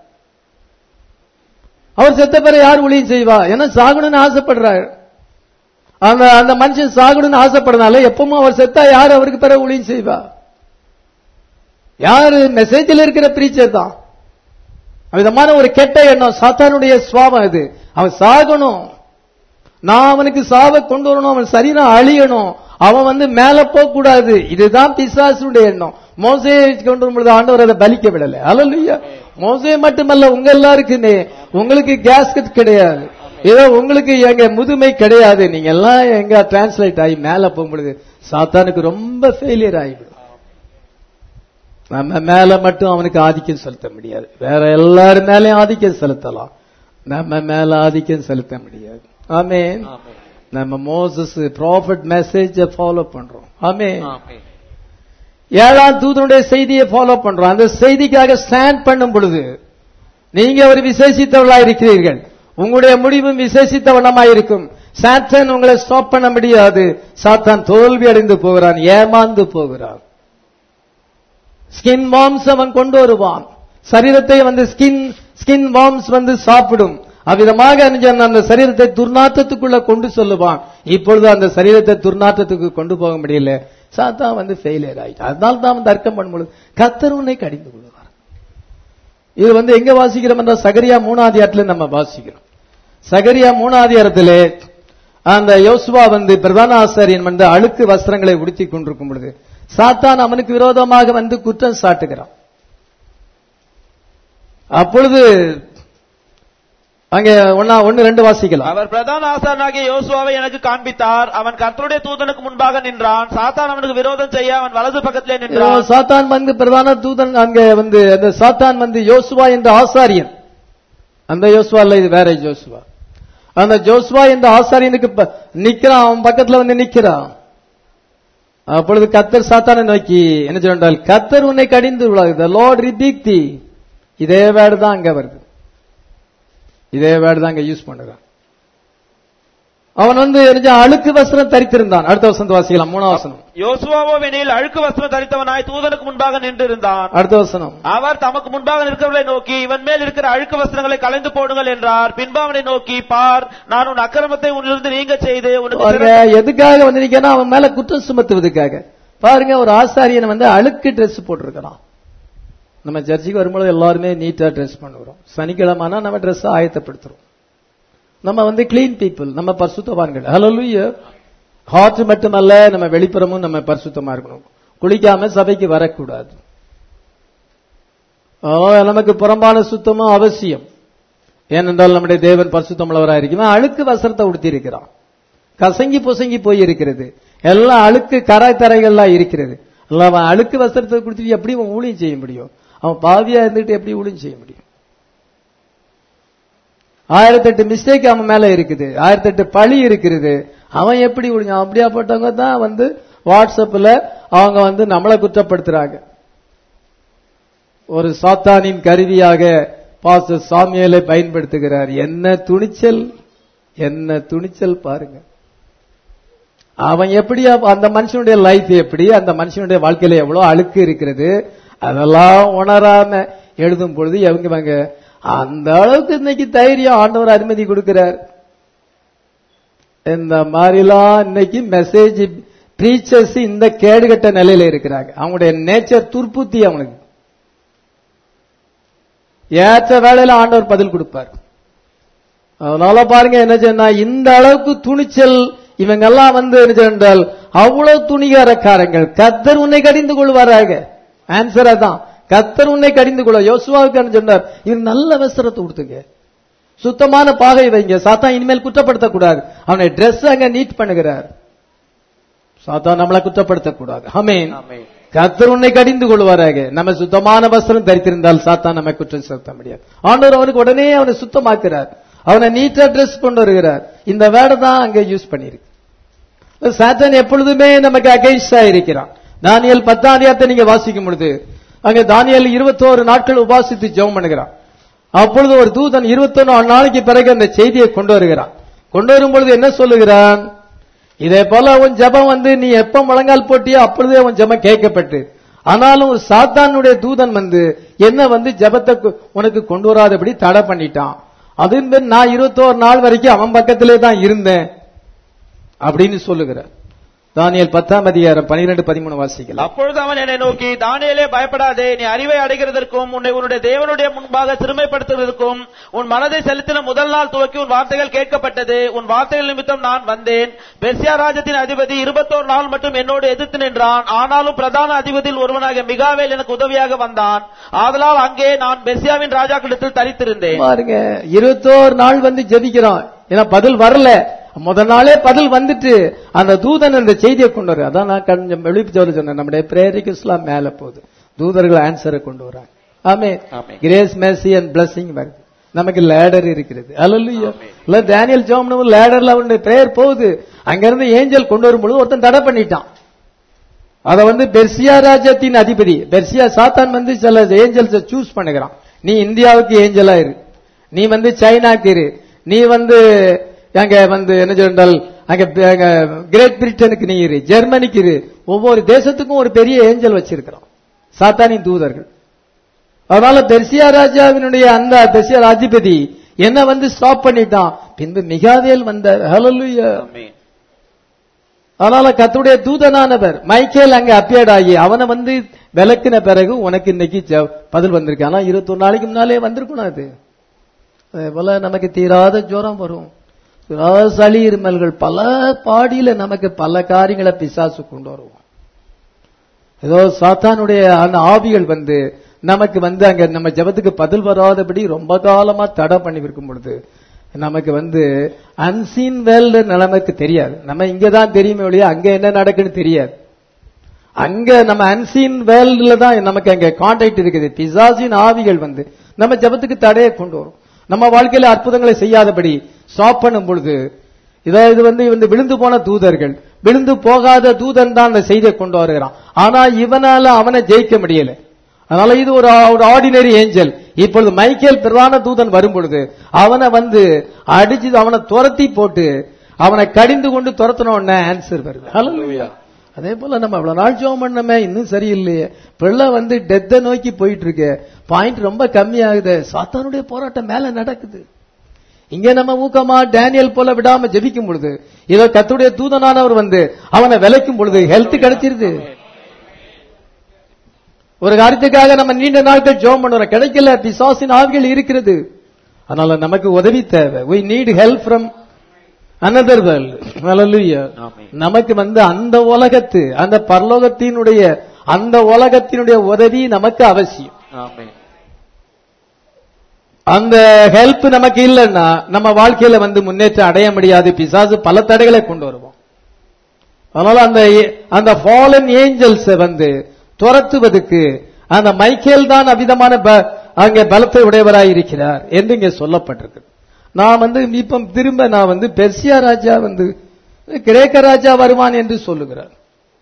அவர் செத்த பிறகு யார் ஊழியம் செய்வா? ஏன்னா சாகணும்னு ஆசைப்படுறாரு. அந்த மனுஷன் சாகணும்னு ஆசைப்படுறதுனால எப்பவும் அவர் செத்தா யார் அவருக்கு பிறகு ஊழியம் செய்வா? யாரு? மெசேஜில் இருக்கிற பிரீச்சர் தான். விதமான ஒரு கெட்ட எண்ணம், சாத்தானுடைய சுவாபம் இது. அவன் சாகணும், நான் அவனுக்கு சாவை கொண்டு வரணும், அவன் சரீரம் அழியணும், அவன் வந்து மேல போக கூடாது. இதுதான் பிசாசுடைய எண்ணம். மோசேயை கொண்டு வரும்பொழுது ஆண்டவர் அதை பலிக்க விடல. அல்லேலூயா. மோசே மட்டுமல்ல, உங்க எல்லாருக்குமே உங்களுக்கு கேஸ்கட் கிடையாது, ஏதோ உங்களுக்கு எங்க முதுமை கிடையாது. நீங்க எல்லாம் எங்க டிரான்ஸ்லேட் ஆகி மேல போகும்பொழுது சாத்தானுக்கு ரொம்ப ஃபெயிலியர் ஆகிவிடும். நம்ம மேல மட்டும் அவனுக்கு ஆதிக்கம் செலுத்த முடியாது, வேற எல்லாரும் மேலேயும் ஆதிக்கம் செலுத்தலாம், நம்ம மேல ஆதிக்கம் செலுத்த முடியாது. ஆமென். நம்ம மோசஸ் ப்ராஃபட் மெசேஜ ஃபாலோ பண்றோம். ஆமென். ஏழாம் தூதனுடைய செய்தியை ஃபாலோ பண்றோம். அந்த செய்திக்காக ஸ்டாண்ட் பண்ணும் பொழுது நீங்க ஒரு விசேஷித்தவர்களா இருக்கிறீர்கள், உங்களுடைய முடிவும் விசேஷித்த வண்ணமாயிருக்கும். சாத்தான் உங்களை ஸ்டாப் பண்ண முடியாது. சாத்தான் தோல்வி அடைந்து போகிறான், ஏமாந்து போகிறான். ஸ்கின் வார்ம்ஸ் அவன் கொண்டு வருவான், சரீரத்தை வந்து ஸ்கின் வார்ம்ஸ் வந்து சாப்பிடும். அவ்விதமாக அந்த சரீரத்தை துர்நாற்றத்துக்குள்ள கொண்டு சொல்லுவான். இப்பொழுது அந்த சரீரத்தை துர்நாற்றத்துக்கு கொண்டு போக முடியல, சாத்தான் வந்து ஃபெயிலியர் ஆயிட்டு. அதனால தான் தர்க்கம் பண்ணும்பொழுது கர்த்தர் உன்னை கடிந்து கொள்வார். இது வந்து எங்க வாசிக்கிறோம் என்றால் சகரியா 3ஆம் அதிகாரத்தில் நம்ம வாசிக்கிறோம். சகரியா 3ஆம் அதிகாரத்திலே அந்த யோசுவா வந்து பிரதான ஆசாரியன் வந்து அழுக்கு வஸ்திரங்களை உடுத்தி கொண்டிருக்கும் பொழுது சாத்தான் அவனுக்கு விரோதமாக வந்து குற்றம் சாட்டுகிறான். அப்பொழுது அங்கே 1-2 வாசிக்கலாம். அவர் பிரதான ஆசாரியனாகிய யோசுவாவை எனக்கு காண்பித்தார். அவன் கர்த்தருடைய தூதனுக்கு முன்பாக நின்றான். சாத்தான் அவனுக்கு விரோதம் செய்ய அவன் வலது பக்கத்திலே நின்றான். சாத்தான் வந்து பிரதான தூதன் அங்கே வந்து அந்த சாத்தான் வந்து யோசுவா என்ற ஆசாரியன், அந்த யோசுவா இல்ல, இது வேற யோசுவா. அந்த யோசுவா என்ற ஆசாரியனுக்கு நிக்கிறான், அவன் பக்கத்துல வந்து நிக்கிறான். அப்பொழுது கர்த்தர் சாத்தானை நோக்கி என்ன சொன்னால், கர்த்தர் உன்னை கடிந்து விடாது, the Lord rebuke thee. இதே வேர்டு தான் அங்க வருது, இதே வேர்டு தான் அங்க யூஸ் பண்ணுறான். அவன் வந்து அழுக்கு வஸ்திரம் தரித்திருந்தான். அடுத்த வசனம் வாசிக்கலாம், 3ஆம் வசனம். யோசுவாவோ வெனில் அழுக்கு வஸ்திரம் தரித்தவனாய் தூதனுக்கு முன்பாக நின்று இருந்தான். அடுத்த வசனம். அவர் தமக்கு முன்பாக நிற்கிறவர்களை நோக்கி, இவன் மேல் இருக்கிற அழுக்கு வஸ்திரங்களை களைந்து போடுங்கள் என்றார். பின்பு அவனை நோக்கி, பார், நான் உன் அக்கிரமத்தை உன்னிலிருந்து நீங்க செய்து உனக்கு. எதுக்காக வந்திருக்கேன்னா அவன் மேல குற்றம் சுமத்துவதற்காக. பாருங்க, ஒரு ஆசாரியன் வந்து அழுக்கு ட்ரெஸ் போட்டிருக்கிறான். நம்ம சர்ச்சுக்கு வரும்போது எல்லாருமே நீட்டா ட்ரெஸ் பண்ணுறோம். சனிக்கிழமைனா நம்ம ட்ரெஸ் ஆயத்தப்படுத்துறோம். நம்ம வந்து கிளீன் பீப்புள், நம்ம பரிசுத்தவான்கள். ஹல்லேலூயா. ஹார்ட் மட்டுமல்ல, நம்ம வெளிப்புறமும் நம்ம பரிசுத்தமா இருக்கணும். குளிக்காம சபைக்கு வரக்கூடாது. நமக்கு புறம்பான சுத்தமும் அவசியம். ஏனென்றால் நம்முடைய தேவன் பரிசுத்தமுள்ளவராக இருக்கிறான். அழுக்கு வஸ்திரத்தை உடுத்தி இருக்கிறான், கசங்கி பொசங்கி போய் இருக்கிறது, எல்லாம் அழுக்கு கரைத்தரைகள்லாம் இருக்கிறது. அவன் அழுக்கு வஸ்திரத்தை கொடுத்துட்டு எப்படி அவன் ஊழியம் செய்ய முடியும்? அவன் பாவியா இருந்துட்டு எப்படி ஊழியம் செய்ய முடியும்? 1008 மிஸ்டேக் அவன் மேல இருக்குது, 1008 பழி இருக்கிறது. அவன் எப்படி ஊழியம்? அப்படியாப்பட்டவங்க தான் வந்து வாட்ஸ்அப்ல அவங்க வந்து நம்மளை குற்றப்படுத்துறாங்க. ஒரு சாத்தானின் கருவியாக பாஸ்டர் சாமியலை பயன்படுத்துகிறார். என்ன துணிச்சல், என்ன துணிச்சல் பாருங்க. அவன் எப்படி, அந்த மனுஷனுடைய லைஃப் எப்படி, அந்த மனுஷனுடைய வாழ்க்கையில எவ்வளவு அழுக்கு இருக்கிறது, அதெல்லாம் உணராம எழுதும் பொழுது அவங்க அந்த அளவுக்கு இன்னைக்கு தைரியம் ஆண்டவர் அனுமதி கொடுக்கிறார். இந்த மாதிரிலாம் இன்னைக்கு மெசேஜ் பிரீச்சர்ஸ் இந்த கேடுகட்ட நிலையில இருக்கிறாங்க. அவங்களுடைய நேச்சர் துர்ப்புத்தி அவனுக்கு. ஏற்ற வேளையில ஆண்டவர் பதில் கொடுப்பார். அதனால பாருங்க என்ன சொன்னா, இந்த அளவுக்கு துணிச்சல் இவங்க எல்லாம் என்ன சொன்னால் அவ்வளவு துணிகாரக்காரங்கள். கர்த்தர் உன்னை கடிந்து கொள்வாராக. ஆன்சர் அதான், கர்த்தர் உன்னை கடிந்து கொள்ள. யோசுவாவுக்கு என்ன சொன்னார், இவன் நல்ல வஸ்திரத்தை கொடுத்துங்க, சுத்தமான பாகை வைங்க, சாத்தான் இனிமேல் குற்றப்படுத்தக்கூடாது. அவனை டிரெஸ் அங்க நீட் பண்ணுகிறார். சாத்தான் நம்மளை குற்றப்படுத்தக்கூடாது. ஆமென். கர்த்தர் உன்னை கடிந்து கொள்வாராக. நம்ம சுத்தமான வஸ்திரம் தரித்திருந்தால் சாத்தான் நம்ம குற்றம் செலுத்த முடியாது. ஆண்டவர் அவனுக்கு உடனே அவனை சுத்தமாக்குறார், அவனை நீட்டா ட்ரெஸ் கொண்டு வருகிறார். இந்த வேர்டை தான் அங்க யூஸ் பண்ணிருக்கு. சாத்தான் எப்பொழுதுமே நமக்கு அகைன்ஸ்டா இருக்கிறான். தானியேல் 10ஆம் அதிகாரத்தை நீங்க வாசிக்கும் பொழுது அங்க தானியேல் 21 நாட்கள் உபாசித்து ஜெபம் பண்ணுகிறான். அப்பொழுது ஒரு தூதன் 21 நாளைக்கு பிறகு அந்த செய்தியை கொண்டு வருகிறான். கொண்டு வரும் பொழுது என்ன சொல்லுகிறான், இதே போல உன் ஜெபம் நீ எப்ப முழங்கால் போட்டியோ அப்பொழுதே உன் ஜெபம் கேட்கப்பட்டு, ஆனாலும் சாத்தானுடைய தூதன் என்ன ஜெபத்தை உனக்கு கொண்டு வராதபடி தடை பண்ணிட்டான். அது நான் 21 நாள் வரைக்கும் அவன் பக்கத்திலே தான் இருந்தேன் அப்படின்னு சொல்லுகிறார். தானியேல் 10ஆம் அதிகாரம் 12-13 வாசிக்கலாம். அப்பொழுது அவன் என்னை நோக்கி, தானியேலே பயப்படாதே, நீ அறிவை அடைகிறதற்கும் உன்னை உன்னுடைய தேவனுடைய முன்பாக சிறுமைப்படுத்துவதற்கும் உன் மனதை செலுத்தின முதல் நாள் துவக்கி உன் வார்த்தைகள் கேட்கப்பட்டது. உன் வார்த்தைகள் நிமித்தம் நான் வந்தேன். பெர்சியா ராஜ்யத்தின் அதிபதி 21 நாள் மட்டும் என்னோடு எதிர்த்து நின்றான். ஆனாலும் பிரதான அதிபதியில் ஒருவனாக மிகாவேல் எனக்கு உதவியாக வந்தான். ஆதலால் அங்கே நான் பெர்சியாவின் ராஜாக்களிடத்தில் தரித்திருந்தேன். பாருங்க, 21 நாள் ஜெபிக்கிறான், ஏன்னா பதில் வரல. முதல் நாளே பதில் வந்துட்டு அந்த தூதன் அந்த செய்தியை கொண்டு வர. அதான் நான் கொஞ்சம் வெளிப்பு சொன்னேன், நம்முடைய பிரேயருக்கு இஸ்லாம் மேல போகுது, தூதர்கள் ஆன்சரை கொண்டு வராங்க. ஆமென். கிரேஸ் மெர்சி அண்ட் பிளஸிங் வருது. நமக்கு லேடர் இருக்கிறது. அல்லேலூயா. இல்ல தானியேல் ஜெபம் லேடர்ல அவனுடைய பிரேயர் போகுது. அங்க இருந்து ஏஞ்சல் கொண்டு வரும்பொழுது ஒருத்தன் தடை பண்ணிட்டான். அத பெர்சியா ராஜ்யத்தின் அதிபதி பெர்சியா சாத்தான் சில ஏஞ்சல்ஸை சூஸ் பண்ணுகிறான். நீ இந்தியாவுக்கு ஏஞ்சலா இரு, நீ சைனாக்கு இரு, நீ அங்க என்ன சொன்னால் அங்க கிரேட் பிரிட்டனுக்கு நீ இரு, ஜெர்மனிக்கு இரு. ஒவ்வொரு தேசத்துக்கும் ஒரு பெரிய ஏஞ்சல் வச்சிருக்கிறான் சாத்தானின் தூதர்கள். அதனால பெர்சியா ராஜாவினுடைய அந்த பெர்சியா அதிபதி என்ன ஸ்டாப் பண்ணிட்டான். பின்பு மிகாவேல் வந்தார். ஹல்லேலூயா. அதனால கர்த்தருடைய தூதனானவர் மைக்கேல் அங்க அப்பியர்ட் ஆகி அவனை விளக்கின பிறகு உனக்கு இன்னைக்கு பதில் வந்திருக்கு. ஆனா 21 நாளைக்கு முன்னாலே வந்திருக்கணும். அது அதே போல நமக்கு தீராத ஜுரம் வரும், சளி இருமல்கள், பல பாடியில நமக்கு பல காரியங்களை பிசாசு கொண்டு வருவோம். ஏதோ சாத்தானுடைய அந்த ஆவிகள் நமக்கு அங்க நம்ம ஜெபத்துக்கு பதில் வராதபடி ரொம்ப காலமா தடை பண்ணி இருக்கும் பொழுது நமக்கு அன்சீன் வேல்டு நமக்கு தெரியாது. நம்ம இங்கதான் தெரியுமே ஒழிய அங்க என்ன நடக்குன்னு தெரியாது. அங்க நம்ம அன்சீன் வேல்டுல தான் நமக்கு அங்க கான்டாக்ட் இருக்குது. பிசாசின் ஆவிகள் நம்ம ஜெபத்துக்கு தடையை கொண்டு வரும். நம்ம வாழ்க்கையில அற்புதங்களை செய்யாதபடி ஸ்டாப் பண்ணும் பொழுது இது விழுந்து போன தூதர்கள், விழுந்து போகாத தூதன் தான் அந்த செய்தியை கொண்டு வருகிறான். ஆனா இவனால அவனை ஜெயிக்க முடியல. அதனால இது ஒரு ஆர்டினரி ஏஞ்சல். இப்பொழுது மைக்கேல் பிரதான தூதன் வரும் பொழுது அவனை அடிச்சு அவனை துரத்தி போட்டு அவனை கடிந்து கொண்டு துரத்தின உடனே ஆன்சர் வருது. ஹல்லேலூயா. அதே போல நம்ம அவ்வளவு நாள் ஜெபம் பண்ணமே, இன்னும் சரியில்லையே, பிள்ளை டெத்தை நோக்கி போயிட்டு இருக்கு, பாயிண்ட் ரொம்ப கம்மியாகுது, சாத்தானுடைய போராட்டம் மேல நடக்குது. இங்க நம்ம ஊக்கமா டேனியல் போல விடாம ஜெபிக்கும் பொழுது இதோ கர்த்தருடைய தூதனானவர் அவனை விலைக்கும் பொழுது ஹெல்த் கிடைச்சிருது. ஒரு காரியத்துக்காக நம்ம நீண்ட நாட்கள் ஜெபம் பண்ணுறோம், கிடைக்கல, பிசாசின் ஆவிகள் இருக்கிறது. அதனால நமக்கு உதவி தேவை. we need help from another world. Hallelujah. நமக்கு அந்த உலகத்து அந்த பரலோகத்தினுடைய அந்த உலகத்தினுடைய உதவி நமக்கு அவசியம். அந்த ஹெல்ப் நமக்கு இல்லைன்னா நம்ம வாழ்க்கையில முன்னேற்றம் அடைய முடியாது. பிசாசு பல தடைகளை கொண்டு வருவோம். அதனால அந்த ஃபாலன் ஏஞ்சல்ஸ் துரத்துவதற்கு அந்த மைக்கேல் தான் அவிதமான அங்க பலத்தை உடையவராய் இருக்கிறார் என்று இங்க சொல்லப்பட்டிருக்கு. நான் இப்ப திரும்ப நான் பெர்சியா ராஜா கிரேக்க ராஜா வருவான் என்று சொல்லுகிறார்.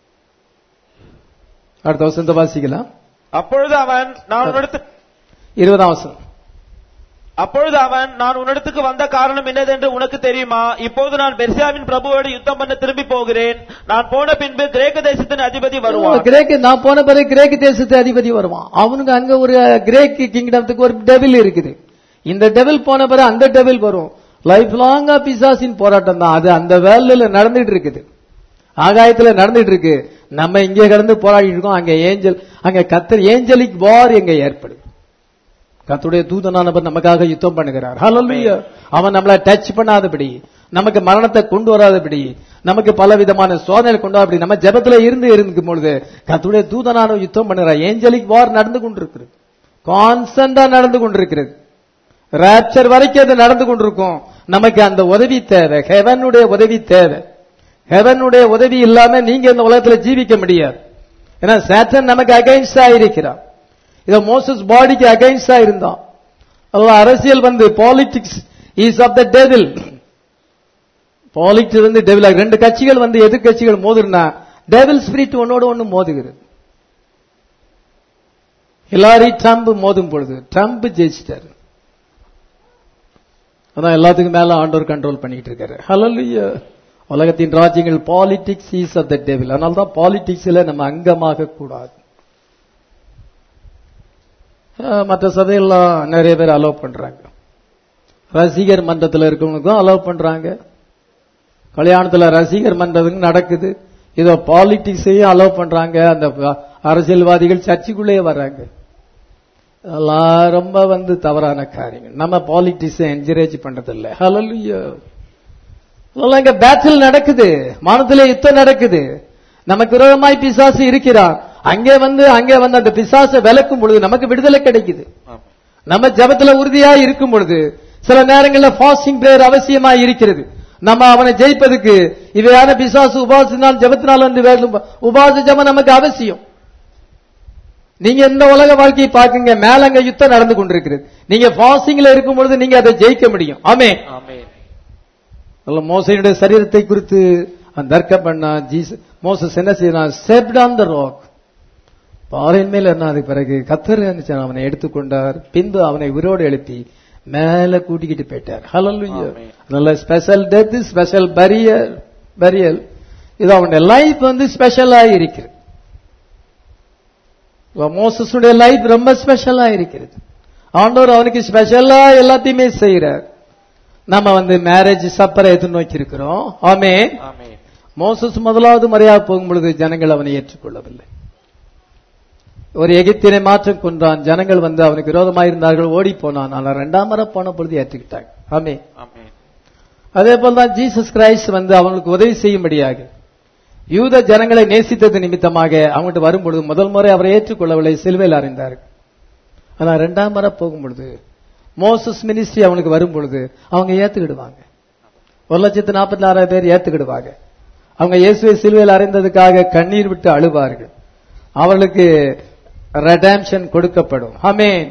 அடுத்த வசனத்தை வாசிக்கலாம். அப்பொழுது அவன் நான் 20ஆம் வசனம். அப்பொழுது அவன், நான் உன்னிடத்துக்கு வந்த காரணம் என்னதென்று உனக்கு தெரியுமா? இப்போது நான் பெர்சியாவின் பிரபுவோடு யுத்தம் பண்ண திரும்பி போகிறேன். நான் போன பின்பு கிரேக்க தேசத்தின் அதிபதி வருவான். நான் போன பிறகு கிரேக்க தேசத்து அதிபதி வருவான். அவனுக்கு அங்க ஒரு கிரேக் கிங்டத்துக்கு ஒரு டெவில் இருக்குது. இந்த டெவில் போன பிறகு அந்த டெவில் வரும். லைஃப் லாங்கா பிசாசின் போராட்டம் தான். அது அந்த வேலையில நடந்துட்டு இருக்குது, ஆகாயத்துல நடந்துட்டு இருக்கு. நம்ம இங்கே கடந்து போராடிட்டு இருக்கோம். அங்க ஏஞ்சல், அங்க கர்த்தர் ஏஞ்சலிக் வார் எங்க ஏற்படுது. கர்த்தருடைய தூதனானவர் நமக்காக யுத்தம் பண்ணுகிறார். ஹல்லேலூயா. அவன் நம்மளை டச் பண்ணாதபடி, நமக்கு மரணத்தை கொண்டு வராதபடி, நமக்கு பல விதமான சோதனை கொண்டு வராதபடி நம்ம ஜெபத்துல இருக்கும் பொழுது கர்த்தருடைய தூதனானவர் யுத்தம் பண்ணுகிறார். ஏஞ்சலிக் வார் நடந்து கொண்டிருக்கிறது, கான்ஸ்டன்டா நடந்து கொண்டிருக்கிறது. ராப்சர் வரைக்கும் அது நடந்து கொண்டிருக்கும். நமக்கு அந்த உதவி தேவை, ஹெவனுடைய உதவி தேவை. ஹெவனுடைய உதவி இல்லாம நீங்க இந்த உலகத்துல ஜீவிக்க முடியாது. ஏன்னா சாத்தான் நமக்கு அகைன்ஸ்டா இருக்கிறான். இத மோசஸ் பாடிக்கு அகைன்ஸ்டா இருந்தான். அரசியல் வந்து politics is of the devil. Politics வந்து டெவில். ரெண்டு கட்சிகள் வந்து எதிர்கட்சிகள் மோதுனா டெவில் ஸ்பிரிட் ஒன்னோட ஒன்னு மோதுகிறது. ஹிலாரி ட்ரம்ப் மோதும் பொழுது ட்ரம்ப் ஜெயிச்சிட்டாரு. அதான் எல்லாத்துக்கும் மேல ஆண்டவர் கண்ட்ரோல் பண்ணிட்டு இருக்காரு. ஹல்லேலூயா. உலகத்தின் ராஜ்யங்கள் politics is of the devil. அதனால தான் பாலிடிக்ஸ்ல நம்ம அங்கமாக கூடாது. மற்ற சபையெல்லாம் நிறைய பேர் அலோவ் பண்றாங்க. ரசிகர் மன்றத்தில் இருக்கவங்களுக்கும் அலோவ் பண்றாங்க. கல்யாணத்துல ரசிகர் மன்றத்துக்கு நடக்குது. இதோ பாலிடிக்ஸையும் அலோவ் பண்றாங்க. அந்த அரசியல்வாதிகள் சர்ச்சுக்குள்ளே வர்றாங்க. அதெல்லாம் ரொம்ப வந்து தவறான காரியங்கள். நம்ம பாலிடிக்ஸை என்கரேஜ் பண்றது இல்லை. ஹல்லேலூயா. அதெல்லாம் இங்க பேட்டில் நடக்குது, வானத்திலே யுத்தம் நடக்குது. நமக்கு விரோதமாய் பிசாசு இருக்கிறான். அங்கே வந்து அந்த பிசாசை விலக்கும் பொழுது நமக்கு விடுதலை கிடைக்குது. நம்ம ஜெபத்துல உறுதியா இருக்கும் பொழுது சில நேரங்களில் ஃபாஸ்டிங் பிரேயர் அவசியமா இருக்கிறது. நம்ம அவனை ஜெயிப்பதுக்கு இவையான பிசாசு உபாசத்தினால் ஜெபத்தினால் வந்து உபாச ஜெபம் நமக்கு அவசியம். நீங்க இந்த உலக வாழ்க்கையை பாக்குங்க, மேல அங்க யுத்தம் நடந்து கொண்டிருக்கிறது. நீங்க ஃபாஸ்டிங்ல இருக்கும் பொழுது நீங்க அதை ஜெயிக்க முடியும். ஆமென். மோசையுடைய சரீரத்தை குறித்து தர்க்கம் பண்ணா மோசஸ் என்ன செய்யறான்? Stepped on the rock. பாறையின் மேல் என்ன? அதுக்கு பிறகு கர்த்தர் அவனை எடுத்துக்கொண்டார். பின்பு அவனை உயிரோடு எழுப்பி மேல கூட்டிக்கிட்டு போயிட்டார். ஹல்லேலூயா. நல்ல ஸ்பெஷல் டெத், ஸ்பெஷல் பரியல். இது அவனுடைய லைஃப் வந்து ஸ்பெஷலா இருக்கிறது. மோசஸுடைய லைஃப் ரொம்ப ஸ்பெஷலா இருக்கிறது. ஆண்டவர் அவனுக்கு ஸ்பெஷலா எல்லாத்தையுமே செய்யறார். நம்ம வந்து மேரேஜ் சப்பரை எதிர்நோக்கி இருக்கிறோம். ஆமென். மோசஸ் முதலாவது முறையாக போகும் பொழுது ஜனங்கள் அவனை ஏற்றுக்கொள்ளவில்லை. ஒரு எகிப்தியனை மாற்றம் கொன்றான். ஜனங்கள் வந்து அவனுக்கு விரோதமாக இருந்தார்கள், ஓடி போனான். ஆனால் இரண்டாம் முறை போன பொழுது ஏற்றுக்கிட்டாங்க. ஆமென். அதே போல்தான் ஜீசஸ் கிரைஸ்ட் வந்து அவங்களுக்கு உதவி செய்யும்படியாக யூத ஜனங்களை நேசித்தது நிமித்தமாக அவங்ககிட்ட வரும்பொழுது முதல் முறை அவரை ஏற்றுக்கொள்ளவில்லை, சிலுவையில் அறைந்தார்கள். ஆனால் இரண்டாம் முறை போகும் பொழுது மோசஸ் மினிஸ்ட்ரி அவனுக்கு வரும் பொழுது அவங்க ஏத்துக்கிடுவாங்க. 1,46,000 பேர் ஏத்துக்கிடுவாங்க. அவங்க இயேசுவை சிலுவையில் அறைந்ததுக்காக கண்ணீர் விட்டு அழுவார்கள். அவர்களுக்கு ரெடம்ஷன் கொடுக்கப்படும். ஆமென்.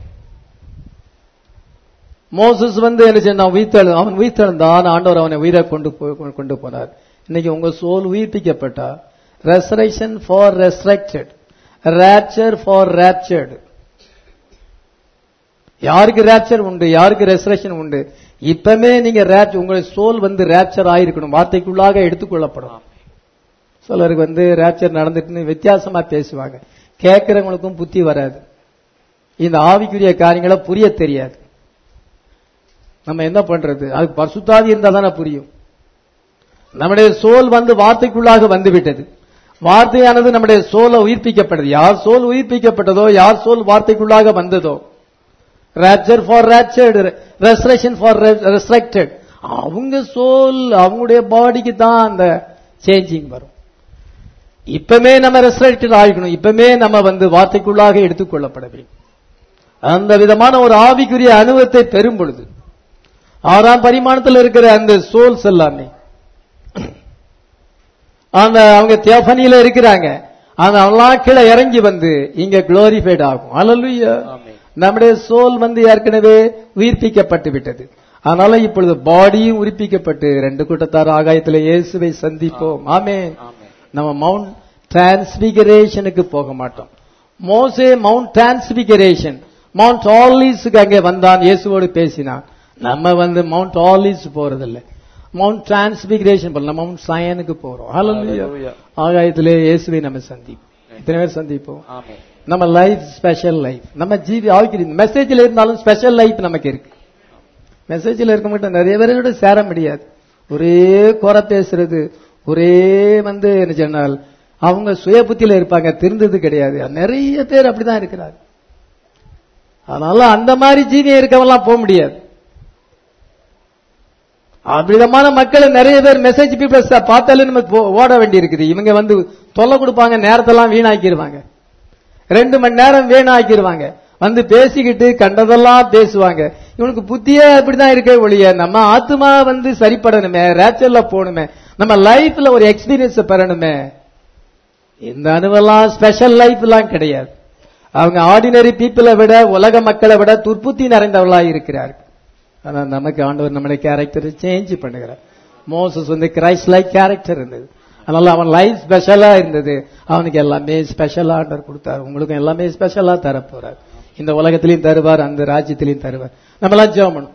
மோசஸ் வந்து என்ன செய்ய, அவன் உயிர்த்தெழுந்தான். ஆண்டவர் அவனை உயிரை கொண்டு போனார். இன்னைக்கு உங்க சோல் உயிர்ப்பிக்கப்பட்டா resurrection for resurrected, rapture for raptured. யாருக்கு ராப்சர் உண்டு, யாருக்கு ரெசரக்ஷன் உண்டு? இப்பமே நீங்க உங்களுடைய சோல் வந்து ராப்சர் ஆயிருக்கணும், வார்த்தைக்குள்ளாக எடுத்துக்கொள்ளப்படும். சிலருக்கு வந்து ராப்சர் நடந்துட்டுன்னு வித்தியாசமா பேசுவாங்க. கேட்கிறவங்களுக்கும் புத்தி வராது. இந்த ஆவிக்குரிய காரியங்களை புரிய தெரியாது. நம்ம என்ன பண்றது? அது பரிசுத்தாவி இருந்தா தானே புரியும். நம்முடைய சோல் வந்து வார்த்தைக்குள்ளாக வந்து விட்டது. வார்த்தையானது நம்முடைய சோலை உயிர்ப்பிக்கப்பட்டது. யார் சோல் உயிர்ப்பிக்கப்பட்டதோ, யார் சோல் வார்த்தைக்குள்ளாக வந்ததோ, rapture for raptured, resurrection for resurrected, அவங்க சோல் அவங்களுடைய பாடிக்கு தான் அந்த சேஞ்சிங் வரும். இப்பமே நம்ம ரெசரக்டட் ஆகிக்கணும். இப்பமே நம்ம வந்து வார்த்தைக்குள்ளாக எடுத்துக்கொள்ளப்பட வேண்டும். அந்த விதமான ஒரு ஆவிக்குரிய அனுபவத்தை பெறும் பொழுது 6ஆம் பரிமாணத்தில் இருக்கிற அந்த சோல்ஸ் எல்லாமே அந்த அவங்க தியோபனியில இருக்கிறாங்க. அவங்களாம் கீழே இறங்கி வந்து இங்க குளோரிஃபைட் ஆகும். ஹல்லேலூயா. நம்முடைய சோல் வந்து ஏற்கனவே உயிர்ப்பிக்கப்பட்டு விட்டது. அதனால இப்பொழுது பாடியும் உயிர்ப்பிக்கப்பட்டு 2 கூட்டத்தார் ஆகாயத்தில் இயேசுவை சந்திப்போம். ஆமென். நம்ம மவுண்ட் டிரான்ஸ்பிகரேஷனுக்கு போக மாட்டோம். மோசே மவுண்ட் டிரான்ஸ்பிகரேஷன், மவுண்ட் ஆலிவ்ஸ்க்கு அங்கே வந்தான், இயேசுவோடு பேசினான். நம்ம வந்து மவுண்ட் ஆலிவ்ஸ் போறதில்லை, மவுண்ட் டிரான்ஸ்பிகரேஷன் பண்ணல, மவுண்ட் சயனுக்கு போறோம். ஹல்லேலூயா. ஆகாயத்திலே இயேசுவை நம்ம சந்திப்போம். இத்தனை பேர் சந்திப்போம். நம்ம லைஃப் ஸ்பெஷல் லைஃப். நம்ம ஜீவி ஆகிக்கிறோம். மெசேஜில் இருந்தாலும் ஸ்பெஷல் லைஃப் நமக்கு இருக்கு. மெசேஜில் இருக்க மட்டும் நிறைய பேரோட சேர முடியாது. ஒரே குறை பேசுறது, ஒரே வந்து என்ன சொன்னால் அவங்க சுய புத்தியில இருப்பாங்க, திருந்தது கிடையாது. நிறைய பேர் அப்படிதான் இருக்கிறார். அதனால அந்த மாதிரி ஜீவியம் இருக்கவெல்லாம் போக முடியாது. அவ்விதமான மக்களை நிறைய பேர் மெசேஜ் பீப்பிள்ஸ் பார்த்தாலே நம்ம ஓட வேண்டி இருக்குது. இவங்க வந்து தொல்லை கொடுப்பாங்க, நேரத்தெல்லாம் வீணாக்கிடுவாங்க, 2 மணி நேரம் வீணாக்கிடுவாங்க, வந்து பேசிக்கிட்டு கண்டதெல்லாம் பேசுவாங்க. இவனுக்கு புத்தியே அப்படிதான் இருக்க ஒழிய நம்ம ஆத்மா வந்து சரிப்படணுமே, ரேச்சல்ல போகணுமே, நம்ம லைஃப்ல ஒரு எக்ஸ்பீரியன்ஸ் பெறணுமே. இந்த அனுபவம் ஸ்பெஷல் லைஃப் எல்லாம் கிடையாது. அவங்க ஆர்டினரி பீப்புளை விட, உலக மக்களை விட துர்ப்புத்தி நிறைந்தவர்களா இருக்கிறார்கள். ஆனா நமக்கு ஆண்டவர் நம்முடைய கேரக்டரை சேஞ்ச் பண்ணுகிறார். மோசஸ் வந்து கிரைஸ்ட் லைக் கேரக்டர் இருந்தது, அதனால அவன் லைஃப் ஸ்பெஷலா இருந்தது. அவனுக்கு எல்லாமே ஸ்பெஷலா ஆண்டவர் கொடுத்தார். உங்களுக்கும் எல்லாமே ஸ்பெஷலா தரப்போறார். இந்த உலகத்திலையும் தருவார், அந்த ராஜ்யத்திலையும் தருவார். நம்மளாம் ஜெபம் பண்ணணும்.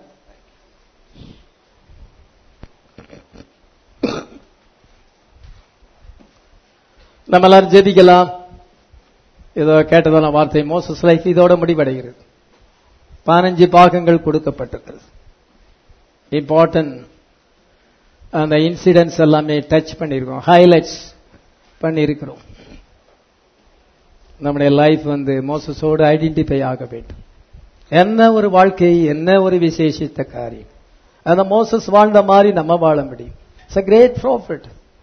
நம்ம எல்லாரும் ஜெபிக்கலாம். ஏதோ கேட்டதான வார்த்தை மோசஸ் லைஃப் இதோட முடிவடைகிறது. 15 பாகங்கள் கொடுக்கப்பட்டிருக்கிறது. இம்பார்ட்டன்ட் அந்த இன்சிடென்ட்ஸ் எல்லாமே டச் பண்ணியிருக்கோம், ஹைலைட்ஸ் பண்ணியிருக்கிறோம். நம்முடைய லைஃப் வந்து மோசஸோடு ஐடென்டிஃபை ஆக வேண்டும். என்ன ஒரு வாழ்க்கை, என்ன ஒரு விசேஷித்த காரியம். அந்த மோசஸ் வாழ்ந்த மாதிரி நம்ம வாழ முடியும். It's a great prophet.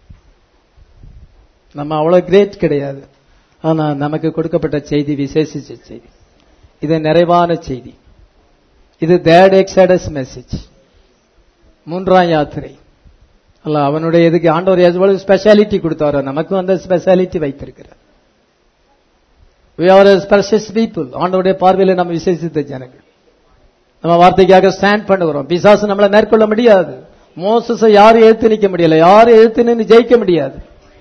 நம்ம அவ்வளவு கிரேட் கிடையாது, ஆனா நமக்கு கொடுக்கப்பட்ட செய்தி விசேஷித்த செய்தி. இது நிறைவான செய்தி. இது தேர்ட் எக்ஸடஸ் மெசேஜ், 3ஆம் யாத்திரை. அல்ல அவனுடைய எதுக்கு ஆண்டவர் எவ்வளவு ஸ்பெஷாலிட்டி கொடுத்தாரோ நமக்கும் அந்த ஸ்பெஷாலிட்டி வைத்திருக்கிறார். We are a precious people. ஆண்டவருடைய பார்வையில் நம்ம விசேஷித்த ஜனங்கள். நம்ம வார்த்தைக்காக ஸ்டாண்ட் பண்ணுகிறோம். பிசாசு நம்மளை மேற்கொள்ள முடியாது. மோசஸை யாரும் எழுத்து நிற்க முடியல, யாரும் எழுத்து நின்று ஜெயிக்க முடியாது.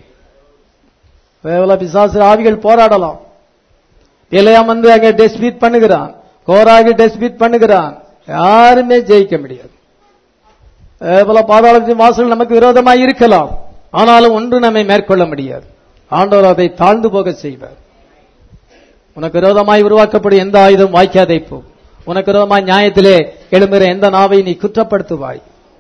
பிசாசு ஆவிகள் போராடலாம். இளையாம் வந்து அங்க டெஸ்பீட் பண்ணுகிறான், கோராகி டெஸ்பீட் பண்ணுகிறான், யாருமே ஜெயிக்க முடியாது. பாதாளத்தின் வாசல் நமக்கு விரோதமாக இருக்கலாம், ஆனாலும் ஒன்று நம்மை மேற்கொள்ள முடியாது. ஆண்டவர் அதை தாழ்ந்து போக செய்வார். உனக்கு விரோதமாய் உருவாக்கப்படும் எந்த ஆயுதம் வாய்க்காதே போ. உனக்கு விரோதமாய் நியாயத்திலே எழும்புகிற எந்த நாவை நீ குற்றப்படுத்துவாய்.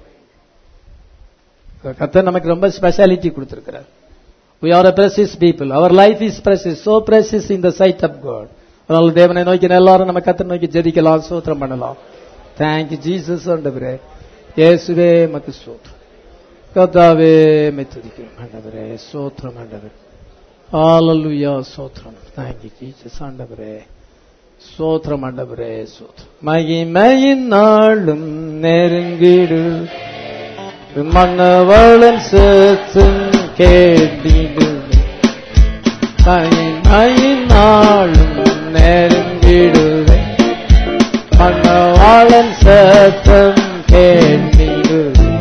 கர்த்தர் நமக்கு ரொம்ப ஸ்பெஷாலிட்டி கொடுத்திருக்கிறார். We are a precious people. Our life is precious, so precious in the sight of God. அதனால தேவனை நோக்கி எல்லாரும் நம்ம கர்த்தரை நோக்கி ஜெபிக்கலாம், ஸ்தோத்திரம் பண்ணலாம். Thank you Jesus. ஆண்டவரே இயேசுவே மக்கு ஸ்தோத்திரம். கர்த்தாவே மை துதிக்கிறோம் ஆண்டவரே, ஸ்தோத்திரம் ஆண்டவரே. ஹalleluya, ஸ்தோத்திரம். Thank you Jesus. ஆண்டவரே ஸ்தோத்திரம் ஆண்டவரே, ஸ்தோத்திரம். மகிமையின் நாளும் நெருங்கிடு, மன்னவளன் சத்தம் கேட்டிடு. மகிமையின் நாளும் நெருங்கிடுவே, மன்னவளன் சத்தம் கேட்டிடு.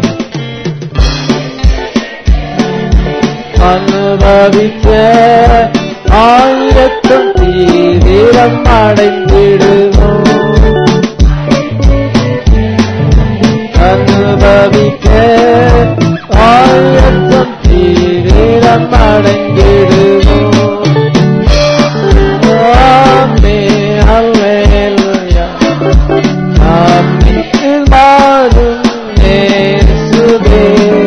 அனுபவிக்க ஆயிரத்தும் தீவிரம் அடைந்திடுவோம். அனுபவிக்க ஆயிரத்தும் தீவிரம் அடைந்திடுவோம். ஆமே அல்லேலூயா, ஆமென் மாறும் இயேசுவே.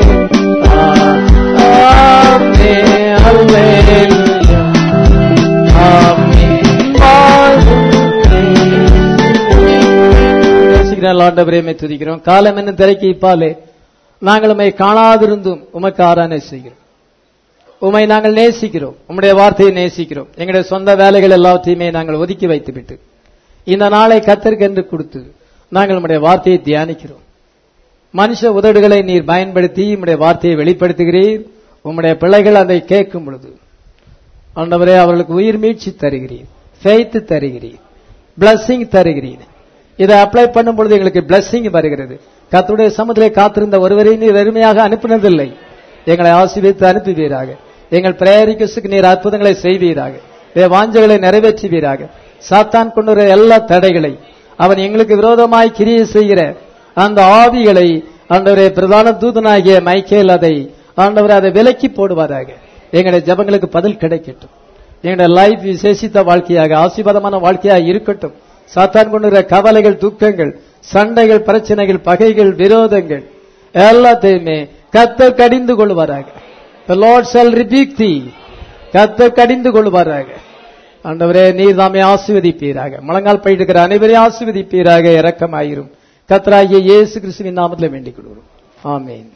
ஆண்டவரே துதிக்கிறோம். காலம் என்ன திரைக்கு இப்பாலே நாங்கள் உம்மை காணாதிருந்தும் உமக்கு ஆராதனை செய்கிறோம். உம்மை நாங்கள் நேசிக்கிறோம், உம்முடைய வார்த்தையை நேசிக்கிறோம். எங்களுடைய சொந்த வேலைகள் எல்லாத்தையுமே நாங்கள் ஒதுக்கி வைத்துவிட்டு இந்த நாளை கர்த்தருக்கென்று கொடுத்து நாங்கள் உம்முடைய வார்த்தையை தியானிக்கிறோம். மனுஷ உதடுகளை நீர் பயன்படுத்தி உம்முடைய வார்த்தையை வெளிப்படுத்துகிறீர். உம்முடைய பிள்ளைகள் அதை கேட்கும் பொழுது ஆண்டவரே அவர்களுக்கு உயிர் மீட்சி தருகிறீர், ஃபெய்த் தருகிறீர், பிளஸிங் தருகிறீர். இதை அப்ளை பண்ணும் பொழுது எங்களுக்கு பிளஸிங் வருகிறது. கர்த்தருடைய சமூகத்திலே காத்திருந்த ஒருவரை நீர் வெறுமையாக அனுப்பினதில்லை. எங்களை ஆசீர்வதித்து அனுப்புவீராக. எங்கள் பிரேரிக்கு நீர் அற்புதங்களை செய்வீராக. வாஞ்சைகளை நிறைவேற்றுவீராக. சாத்தான் கொண்டு வர எல்லா தடைகளை, அவன் எங்களுக்கு விரோதமாய் கிரியை செய்கிற அந்த ஆவிகளை ஆண்டவரே பிரதான தூதனாகிய மைக்கேல் அதை ஆண்டவரை அதை விலக்கி போடுவதாக. எங்களுடைய ஜெபங்களுக்கு பதில் கிடைக்கட்டும். எங்களுடைய லைஃப் விசேஷித்த வாழ்க்கையாக ஆசீர்வாதமான வாழ்க்கையாக இருக்கட்டும். சாத்தான் கொண்டுற கவலைகள், துக்கங்கள், சண்டைகள், பிரச்சனைகள், பகைகள், விரோதங்கள் எல்லாத்தையுமே கர்த்தர் கடிந்து கொள்வாராக. The Lord shall rebuke thee. கர்த்தர் கடிந்து கொள்வாராக. ஆண்டவரே நீர் தாமே ஆசீர்வதிப்பீராக. முழங்கால் போயிட்டு இருக்கிற அனைவரையும் ஆசீர்வதிப்பீராக. இரக்கமாயிரும். கர்த்தராகிய இயேசு கிறிஸ்துவின் நாமத்தில் வேண்டிக் கொள்கிறோம். ஆமென்.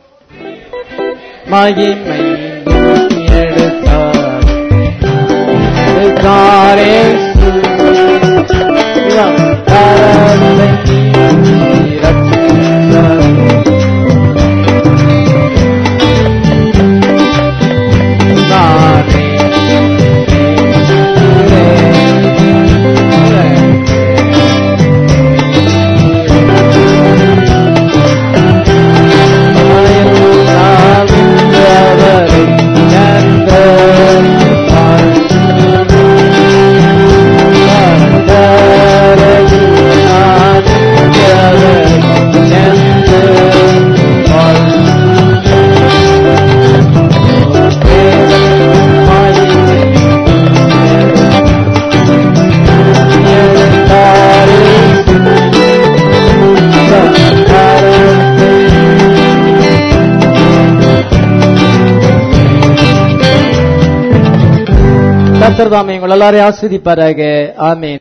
மகிமை எடுத்தார் கர்த்தர் தாமே உங்கள் எல்லாரையும் ஆசீர்வதிப்பாராக. ஆமென்.